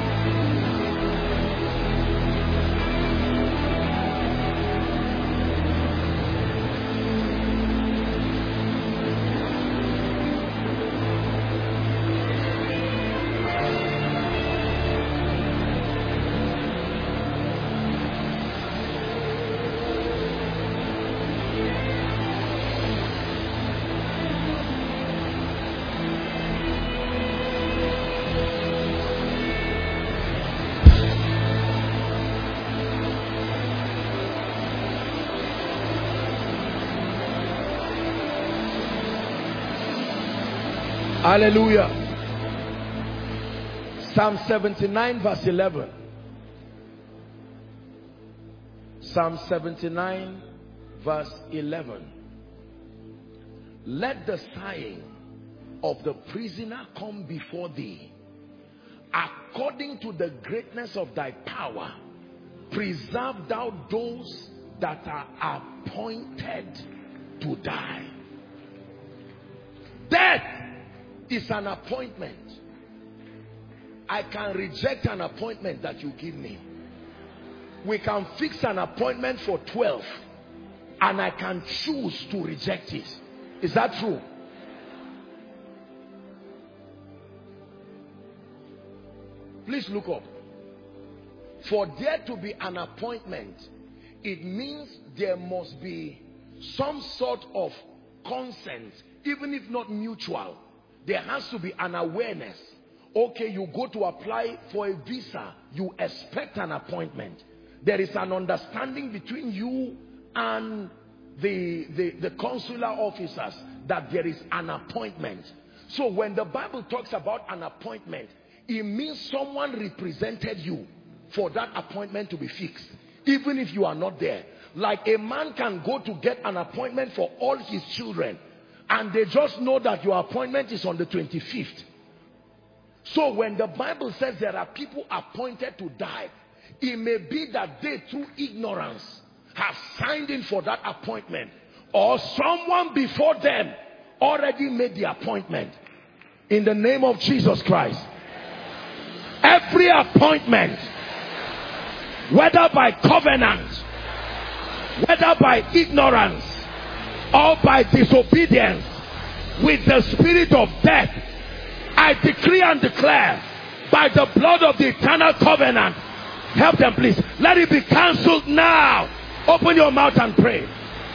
Hallelujah. Psalm 79 verse 11. Psalm 79 verse 11. Let the sighing of the prisoner come before thee. According to the greatness of thy power, preserve thou those that are appointed to die. Death is an appointment. I can reject an appointment that you give me. We can fix an appointment for 12 and I can choose to reject it. Is that true? Please look up. For there to be an appointment, it means there must be some sort of consent, even if not mutual. There has to be an awareness. Okay, you go to apply for a visa, you expect an appointment. There is an understanding between you and the consular officers that there is an appointment. So when the Bible talks about an appointment, it means someone represented you for that appointment to be fixed, even if you are not there. Like a man can go to get an appointment for all his children, and they just know that your appointment is on the 25th. So when the Bible says there are people appointed to die, it may be that they, through ignorance, have signed in for that appointment, or someone before them already made the appointment. In the name of Jesus Christ, every appointment, whether by covenant, whether by ignorance, or by disobedience, with the spirit of death, I decree and declare by the blood of the eternal covenant. Help them, please. Let it be cancelled now. Open your mouth and pray.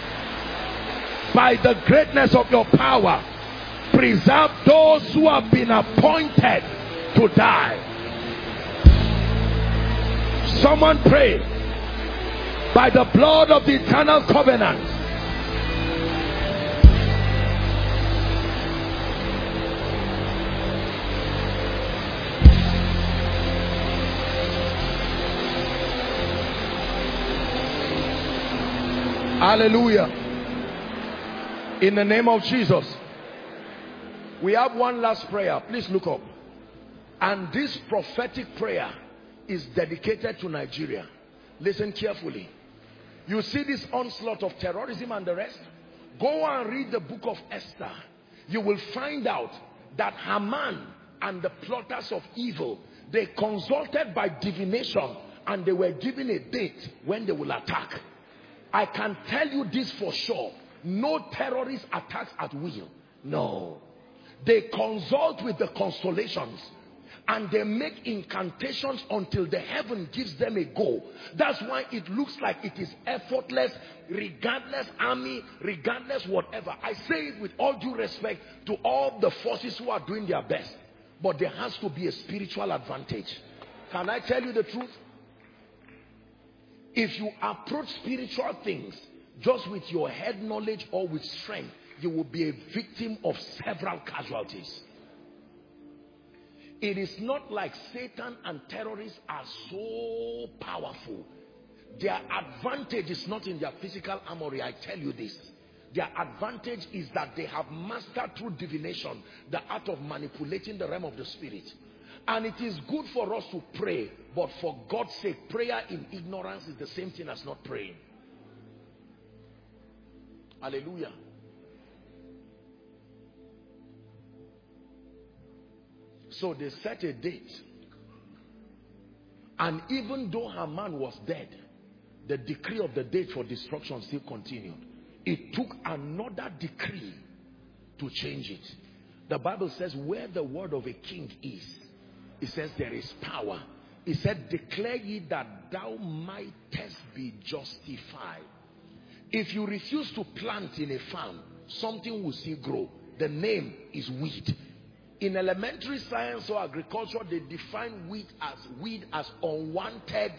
By the greatness of your power, preserve those who have been appointed to die. Someone pray. By the blood of the eternal covenant. Hallelujah. In the name of Jesus. We have one last prayer. Please look up. And this prophetic prayer is dedicated to Nigeria. Listen carefully. You see this onslaught of terrorism and the rest? Go and read the book of Esther. You will find out that Haman and the plotters of evil, they consulted by divination and they were given a date when they will attack. I can tell you this for sure. No terrorist attacks at will. No. They consult with the constellations and they make incantations until the heaven gives them a go. That's why it looks like it is effortless, regardless army, regardless whatever. I say it with all due respect to all the forces who are doing their best. But there has to be a spiritual advantage. Can I tell you the truth? If you approach spiritual things just with your head knowledge or with strength, you will be a victim of several casualties. It is not like Satan and terrorists are so powerful. Their advantage is not in their physical armory, I tell you this. Their advantage is that they have mastered through divination the art of manipulating the realm of the spirit. And it is good for us to pray, but for God's sake, prayer in ignorance is the same thing as not praying. Hallelujah. So they set a date. And even though Haman was dead, the decree of the date for destruction still continued. It took another decree to change it. The Bible says where the word of a king is, it says there is power. It said, declare ye that thou mightest be justified. If you refuse to plant in a farm, something will still grow. The name is weed. In elementary science or agriculture, they define weed as unwanted.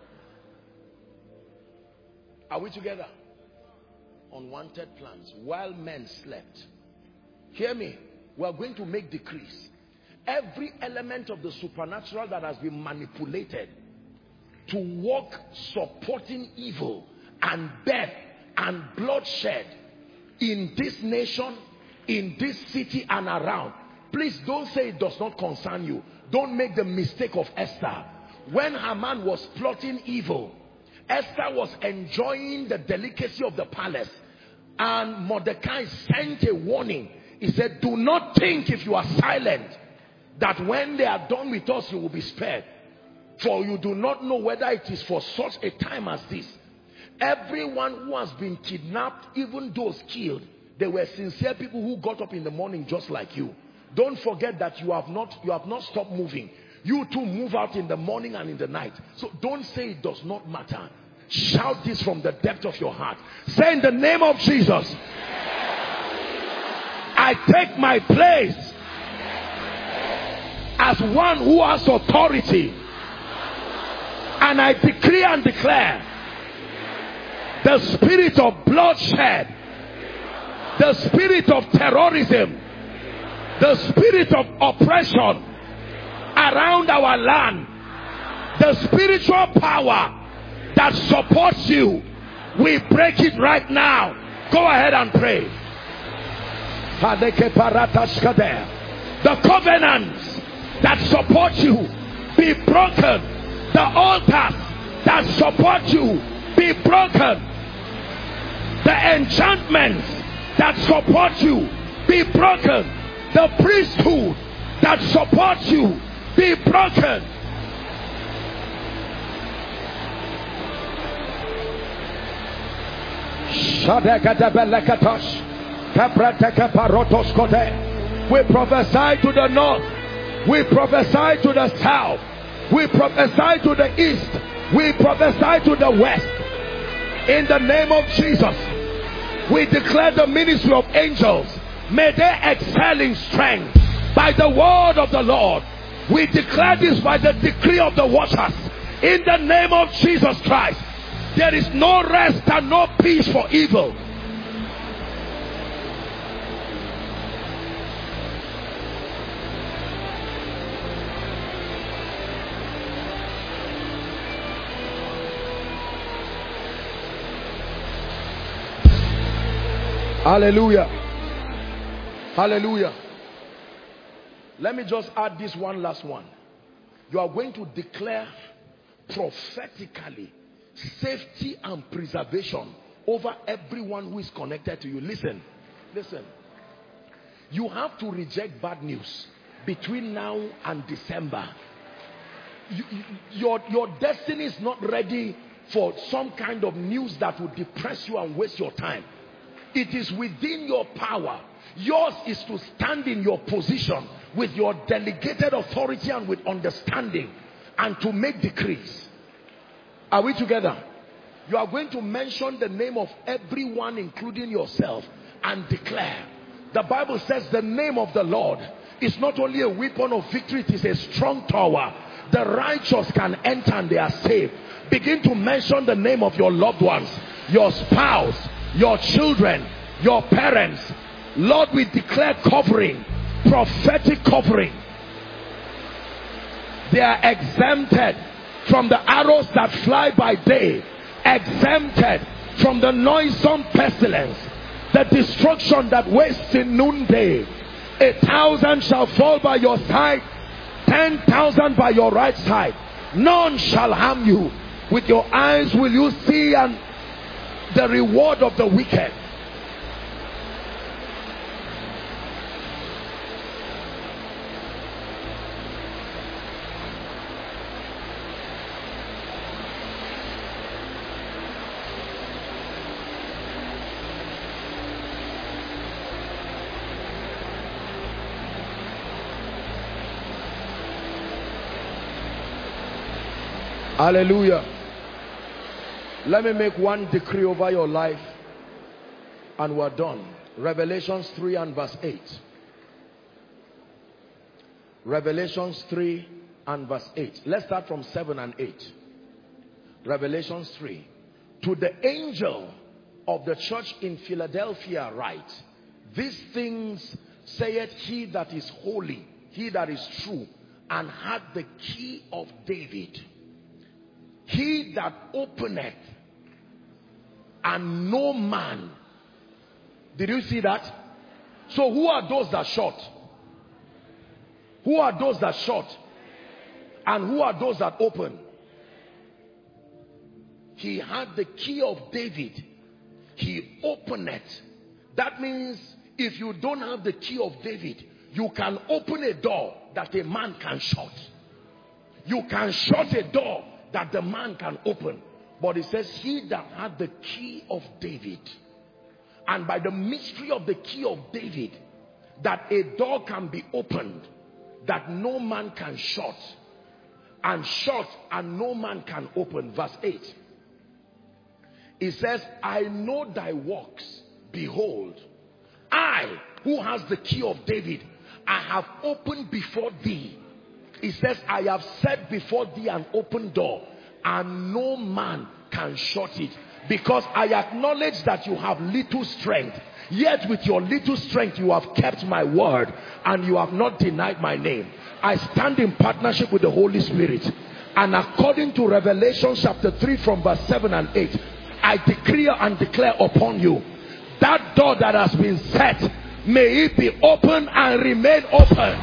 Are we together? Unwanted plants while men slept. Hear me. We are going to make decrees. Every element of the supernatural that has been manipulated to work supporting evil and death and bloodshed in this nation, in this city and around. Please don't say it does not concern you. Don't make the mistake of Esther. When Haman was plotting evil, Esther was enjoying the delicacy of the palace, and Mordecai sent a warning. He said, do not think if you are silent that when they are done with us you will be spared, for you do not know whether it is for such a time as this. Everyone who has been kidnapped, even those killed, they were sincere people who got up in the morning just like you. Don't forget that you have not stopped moving. You too move out in the morning and in the night. So don't say it does not matter. Shout this from the depth of your heart. Say, in the name of Jesus, I take my place as one who has authority, and I decree and declare the spirit of bloodshed, the spirit of terrorism, the spirit of oppression around our land, the spiritual power that supports you, we break it right now. Go ahead and pray. The covenants that support you be broken. The altars that support you be broken. The enchantments that support you be broken. The priesthood that supports you be broken. We prophesy to the north, we prophesy to the south, we prophesy to the east, we prophesy to the west. In the name of Jesus, we declare the ministry of angels, may they excel in strength by the word of the Lord. We declare this by the decree of the watchers. In the name of Jesus Christ, there is no rest and no peace for evil. Hallelujah. Hallelujah. Let me just add this one last one. You are going to declare prophetically safety and preservation over everyone who is connected to you. Listen. You have to reject bad news between now and December. Your destiny is not ready for some kind of news that will depress you and waste your time. It is within your power. Yours is to stand in your position with your delegated authority and with understanding, and to make decrees. Are we together? You are going to mention the name of everyone, including yourself, and declare. The Bible says the name of the Lord is not only a weapon of victory, it is a strong tower. The righteous can enter and they are saved. Begin to mention the name of your loved ones, your spouse, your children, your parents. Lord, we declare covering, prophetic covering. They are exempted from the arrows that fly by day, exempted from the noisome pestilence, the destruction that wastes in noonday. 1,000 shall fall by your side, 10,000 by your right side. None shall harm you. With your eyes will you see and the reward of the wicked. Hallelujah. Let me make one decree over your life and we're done. Revelations 3 and verse 8. Revelations 3 and verse 8. Let's start from 7 and 8. Revelations 3. To the angel of the church in Philadelphia write, these things saith, he that is holy, he that is true, and hath the key of David. He that openeth, and no man. Did you see that? So who are those that shut? Who are those that shut? And who are those that open? He had the key of David. He opened it. That means if you don't have the key of David, you can open a door that a man can shut. You can shut a door that the man can open. But it says, he that had the key of David. And by the mystery of the key of David, that a door can be opened that no man can shut. And shut and no man can open. Verse 8. It says, I know thy works. Behold, I, who has the key of David, I have opened before thee. It says, I have set before thee an open door, and no man can shut it. Because I acknowledge that you have little strength, yet with your little strength you have kept my word, and you have not denied my name. I stand in partnership with the Holy Spirit, and according to Revelation chapter 3 from verse 7 and 8, I decree and declare upon you, that door that has been set, may it be open and remain open.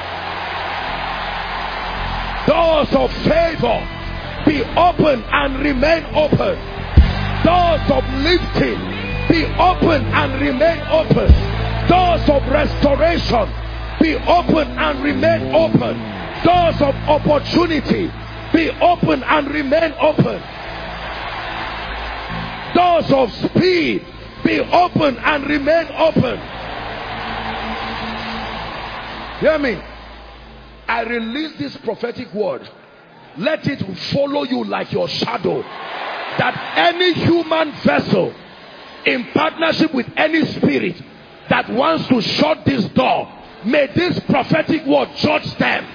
Doors of favor be open and remain open. Doors of lifting be open and remain open. Doors of restoration be open and remain open. Doors of opportunity be open and remain open. Doors of speed be open and remain open. Hear me. I release this prophetic word. Let it follow you like your shadow. That any human vessel in partnership with any spirit that wants to shut this door, may this prophetic word judge them.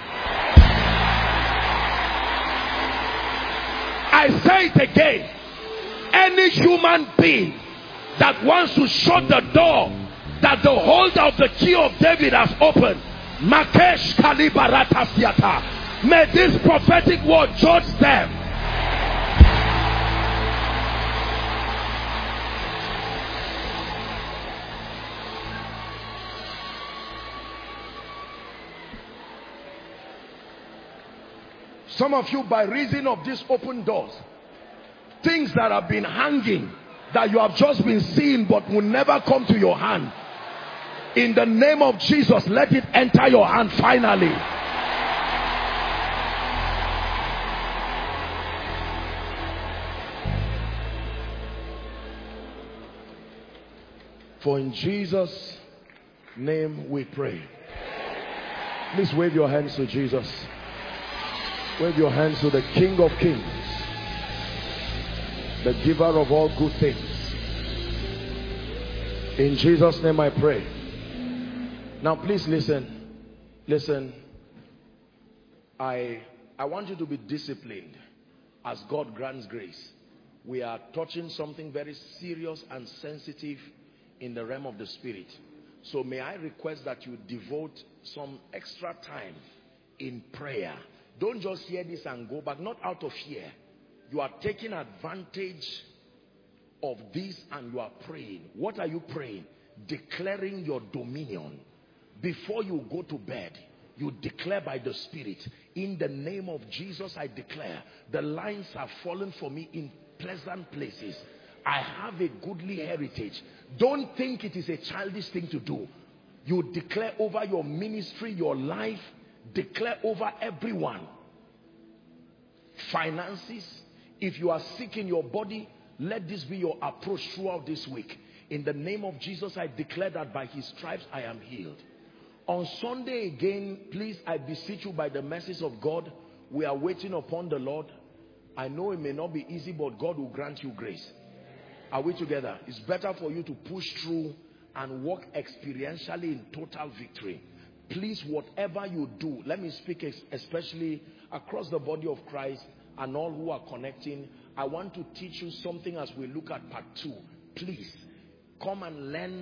I say it again. Any human being that wants to shut the door that the holder of the key of David has opened, Makesh Kalibarata Siata, may this prophetic word judge them. Some of you, by reason of these open doors, things that have been hanging, that you have just been seeing but will never come to your hand, in the name of Jesus, let it enter your hand finally. For in Jesus' name we pray. Please wave your hands to Jesus. Wave your hands to the King of Kings, the giver of all good things. In Jesus' name I pray. Now please listen. Listen. I want you to be disciplined as God grants grace. We are touching something very serious and sensitive in the realm of the spirit. So may I request that you devote some extra time in prayer. Don't just hear this and go back, not out of fear. You are taking advantage of this and you are praying. What are you praying? Declaring your dominion. Before you go to bed, you declare by the Spirit, in the name of Jesus I declare, the lines have fallen for me in pleasant places. I have a goodly heritage. Don't think it is a childish thing to do. You declare over your ministry, your life, declare over everyone. Finances, if you are sick in your body, let this be your approach throughout this week. In the name of Jesus, I declare that by his stripes I am healed. On Sunday again, please, I beseech you by the mercies of God, we are waiting upon the Lord. I know it may not be easy, but God will grant you grace. Are we together? It's better for you to push through and walk experientially in total victory. Please, whatever you do, let me speak especially across the body of Christ and all who are connecting. I want to teach you something as we look at part 2. Please, come and learn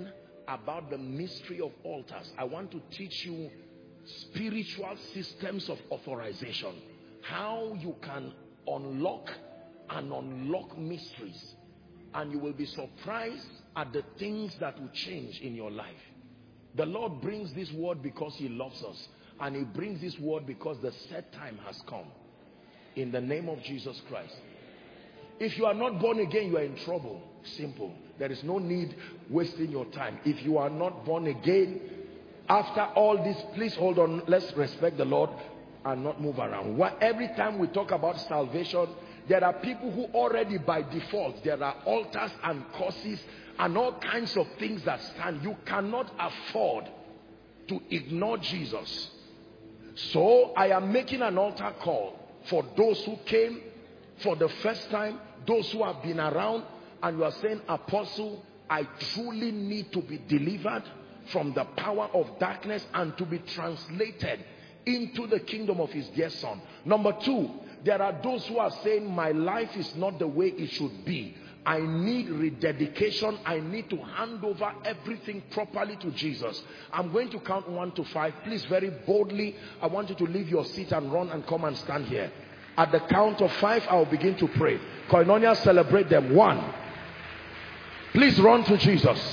about the mystery of altars. I want to teach you spiritual systems of authorization. How you can unlock and unlock mysteries. And you will be surprised at the things that will change in your life. The Lord brings this word because he loves us. And he brings this word because the set time has come. In the name of Jesus Christ. If you are not born again, you are in trouble. Simple. There is no need wasting your time. If you are not born again, after all this, please hold on. Let's respect the Lord and not move around. Every time we talk about salvation, there are people who already by default, there are altars and curses and all kinds of things that stand. You cannot afford to ignore Jesus. So I am making an altar call for those who came for the first time, those who have been around, and you are saying, Apostle, I truly need to be delivered from the power of darkness and to be translated into the kingdom of his dear son. Number two, there are those who are saying, my life is not the way it should be. I need rededication. I need to hand over everything properly to Jesus. I'm going to count 1 to 5. Please, very boldly, I want you to leave your seat and run and come and stand here. At the count of 5, I'll begin to pray. Koinonia, celebrate them. 1. Please run to Jesus.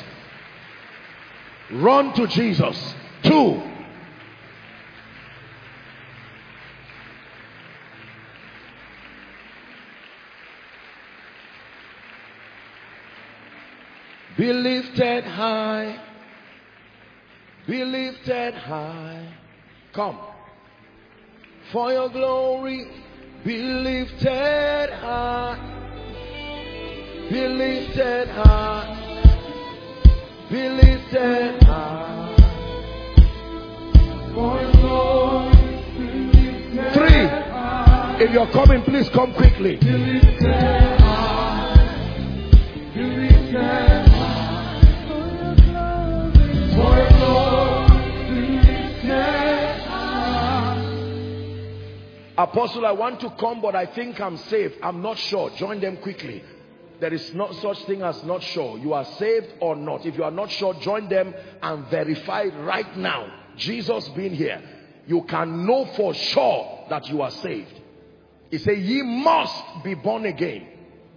Run to Jesus. 2. Be lifted high. Be lifted high. Come. For your glory, be lifted high. Be lifted high. Be lifted high. For your glory, be lifted 3. High. If you're coming, please come quickly. Be lifted high. Be lifted high. Apostle, I want to come, but I think I'm safe. I'm not sure. Join them quickly. There is no such thing as not sure. You are saved or not. If you are not sure, join them and verify right now. Jesus being here, you can know for sure that you are saved. He said, ye must be born again.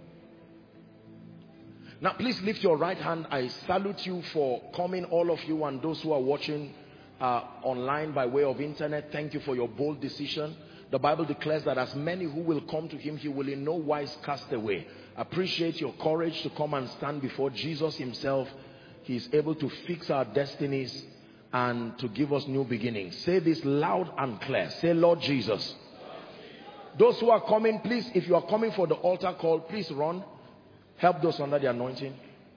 Now please lift your right hand. I salute you for coming, all of you, and those who are watching online by way of internet. Thank you for your bold decision. The Bible declares that as many who will come to him, he will in no wise cast away. Appreciate your courage to come and stand before Jesus himself. He is able to fix our destinies and to give us new beginnings. Say this loud and clear. Say, Lord Jesus. Those who are coming, please, if you are coming for the altar call, please run. Help those under the anointing.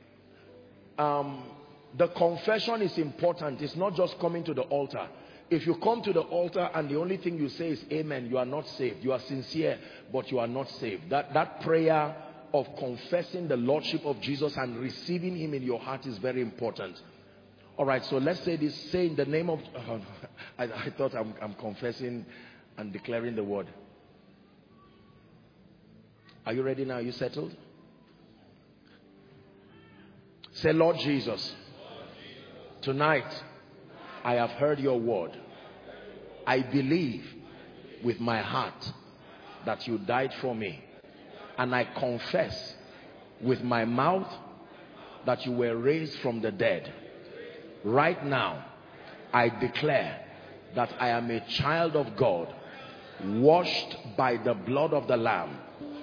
The confession is important. It's not just coming to the altar. If you come to the altar and the only thing you say is amen, you are not saved. You are sincere, but you are not saved. That prayer of confessing the lordship of Jesus and receiving him in your heart is very important. All right, so let's say this. Say in the name of... I thought I'm confessing and declaring the word. Are you ready now? Are you settled? Say, Lord Jesus, tonight I have heard your word. I believe with my heart that you died for me. And I confess with my mouth that you were raised from the dead. Right now, I declare that I am a child of God, washed by the blood of the Lamb.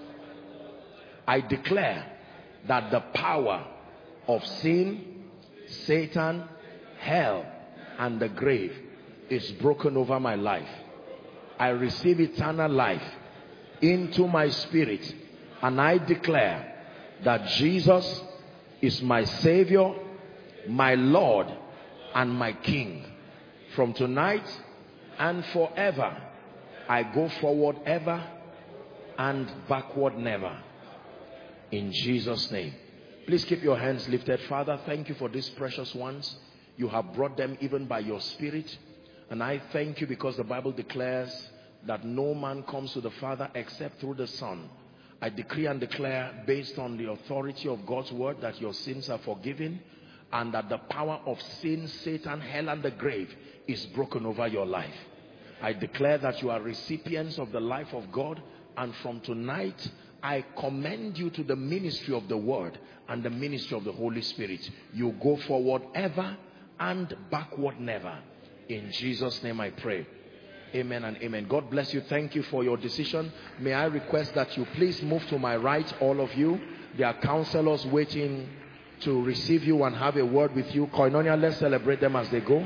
I declare that the power of sin, Satan, hell, and the grave is broken over my life. I receive eternal life into my spirit, and I declare that Jesus is my Savior, my Lord, and my King. From tonight and forever, I go forward ever and backward never. In Jesus' name. Please keep your hands lifted. Father, thank you for these precious ones. You have brought them even by your Spirit. And I thank you because the Bible declares that no man comes to the Father except through the Son. I decree and declare, based on the authority of God's word, that your sins are forgiven and that the power of sin, Satan, hell, and the grave is broken over your life. I declare that you are recipients of the life of God, and from tonight I commend you to the ministry of the word and the ministry of the Holy Spirit. You go forward ever and backward never. In Jesus' name I pray. Amen and amen. God bless you. Thank you for your decision. May I request that you please move to my right, all of you. There are counselors waiting to receive you and have a word with you. Koinonia, let's celebrate them as they go.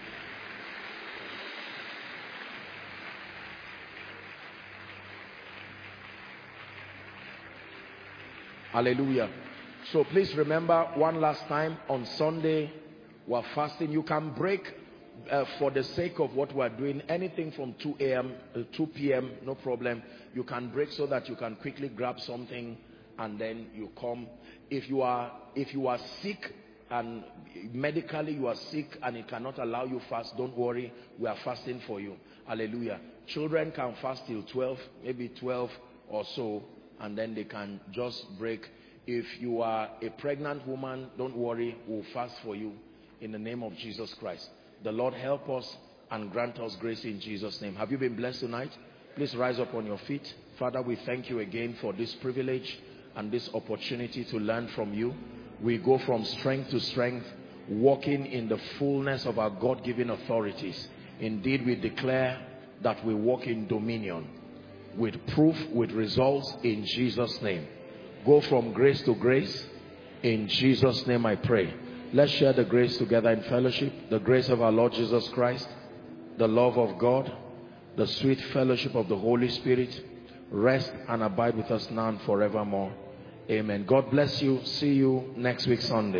Hallelujah. So please remember, one last time, on Sunday we're fasting. You can break for the sake of what we're doing, anything from 2 p.m, no problem. You can break so that you can quickly grab something and then you come. If you are sick and medically you are sick and it cannot allow you fast, don't worry, we are fasting for you. Hallelujah. Children can fast till 12, maybe 12 or so, and then they can just break. If you are a pregnant woman, don't worry, we'll fast for you in the name of Jesus Christ. The Lord help us and grant us grace in Jesus' name. Have you been blessed tonight? Please rise up on your feet. Father, we thank you again for this privilege and this opportunity to learn from you. We go from strength to strength, walking in the fullness of our God-given authorities. Indeed, we declare that we walk in dominion, with proof, with results, in Jesus' name. Go from grace to grace. In Jesus' name I pray. Let's share the grace together in fellowship. The grace of our Lord Jesus Christ, the love of God, the sweet fellowship of the Holy Spirit, rest and abide with us now and forevermore. Amen. God bless you. See you next week Sunday.